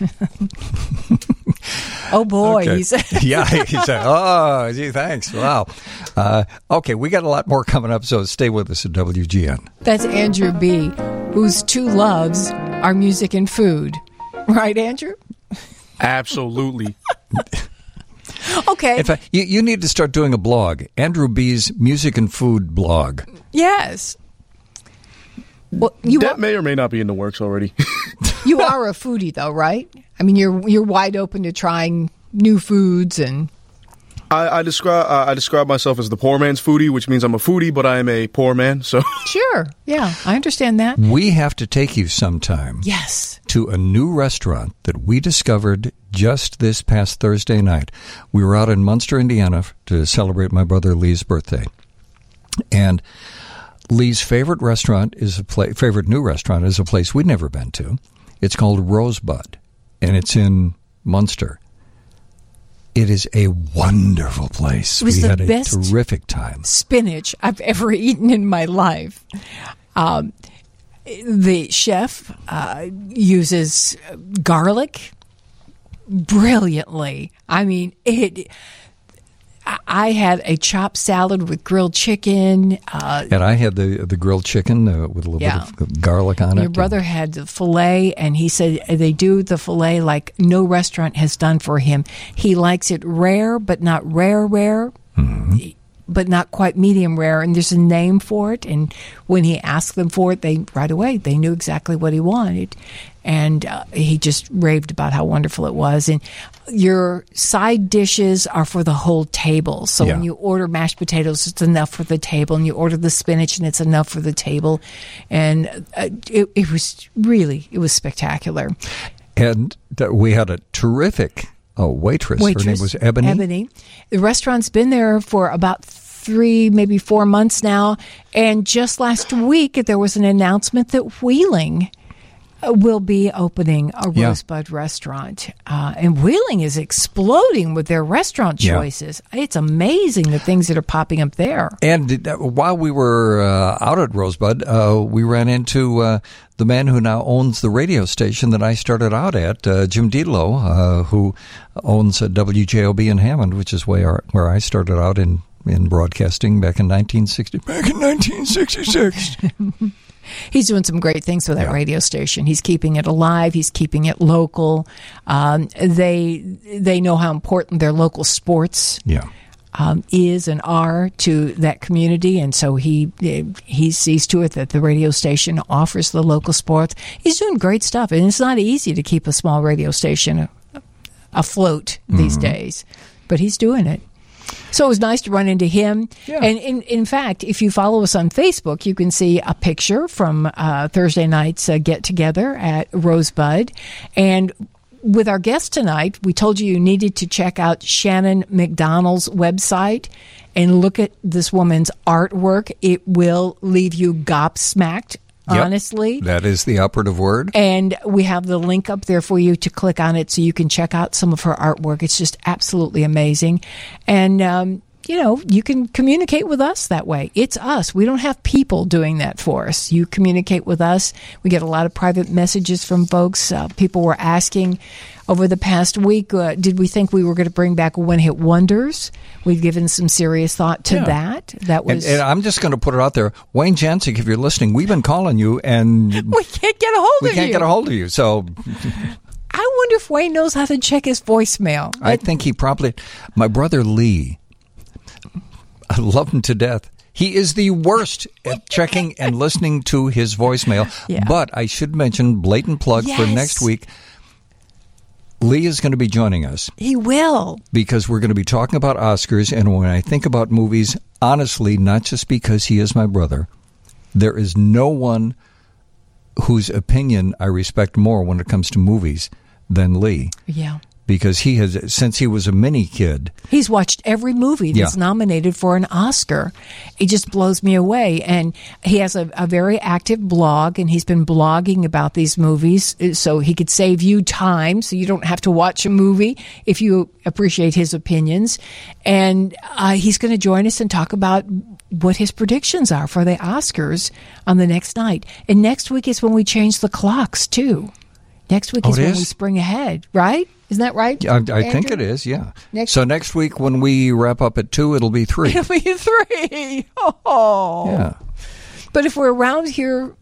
Oh, boy. Okay. He's yeah, he said, oh, gee, thanks. Wow. Uh, okay, we got a lot more coming up, so stay with us at W G N. That's Andrew B., whose two loves are music and food. Right, Andrew? Absolutely. Okay. In fact, you, you need to start doing a blog, Andrew B's Music and Food blog. Yes. Well, you that are, may or may not be in the works already. you are a foodie, though, right? I mean, you're you're wide open to trying new foods and. I, I describe uh, I describe myself as the poor man's foodie, which means I'm a foodie, but I am a poor man. So sure, yeah, I understand that. We have to take you sometime. Yes. To a new restaurant that we discovered just this past Thursday night. We were out in Munster, Indiana, to celebrate my brother Lee's birthday, and Lee's favorite restaurant is a pla- favorite new restaurant is a place we'd never been to. It's called Rosebud, and it's in Munster. It is a wonderful place. It was we the had a best terrific time. Spinach I've ever eaten in my life. Um, the chef uh, uses garlic brilliantly. I mean, it. I had a chopped salad with grilled chicken. Uh, and I had the the grilled chicken uh, with a little yeah. bit of garlic on it. Your brother had the filet, and he said they do the filet like no restaurant has done for him. He likes it rare, but not rare, rare, mm-hmm. but not quite medium rare. And there's a name for it. And when he asked them for it, they right away, they knew exactly what he wanted. And uh, he just raved about how wonderful it was. And your side dishes are for the whole table. So yeah. when you order mashed potatoes, it's enough for the table. And you order the spinach, and it's enough for the table. And uh, it, it was really, it was spectacular. And th- we had a terrific uh, waitress. waitress. Her name was Ebony. Ebony. The restaurant's been there for about three, maybe four months now. And just last week, there was an announcement that Wheeling will be opening a yeah. Rosebud restaurant. Uh, and Wheeling is exploding with their restaurant choices. Yeah. It's amazing the things that are popping up there. And uh, while we were uh, out at Rosebud, uh, we ran into uh, the man who now owns the radio station that I started out at, uh, Jim Dietlow, uh, who owns uh, W J O B in Hammond, which is where, where I started out in, in broadcasting back in nineteen sixty. Back in nineteen sixty-six. He's doing some great things with that yeah. radio station. He's keeping it alive. He's keeping it local. Um, they they know how important their local sports yeah. um, is and are to that community, and so he he sees to it that the radio station offers the local sports. He's doing great stuff, and it's not easy to keep a small radio station afloat these mm-hmm. days, but he's doing it. So it was nice to run into him. Yeah. And in, in fact, if you follow us on Facebook, you can see a picture from uh, Thursday night's uh, get-together at Rosebud. And with our guest tonight, we told you you needed to check out Shannon McDonald's website and look at this woman's artwork. It will leave you gobsmacked. Yep. Honestly. That is the operative word. And we have the link up there for you to click on it so you can check out some of her artwork. It's just absolutely amazing. And, um, you know, you can communicate with us that way. It's us. We don't have people doing that for us. You communicate with us. We get a lot of private messages from folks. Uh, people were asking over the past week, uh, did we think we were going to bring back one-hit wonders? We've given some serious thought to yeah. that. That was, and, and I'm just going to put it out there. Wayne Jancic, if you're listening, we've been calling you, and we can't get a hold we of you. We can't get a hold of you. So I wonder if Wayne knows how to check his voicemail. I think he probably. My brother Lee, I love him to death. He is the worst at checking and listening to his voicemail. Yeah. But I should mention, blatant plug yes. for next week. Lee is going to be joining us. He will. Because we're going to be talking about Oscars. And when I think about movies, honestly, not just because he is my brother, there is no one whose opinion I respect more when it comes to movies than Lee. Yeah. Because he has, since he was a mini kid. He's watched every movie that's yeah. nominated for an Oscar. It just blows me away. And he has a, a very active blog, and he's been blogging about these movies so he could save you time so you don't have to watch a movie if you appreciate his opinions. And uh, he's going to join us and talk about what his predictions are for the Oscars on the next night. And next week is when we change the clocks, too. Next week oh, is when is? we spring ahead, right? Isn't that right? I, I think it is, yeah. Next so next week when we wrap up at two, it'll be three. It'll be three. Oh. Yeah. But if we're around here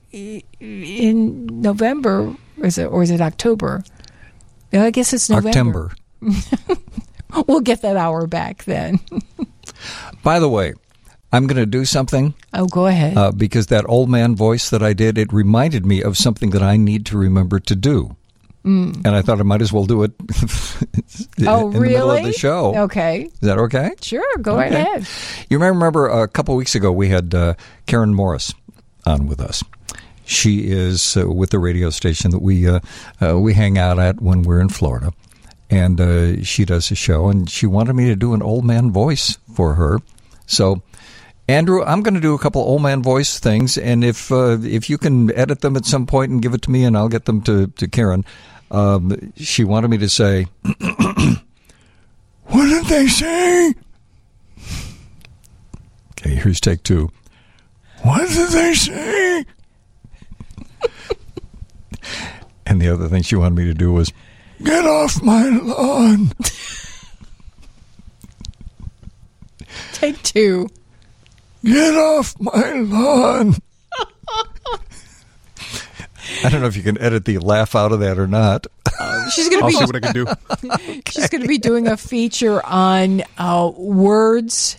in November, or is it, or is it October? No, I guess it's November. October. We'll get that hour back then. By the way, I'm going to do something. Oh, go ahead. Uh, because that old man voice that I did, it reminded me of something that I need to remember to do. Mm. And I thought I might as well do it in, oh, in the really? middle of the show. Okay. Is that okay? Sure, go right okay. ahead. You may remember a couple weeks ago we had uh, Karen Morris on with us. She is uh, with the radio station that we uh, uh, we hang out at when we're in Florida. And uh, she does a show, and she wanted me to do an old man voice for her. So, Andrew, I'm going to do a couple old man voice things, and if uh, if you can edit them at some point and give it to me, and I'll get them to, to Karen. Um, she wanted me to say, what did they say? Okay, here's take two. What did they say? And the other thing she wanted me to do was, get off my lawn. Take two. Get off my lawn. I don't know if you can edit the laugh out of that or not. Uh, she's going to I'll be. see what I can do. Okay. She's going to be doing a feature on uh, words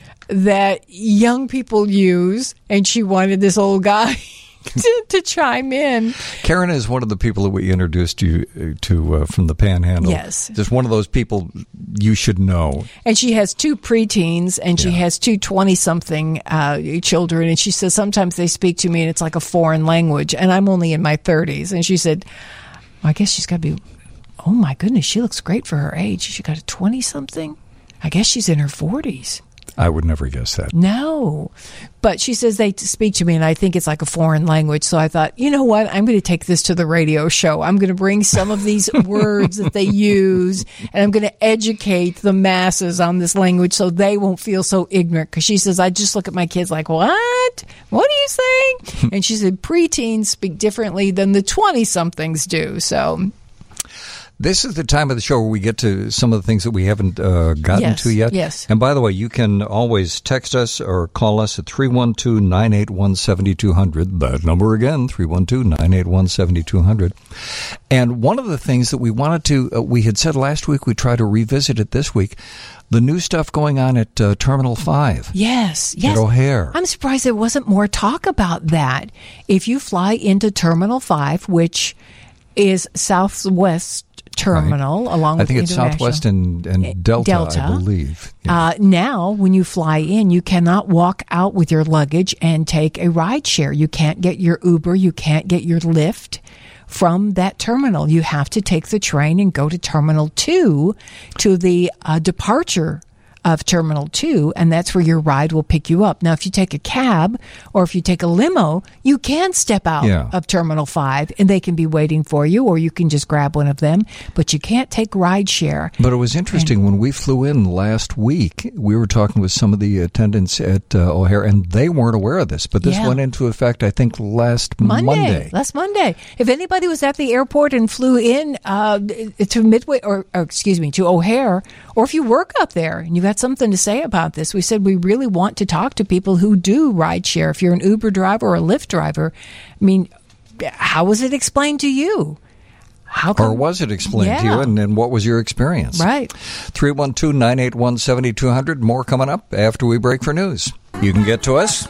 that young people use, and she wanted this old guy to, to chime in. Karen is one of the people that we introduced you to uh, from the Panhandle. Yes. Just one of those people you should know. And she has two preteens, and she Yeah. has two twenty-something uh, children, and she says sometimes they speak to me, and it's like a foreign language, and I'm only in my thirties. And she said, well, I guess she's got to be, oh, my goodness, she looks great for her age. She got a twenty-something? I guess she's in her forties. I would never guess that. No. But she says they speak to me, and I think it's like a foreign language. So I thought, you know what? I'm going to take this to the radio show. I'm going to bring some of these words that they use, and I'm going to educate the masses on this language so they won't feel so ignorant. Because she says, I just look at my kids like, what? What are you saying? And she said, preteens speak differently than the twenty-somethings do. So... This is the time of the show where we get to some of the things that we haven't uh, gotten Yes, to yet. yes. And by the way, you can always text us or call us at three one two, nine eight one, seven two zero zero. That number again, three one two, nine eight one, seven two zero zero. And one of the things that we wanted to, uh, we had said last week, we try to revisit it this week, the new stuff going on at uh, Terminal five. Yes, yes. At O'Hare. I'm surprised there wasn't more talk about that. If you fly into Terminal five, which is Southwest Terminal, Right. along I with think it's International. Southwest and, and Delta, Delta. I believe. Yeah. Uh, now, when you fly in, you cannot walk out with your luggage and take a ride share. You can't get your Uber. You can't get your Lyft from that terminal. You have to take the train and go to Terminal two to the uh, departure of Terminal two, and that's where your ride will pick you up. Now, if you take a cab or if you take a limo, you can step out Yeah. of Terminal five, and they can be waiting for you, or you can just grab one of them, but you can't take ride share. But it was interesting when we flew in last week, we were talking with some of the attendants at uh, O'Hare, and they weren't aware of this. But this Yeah. went into effect, I think, last Monday, Monday. last Monday. If anybody was at the airport and flew in uh, to Midway, or, or excuse me, to O'Hare, or if you work up there and you got something to say about this, we said we really want to talk to people who do ride share. If you're an Uber driver or a Lyft driver, I mean, how was it explained to you? How come, Or was it explained to you, Yeah. and, and what was your experience? Right. three one two, nine eight one, seven two zero zero. More coming up after we break for news. You can get to us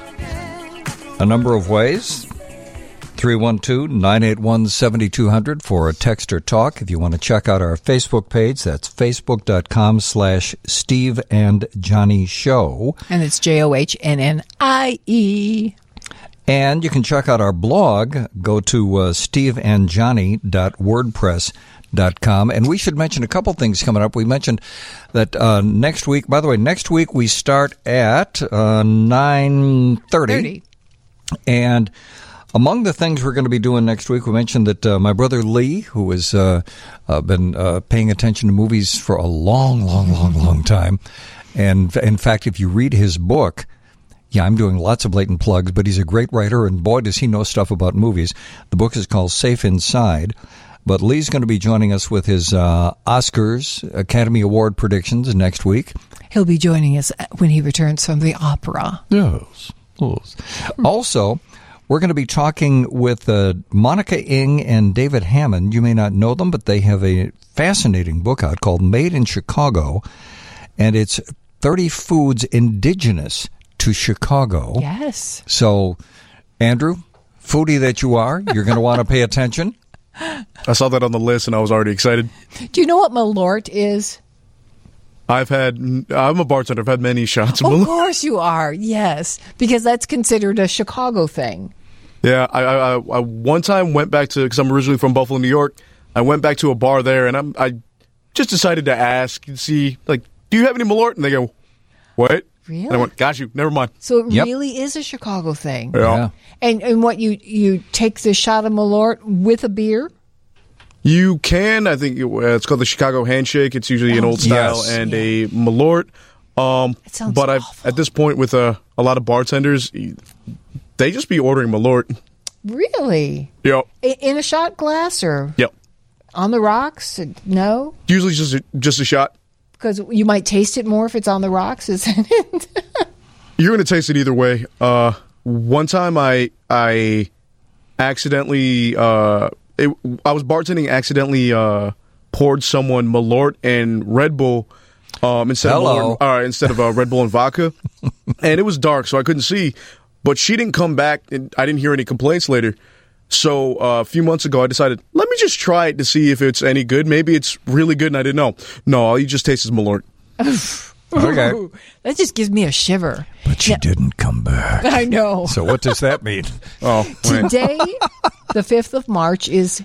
a number of ways. three one two, nine eight one, seven two zero zero for a text or talk. If you want to check out our Facebook page, that's facebook.com slash Steve and Johnny Show. And it's J O H N N I E. And you can check out our blog. Go to uh, steve and johnny dot wordpress dot com. And we should mention a couple things coming up. We mentioned that uh, next week, by the way, next week we start at uh, nine thirty. And among the things we're going to be doing next week, we mentioned that uh, my brother Lee, who has uh, uh, been uh, paying attention to movies for a long, long, long, long time. And in fact, if you read his book, yeah, I'm doing lots of blatant plugs, but he's a great writer, and boy, does he know stuff about movies. The book is called Safe Inside. But Lee's going to be joining us with his uh, Oscars Academy Award predictions next week. He'll be joining us when he returns from the opera. Yes. yes. Also, we're going to be talking with uh, Monica Ng and David Hammond. You may not know them, but they have a fascinating book out called Made in Chicago, and it's thirty foods indigenous to Chicago. Yes. So, Andrew, foodie that you are, you're going to want to pay attention. I saw that on the list, and I was already excited. Do you know what Malort is? I've had, I'm a bartender. I've had many shots of Of Malort. course you are, yes, because that's considered a Chicago thing. Yeah, I, I, I one time went back to, because I'm originally from Buffalo, New York. I went back to a bar there, and I'm, I just decided to ask and see, like, do you have any Malort? And they go, what? Really? And I went, got you. Never mind. So it Yep. really is a Chicago thing. Yeah. Yeah. And and what, you, you take the shot of Malort with a beer? You can. I think uh, it's called the Chicago Handshake. It's usually an Oh, old style yes. and a Malort. Um, It sounds but I've, awful. at this point, with uh, a lot of bartenders, they just be ordering Malort. Really? Yep. I- In a shot glass or Yep. on the rocks? No? Usually just a, just a shot. Because you might taste it more if it's on the rocks, isn't it? You're going to taste it either way. Uh, one time I I accidentally uh, it, I was bartending, accidentally uh, poured someone Malort and Red Bull um, instead Hello. of Malort, uh, instead of uh, Red Bull and vodka, and it was dark, so I couldn't see. But she didn't come back, and I didn't hear any complaints later. So uh, a few months ago, I decided, let me just try it to see if it's any good. Maybe it's really good, and I didn't know. No, all you just taste is Malort. Okay. Ooh, that just gives me a shiver. But she didn't come back. I know. So what does that mean? Oh, wait. Today, the fifth of March, is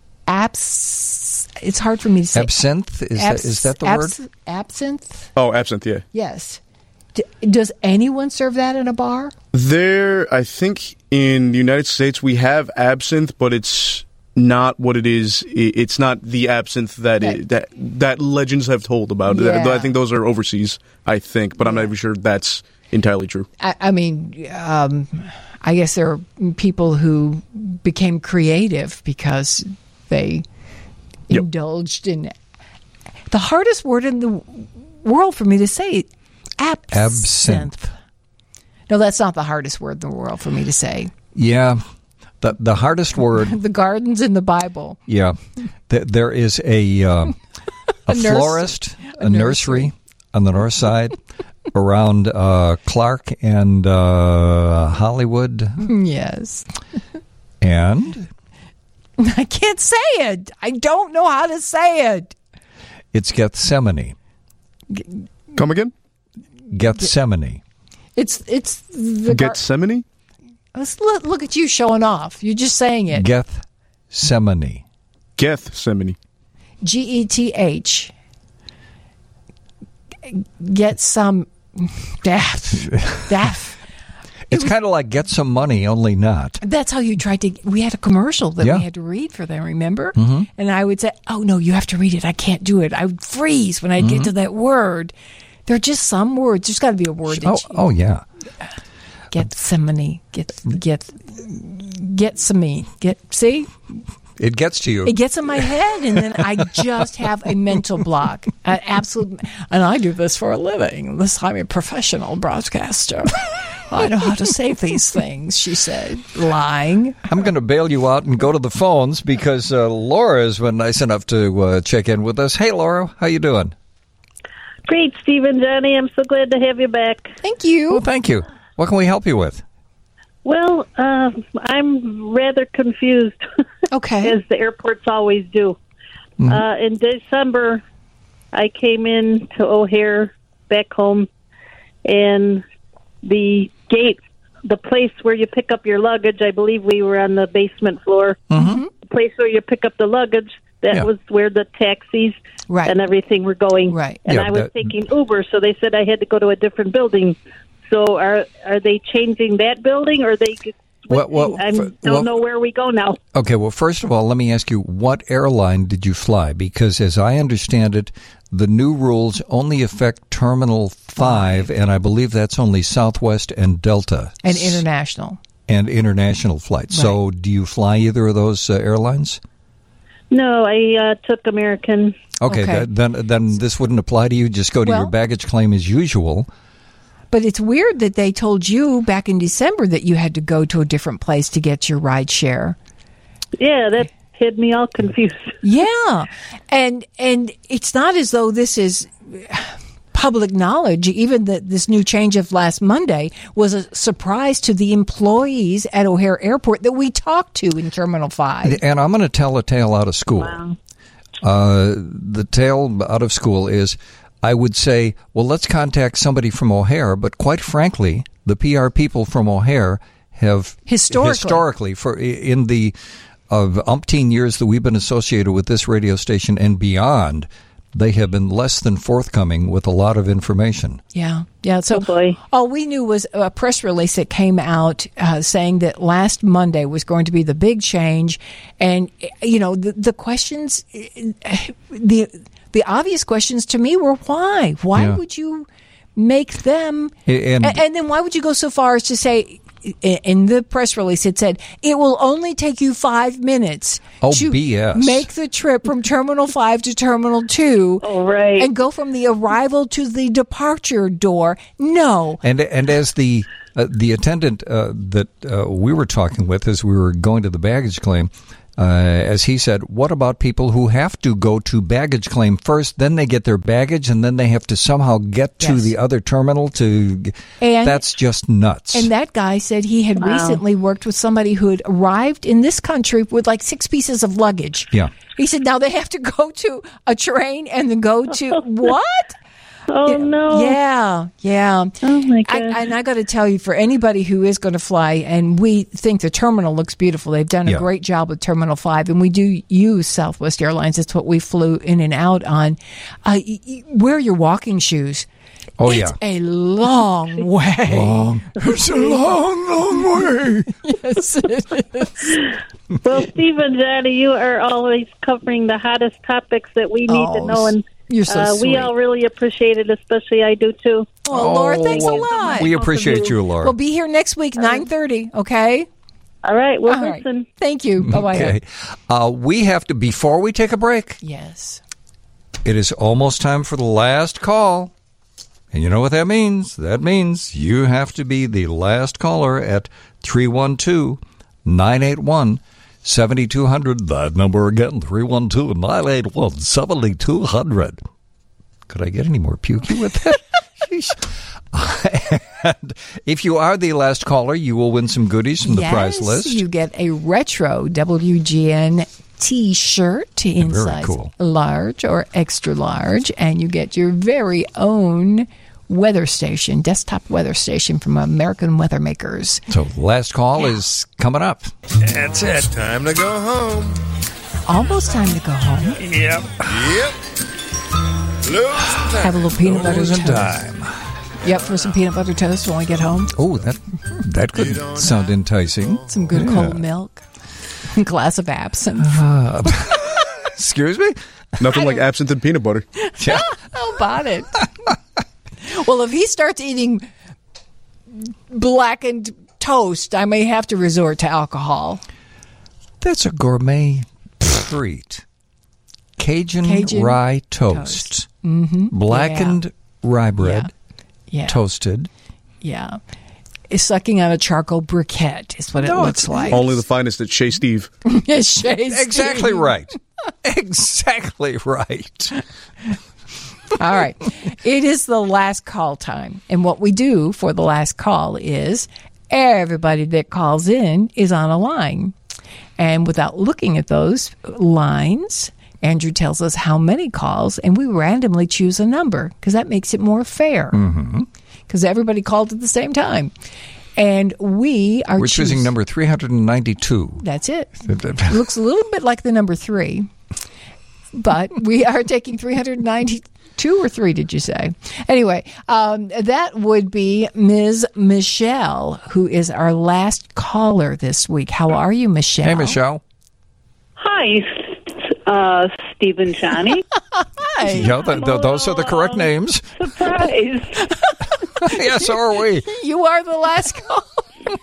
abs. It's hard for me to say. Absinthe? Is, Abs- that, is that the abs- word? Absinthe? Oh, absinthe, yeah. Yes. D- does anyone serve that in a bar? There, I think in the United States we have absinthe, but it's not what it is. I- It's not the absinthe that That- it, that that legends have told about. Yeah. I think those are overseas. I think, but I'm not even sure that's entirely true. I, I mean, um, I guess there are people who became creative because they Yep. indulged in the hardest word in the world for me to say. Absinthe. Absinthe. No, that's not the hardest word in the world for me to say. Yeah. The, the hardest word, The gardens in the Bible. yeah. Th- there is a, uh, a, A nurs- florist, a, a nursery. nursery. on the north side around uh, Clark and uh, Hollywood. Yes. And I can't say it. I don't know how to say it. it's Gethsemane. Come again? Gethsemane. It's it's the gar- Gethsemane? Let's look, look at you showing off. You're just saying it. Gethsemane. Gethsemane. G E T H. Get some daff. Daff. It's kind of like get some money, only not. That's how you tried to. We had a commercial that Yeah. we had to read for them, remember? Mm-hmm. And I would say, oh, no, you have to read it. I can't do it. I would freeze when I Mm-hmm. get to that word. There are just some words. There's got to be a word that Oh, you oh yeah. get somebody. Get, get, get some me. Get, see? It gets to you. It gets in my head, and then I just have a mental block. An absolute, and I do this for a living. This I'm a professional broadcaster. I know how to say these things, she said, lying. I'm going to bail you out and go to the phones because uh, Laura has been nice enough to uh, check in with us. Hey, Laura, how you doing? Great, Stephen, Johnny. I'm so glad to have you back. Thank you. Well, thank you. What can we help you with? Well, uh, I'm rather confused, Okay. as the airports always do. Mm-hmm. Uh, in December, I came in to O'Hare back home, and the gate, the place where you pick up your luggage, I believe we were on the basement floor. Mm-hmm. The place where you pick up the luggage, that Yeah. was where the taxis Right. and everything were going. Right. And Yeah, I was that- taking Uber, so they said I had to go to a different building. So are are they changing that building, or are they? Well, well, I f- don't well- know where we go now. Okay, well, first of all, let me ask you, what airline did you fly? Because as I understand it, the new rules only affect Terminal five, and I believe that's only Southwest and Delta. And international. And international flights. So do you fly either of those uh, airlines? No, I uh, took American. Okay, Okay. th- then then this wouldn't apply to you. Just go to your Well- baggage claim as usual. But it's weird that they told you back in December that you had to go to a different place to get your ride share. Yeah, that had me all confused. Yeah. And and it's not as though this is public knowledge. Even that this new change of last Monday was a surprise to the employees at O'Hare Airport that we talked to in Terminal five. And I'm going to tell a tale out of school. Wow. Uh, the tale out of school is, I would say, well, let's contact somebody from O'Hare, but quite frankly, the P R people from O'Hare have historically, historically for in the of umpteen years that we've been associated with this radio station and beyond, they have been less than forthcoming with a lot of information. Yeah, yeah. So Oh, boy. all we knew was a press release that came out uh, saying that last Monday was going to be the big change, and you know the, the questions, the the obvious questions to me were why? Why Yeah. would you make them? And- and, and then why would you go so far as to say? In the press release, it said it will only take you five minutes Oh, to B S. make the trip from Terminal five to Terminal two Oh, right. and go from the arrival to the departure door. No. And and as the uh, the attendant uh, that uh, we were talking with as we were going to the baggage claim, uh, as he said, what about people who have to go to baggage claim first, then they get their baggage, and then they have to somehow get to Yes. the other terminal to... And- that's just nuts. And that guy said he had Wow. recently worked with somebody who had arrived in this country with like six pieces of luggage. Yeah. He said now they have to go to a train and then go to what? Oh, no. Yeah, yeah. Oh, my I, God. and I got to tell you, for anybody who is going to fly, and we think the terminal looks beautiful. They've done a Yeah. great job with Terminal five, and we do use Southwest Airlines. That's what we flew in and out on. Uh, y- y- wear your walking shoes. Oh, it's yeah. a long way. Long. It's a long, long way. Yes, it is. Well, Steve and Johnny, you are always covering the hottest topics that we need Oh, to know, and you're so uh, we sweet. all really appreciate it, especially I do too. Oh, Laura, thanks well, a lot. We appreciate you, Laura. We'll be here next week, nine thirty, okay? All right, well, All right. listen. Thank you. Bye-bye. Okay. Uh, we have to, before we take a break, Yes. it is almost time for the last call. And you know what that means? That means you have to be the last caller at three one two, nine eight one, seven two zero zero. That number again, three one two, nine eight one, seven two zero zero. Could I get any more pukey with that? And if you are the last caller, you will win some goodies from the yes, prize list. You get a retro W G N T-shirt in Very size cool. large or extra large, and you get your very own weather station, desktop weather station from American Weather Makers. So last call is coming up. That's it. Time to go home. Almost time to go home. Yep. Yep. Losing time. Have a little peanut butter Losing toast. time. Yep, for some peanut butter toast when we get home. Oh, that that could sound enticing. Some good Yeah. cold milk. A glass of absinthe. Uh, excuse me? Nothing like absinthe and peanut butter. Yeah. How about it? Well, if he starts eating blackened toast, I may have to resort to alcohol. That's a gourmet treat. Cajun, Cajun rye toast. toast. Mm-hmm. Blackened rye bread, Yeah. toasted. Yeah. It's sucking on a charcoal briquette is what it No, looks it's like. Only the finest at Chez Steve. Yes, Shay's Exactly Steve. right. Exactly right. All right. It is the last call time. And what we do for the last call is everybody that calls in is on a line. And without looking at those lines, Andrew tells us how many calls, and we randomly choose a number because that makes it more fair. Because everybody called at the same time. And we are We're choos- choosing number three hundred ninety-two. That's it. Looks a little bit like the number three. But we are taking three hundred ninety-two or three, did you say? Anyway, um, that would be Miz Michelle, who is our last caller this week. How are you, Michelle? Hey, Michelle. Hi, uh, Steve and Johnny. Hi. Yeah, th- th- those are the correct names. Surprise. Yes, so are we. You are the last caller.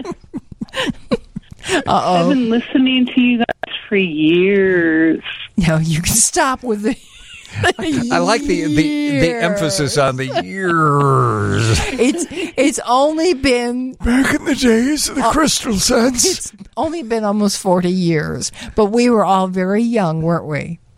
I've Uh-oh. been listening to you guys for years. No, you can stop with the... I like the, the, the emphasis on the years. It's it's only been Back in the days of the crystal sets. it's only been almost forty years, but we were all very young, weren't we?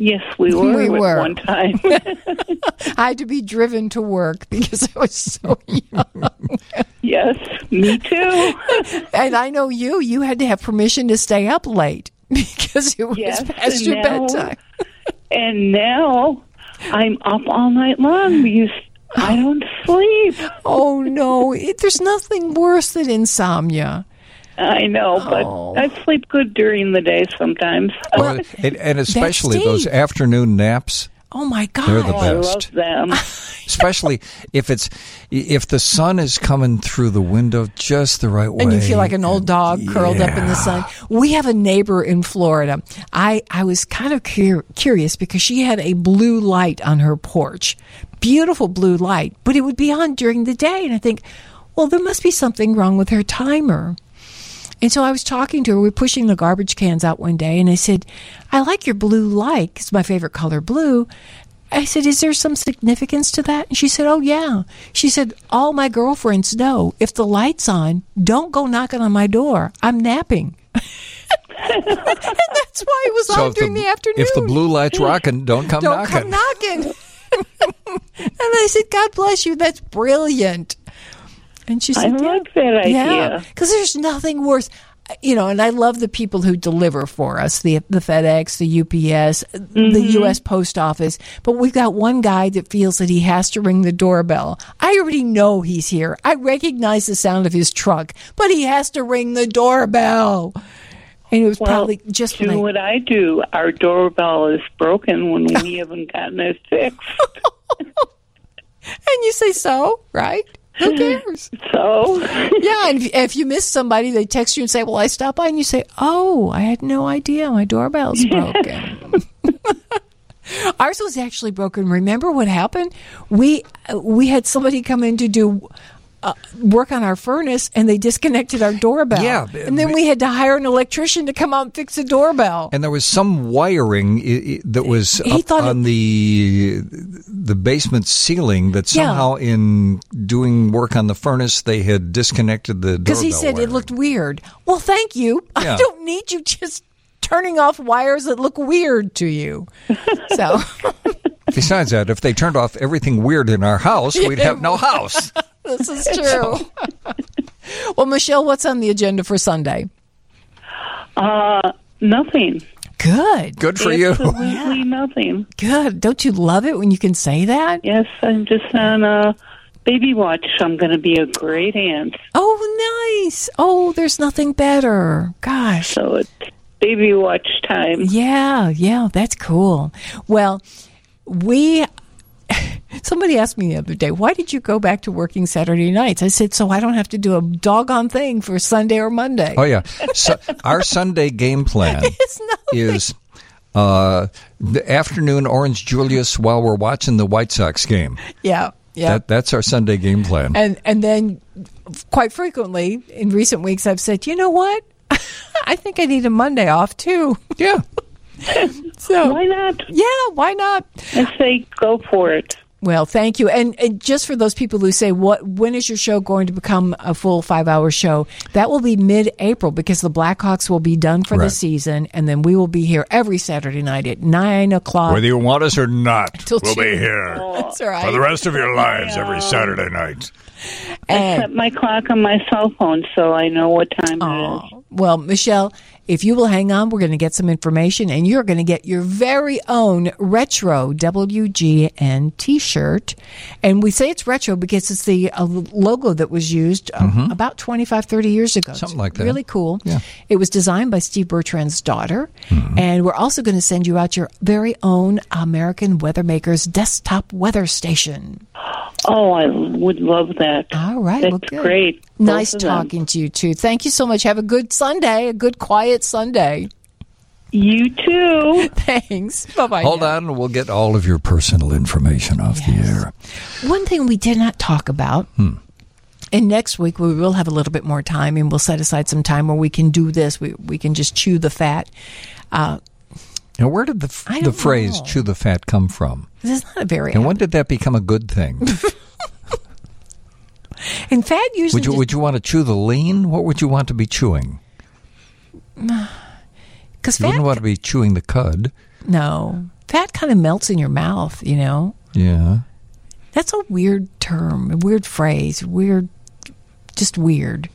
Yes, we were We at were. one time. I had to be driven to work because I was so young. Yes, me too. And I know you, you had to have permission to stay up late because it was Yes, past and your now- bedtime. And now I'm up all night long because I don't sleep. Oh, no. It, there's nothing worse than insomnia. I know, but Oh. I sleep good during the day sometimes. Well, and, and especially That's those Steve. afternoon naps. Oh, my God. They're the Oh, I best. love them. Especially if it's if the sun is coming through the window just the right way. And you feel like an old dog curled up in the sun. We have a neighbor in Florida. I, I was kind of cur- curious because she had a blue light on her porch. Beautiful blue light, but it would be on during the day. And I think, well, there must be something wrong with her timer. And so I was talking to her. We were pushing the garbage cans out one day, and I said, I like your blue light. It's my favorite color, blue. I said, is there some significance to that? And she said, oh, yeah. She said, all my girlfriends know if the light's on, don't go knocking on my door. I'm napping. And that's why it was So on if during the, the, afternoon. if the blue light's rocking, don't come don't knocking. come knocking. And I said, God bless you. That's brilliant. And she I said, like that yeah, idea. because there's nothing worse. You know, and I love the people who deliver for us, the the FedEx, the U P S, the U S Post Office. But we've got one guy that feels that he has to ring the doorbell. I already know he's here. I recognize the sound of his truck, but he has to ring the doorbell. And it was Well, probably just do when I, what I do. Our doorbell is broken when we haven't gotten it fixed. and you say so, right? Who cares? So, Yeah, and if, if you miss somebody, they text you and say, well, I stopped by, and you say, oh, I had no idea. My doorbell's broken. Ours was actually broken. Remember what happened? We uh, we had somebody come in to do uh, work on our furnace, and they disconnected our doorbell. Yeah, and then we had to hire an electrician to come out and fix the doorbell. And there was some wiring i- i- that was He up thought it- on the the basement ceiling that Yeah. somehow in doing work on the furnace they had disconnected the doorbell Because he said wiring. it looked weird. Well, thank you. Yeah. I don't need you just turning off wires that look weird to you. So, Besides that, if they turned off everything weird in our house, we'd have no house. this is true. Well, Michelle, what's on the agenda for Sunday? uh, nothing. Good. Good for you. Absolutely nothing. Good. Don't you love it when you can say that? Yes, I'm just on a baby watch. I'm going to be a great aunt. Oh, nice. Oh, there's nothing better. Gosh. So it's baby watch time. Yeah, yeah, that's cool. Well, we. Somebody asked me the other day, why did you go back to working Saturday nights? I said, so I don't have to do a doggone thing for Sunday or Monday. Oh yeah, so our Sunday game plan It's nothing. is uh, the afternoon Orange Julius while we're watching the White Sox game. Yeah, yeah. That, that's our Sunday game plan. And and then quite frequently in recent weeks I've said, you know what? I think I need a Monday off too. Yeah. So Why not? yeah, why not? I say go for it. Well, thank you. And, and just for those people who say, "What? When is your show going to become a full five-hour show?" That will be mid-April because the Blackhawks will be done for Right. the season, and then we will be here every Saturday night at nine o'clock. Whether you want us or not, Till we'll be June. here That's right. for the rest of your lives every Saturday night. I And- set my clock on my cell phone so I know what time it is. Well, Michelle, if you will hang on, we're going to get some information, and you're going to get your very own retro W G N T-shirt. And we say it's retro because it's the uh, logo that was used uh, Mhm. about twenty-five, thirty years ago. Something It's like that. Really cool. Yeah. It was designed by Steve Bertrand's daughter. Mm-hmm. And we're also going to send you out your very own American Weathermakers desktop weather station. Oh, I would love that. All right. That's well, good. great. Both Nice of them. talking to you, too. Thank you so much. Have a good Sunday, a good, quiet Sunday. You too. Thanks. Bye-bye. Hold now. on, we'll get all of your personal information off the air. One thing we did not talk about, Hmm. and next week we will have a little bit more time, and we'll set aside some time where we can do this. We we can just chew the fat. Uh, Now, where did the f- I the don't phrase know. "chew the fat" come from? this is not a very. And when did that become a good thing? And fat usually. Would you would you want to chew the lean? What would you want to be chewing? Because You fat. wouldn't want to be chewing the cud. No, fat kind of melts in your mouth, you know? Yeah. That's a weird term, a weird phrase, weird, just weird.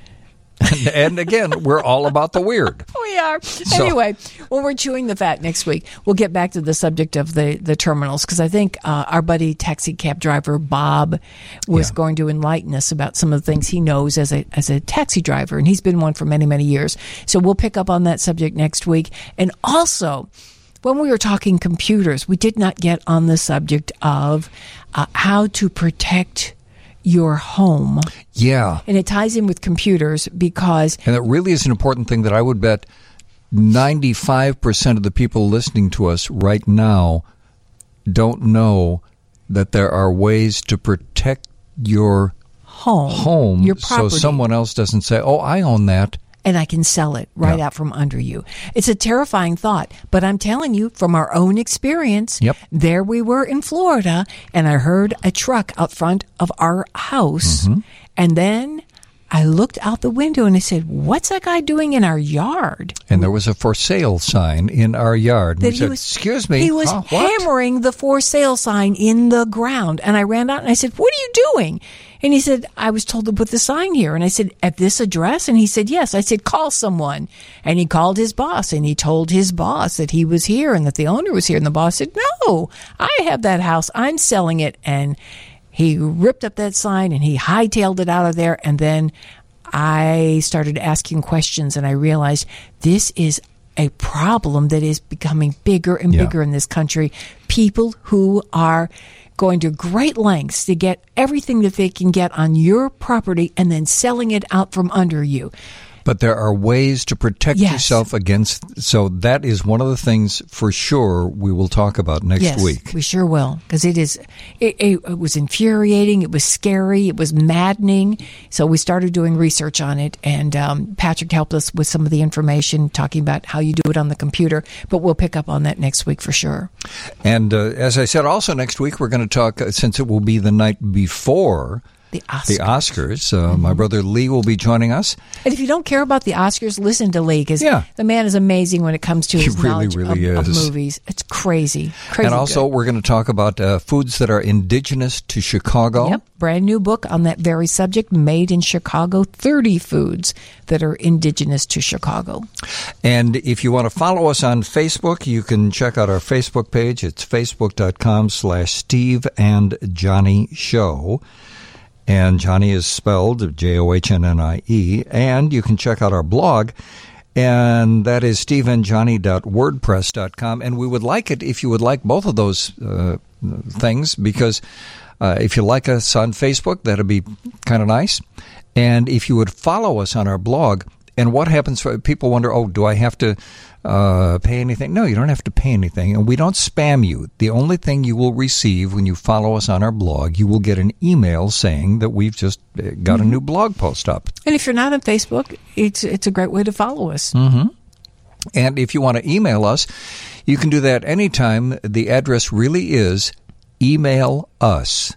And, and again, we're all about the weird. We are. So- Anyway, when we're chewing the fat next week, we'll get back to the subject of the, the terminals, because I think uh, our buddy taxi cab driver Bob was Yeah. going to enlighten us about some of the things he knows as a as a taxi driver, and he's been one for many, many years. So we'll pick up on that subject next week. And also, when we were talking computers, we did not get on the subject of uh, how to protect your home. Yeah. And it ties in with computers because And it really is an important thing that I would bet ninety-five percent of the people listening to us right now don't know that there are ways to protect your home, home your so property. someone else doesn't say, oh, I own that. and I can sell it right Yeah. out from under you. It's a terrifying thought, but I'm telling you from our own experience, Yep. there we were in Florida, and I heard a truck out front of our house, Mm-hmm. and then I looked out the window and I said, what's that guy doing in our yard? And there was a for sale sign in our yard. And That we he said, was- excuse me. He was huh, what? hammering the for sale sign in the ground. And I ran out and I said, what are you doing? And he said, I was told to put the sign here. And I said, at this address? And he said, yes. I said, call someone. And he called his boss and he told his boss that he was here and that the owner was here. And the boss said, no, I have that house. I'm selling it. And he ripped up that sign and he hightailed it out of there. And then I started asking questions and I realized this is a problem that is becoming bigger and Yeah. bigger in this country. People who are going to great lengths to get everything that they can get on your property and then selling it out from under you. But there are ways to protect Yes. yourself against. So that is one of the things for sure we will talk about next yes, week. we sure will, because it is. It, it, it was infuriating. It was scary. It was maddening. So we started doing research on it, and um, Patrick helped us with some of the information, talking about how you do it on the computer. But we'll pick up on that next week for sure. And uh, as I said, also next week we're going to talk, uh, since it will be the night before The Oscars. the Oscars, uh, my brother Lee will be joining us. And if you don't care about the Oscars, listen to Lee, because Yeah. the man is amazing when it comes to He his really, knowledge really of, of is. movies. It's crazy, crazy. and also good. we're going to talk about uh, foods that are indigenous to Chicago. Yep, brand new book on that very subject, Made in Chicago, thirty foods that are indigenous to Chicago. And if you want to follow us on Facebook, you can check out our Facebook page. It's facebook.com slash Steve and Johnny Show. And Johnny is spelled J O H N N I E. And you can check out our blog, and that is steve and johnny dot wordpress dot com. And we would like it if you would like both of those uh, things, because uh, if you like us on Facebook, that'd be kind of nice. And if you would follow us on our blog, and what happens for people wonder, oh, do I have to uh, pay anything? No, you don't have to pay anything, and we don't spam you. The only thing you will receive when you follow us on our blog, you will get an email saying that we've just uh, got a new blog post up. And if you're not on Facebook, it's it's a great way to follow us. Mm-hmm. And if you want to email us, you can do that anytime. The address really is email us,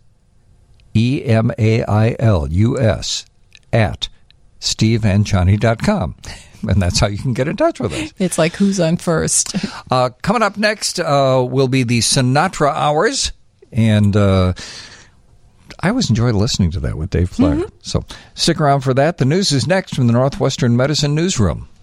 E M A I L U S, at steve and johnny dot com. And that's how you can get in touch with us. It's like who's on first. Uh, coming up next uh, will be the Sinatra Hours. And uh, I always enjoy listening to that with Dave Flair. Mm-hmm. So stick around for that. The news is next from the Northwestern Medicine Newsroom.